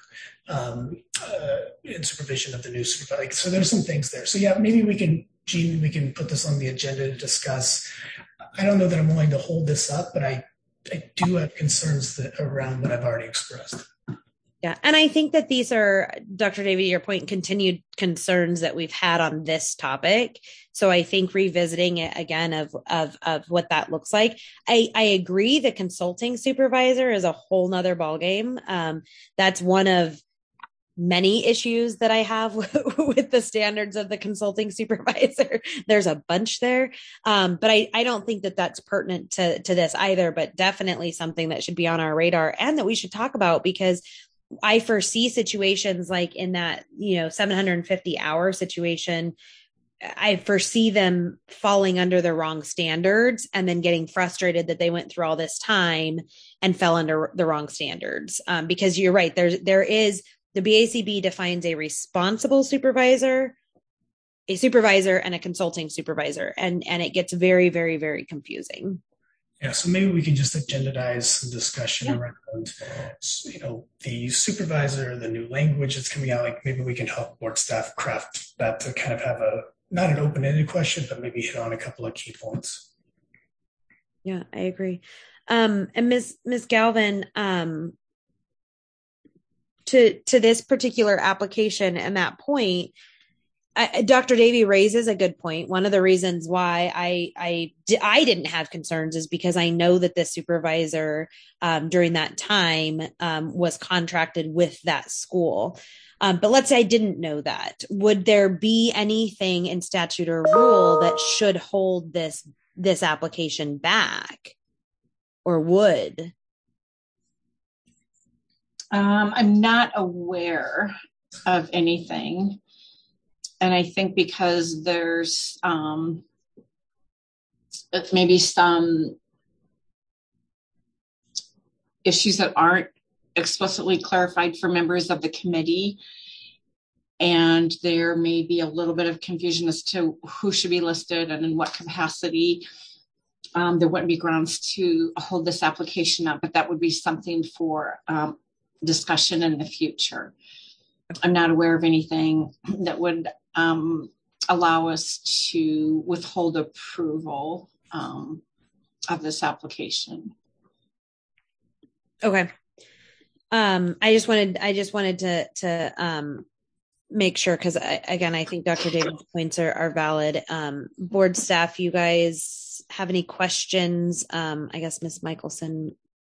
in supervision of the new supervisor. So there's some things there. So yeah, maybe we can put this on the agenda to discuss. I don't know that I'm willing to hold this up, but I do have concerns around what I've already expressed. Yeah. And I think that these are, Dr. Davey, your point, continued concerns that we've had on this topic. So I think revisiting it again of what that looks like. I agree the consulting supervisor is a whole nother ballgame. That's one of many issues that I have with the standards of the consulting supervisor. There's a bunch there. But I don't think that that's pertinent to this either, but definitely something that should be on our radar and that we should talk about, because I foresee situations like in that, 750 hour situation. I foresee them falling under the wrong standards and then getting frustrated that they went through all this time and fell under the wrong standards. Because you're right. There is, the BACB defines a responsible supervisor, a supervisor, and a consulting supervisor. And it gets very, very, very confusing. Yeah, so maybe we can just agendize some discussion around, the supervisor, the new language that's coming out. Like maybe we can help board staff craft that to kind of have not an open-ended question, but maybe hit on a couple of key points. Yeah, I agree. And Ms. Galvin, to this particular application and that point, Dr. Davey raises a good point. One of the reasons why I didn't have concerns is because I know that the supervisor during that time was contracted with that school. But let's say I didn't know that. Would there be anything in statute or rule that should hold this application back, or would? I'm not aware of anything. And I think because there's maybe some issues that aren't explicitly clarified for members of the committee, and there may be a little bit of confusion as to who should be listed and in what capacity, there wouldn't be grounds to hold this application up, but that would be something for discussion in the future. I'm not aware of anything that would allow us to withhold approval of this application. Okay. I just wanted to make sure, because I think Dr. David's points are valid. Board staff, you guys have any questions? I guess Ms. Michelson.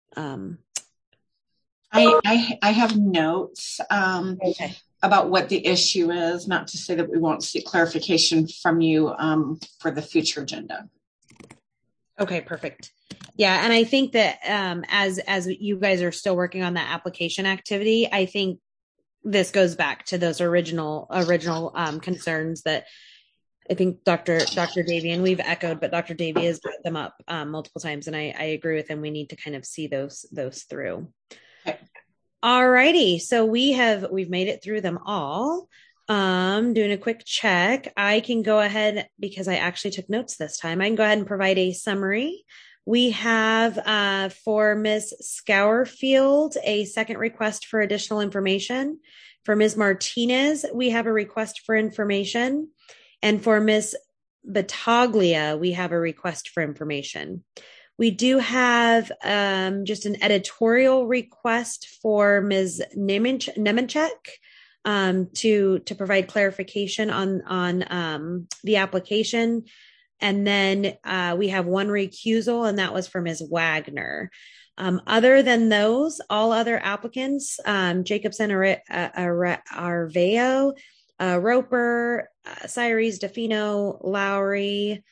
I have notes about what the issue is, not to say that we won't seek clarification from you for the future agenda. Okay, perfect. Yeah, and I think that as you guys are still working on that application activity, I think this goes back to those original concerns that I think Dr. Davey, and we've echoed, but Dr. Davey has brought them up multiple times, and I agree with him. We need to kind of see those through. Okay. All righty. So we've made it through them all. Doing a quick check. I can go ahead, because I actually took notes this time. I can go ahead and provide a summary. We have for Ms. Scourfield a second request for additional information. For Ms. Martinez, we have a request for information. And for Ms. Battaglia, we have a request for information. We do have just an editorial request for Ms. Nemenchek to provide clarification on the application. And then we have one recusal, and that was for Ms. Wagner. Other than those, all other applicants, Jacobson, Arveo, Roper, Cyrese, Defino, Lowry,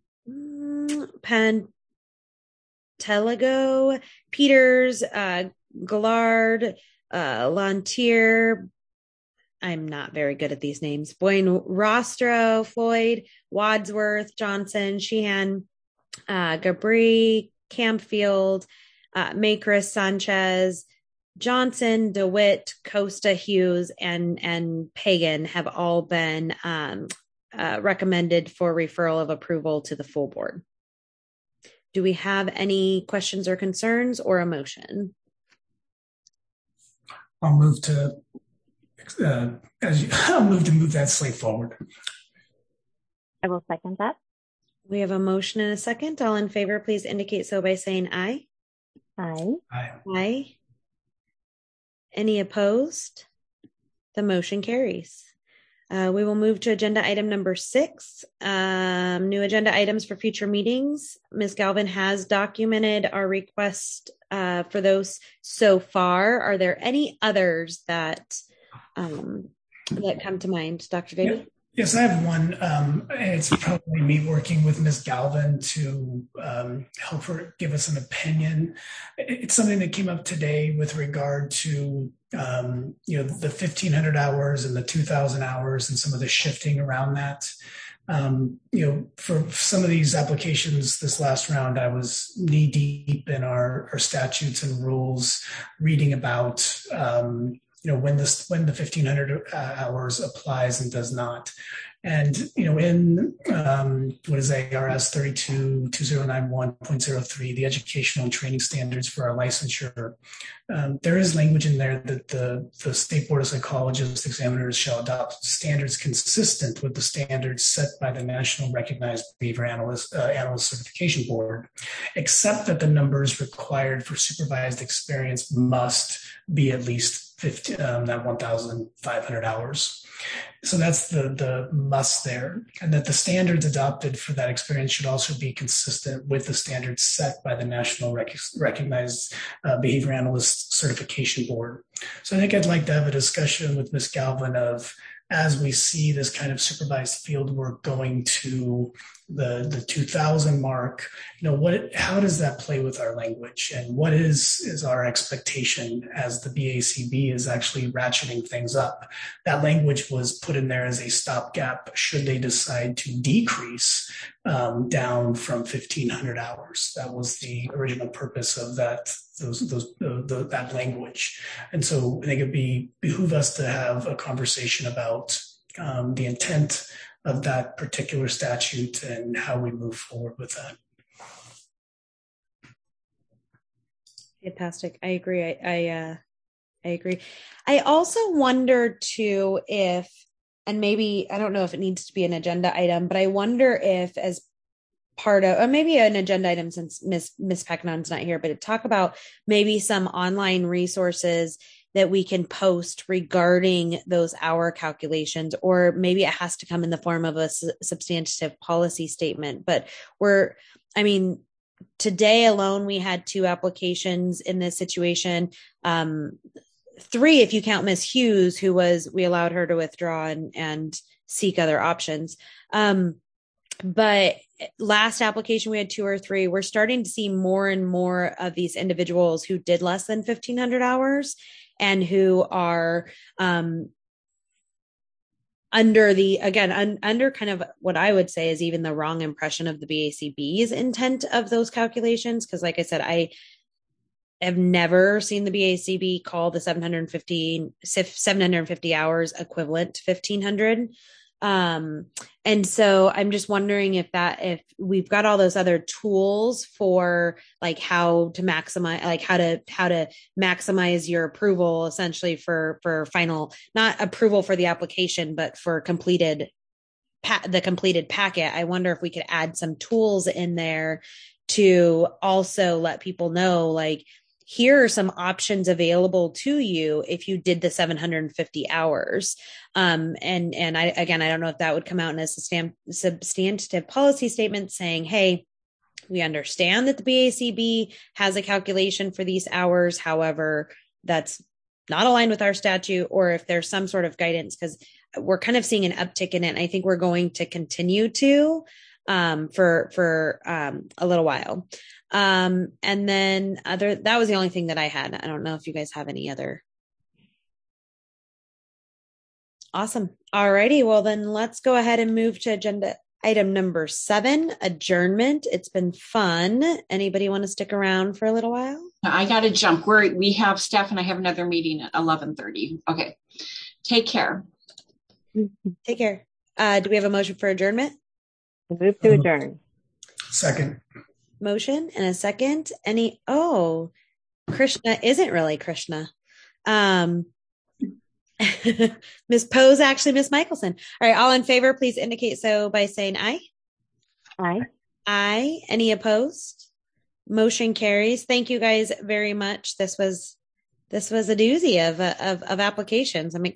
Pantelago, Peters, Gallard, Lantier. I'm not very good at these names. Boyne Rostro, Floyd, Wadsworth, Johnson, Sheehan, Gabri, Campfield, Macris, Sanchez, Johnson, DeWitt, Costa, Hughes, and Pagan have all been recommended for referral of approval to the full board. Do we have any questions or concerns or a motion? I'll move to move that slate forward. I will second that. We have a motion and a second. All in favor, please indicate so by saying aye. Aye. Aye. Aye. Any opposed? The motion carries. We will move to agenda item number 6, new agenda items for future meetings. Ms. Galvin has documented our request for those so far. Are there any others that come to mind, Dr. Davey? Yeah. Yes, I have one. It's probably me working with Ms. Galvin to help her give us an opinion. It's something that came up today with regard to the 1,500 hours and the 2,000 hours and some of the shifting around that. For some of these applications this last round, I was knee deep in our statutes and rules, reading about when the 1,500 hours applies and does not. And, in what is ARS 322091.03, the educational and training standards for our licensure, there is language in there that the State Board of Psychologists examiners shall adopt standards consistent with the standards set by the National Recognized Behavior Analyst Certification Board, except that the numbers required for supervised experience must be at least 1,500 hours. So that's the must there. And that the standards adopted for that experience should also be consistent with the standards set by the National Recognized Behavior Analyst Certification Board. So I think I'd like to have a discussion with Ms. Galvin of, as we see this kind of supervised field work going to the 2,000 mark, how does that play with our language, and what is our expectation as the BACB is actually ratcheting things up? That language was put in there as a stopgap should they decide to decrease down from 1,500 hours. That was the original purpose of that language. And so I think it'd behoove us to have a conversation about the intent of that particular statute and how we move forward with that. Fantastic. I agree. I agree. I also wonder too if, and maybe, I don't know if it needs to be an agenda item, but I wonder if as part of, or maybe an agenda item since Miss Pecknon's not here, but to talk about maybe some online resources that we can post regarding those hour calculations, or maybe it has to come in the form of a substantive policy statement. But today alone, we had 2 applications in this situation. 3, if you count Miss Hughes, we allowed her to withdraw and seek other options. But last application, we had 2 or 3. We're starting to see more and more of these individuals who did less than 1,500 hours and who are under kind of what I would say is even the wrong impression of the BACB's intent of those calculations. Because like I said, I have never seen the BACB call the 750 hours equivalent to 1,500. And so I'm just wondering if we've got all those other tools for like how to maximize, like how to maximize your approval essentially for final, not approval for the application, but for the completed packet. I wonder if we could add some tools in there to also let people know, like, here are some options available to you if you did the 750 hours. And I don't know if that would come out in a substantive policy statement saying, hey, we understand that the BACB has a calculation for these hours. However, that's not aligned with our statute, or if there's some sort of guidance, because we're kind of seeing an uptick in it. And I think we're going to continue to for a little while. And then that was the only thing that I had. I don't know if you guys have any other. Awesome. All righty. Well, then let's go ahead and move to agenda item number 7, adjournment. It's been fun. Anybody want to stick around for a little while? I got to jump. We have Steph and I have another meeting at 11:30. Okay. Take care. Take care. Do we have a motion for adjournment? Move to adjourn. Second. Motion and a second. Krishna isn't really Krishna. Ms. Poe's actually Ms. Michelson. All right, all in favor, please indicate so by saying aye. Aye. Aye. Any opposed? Motion carries. Thank you guys very much. This was This was a doozy of applications. I'm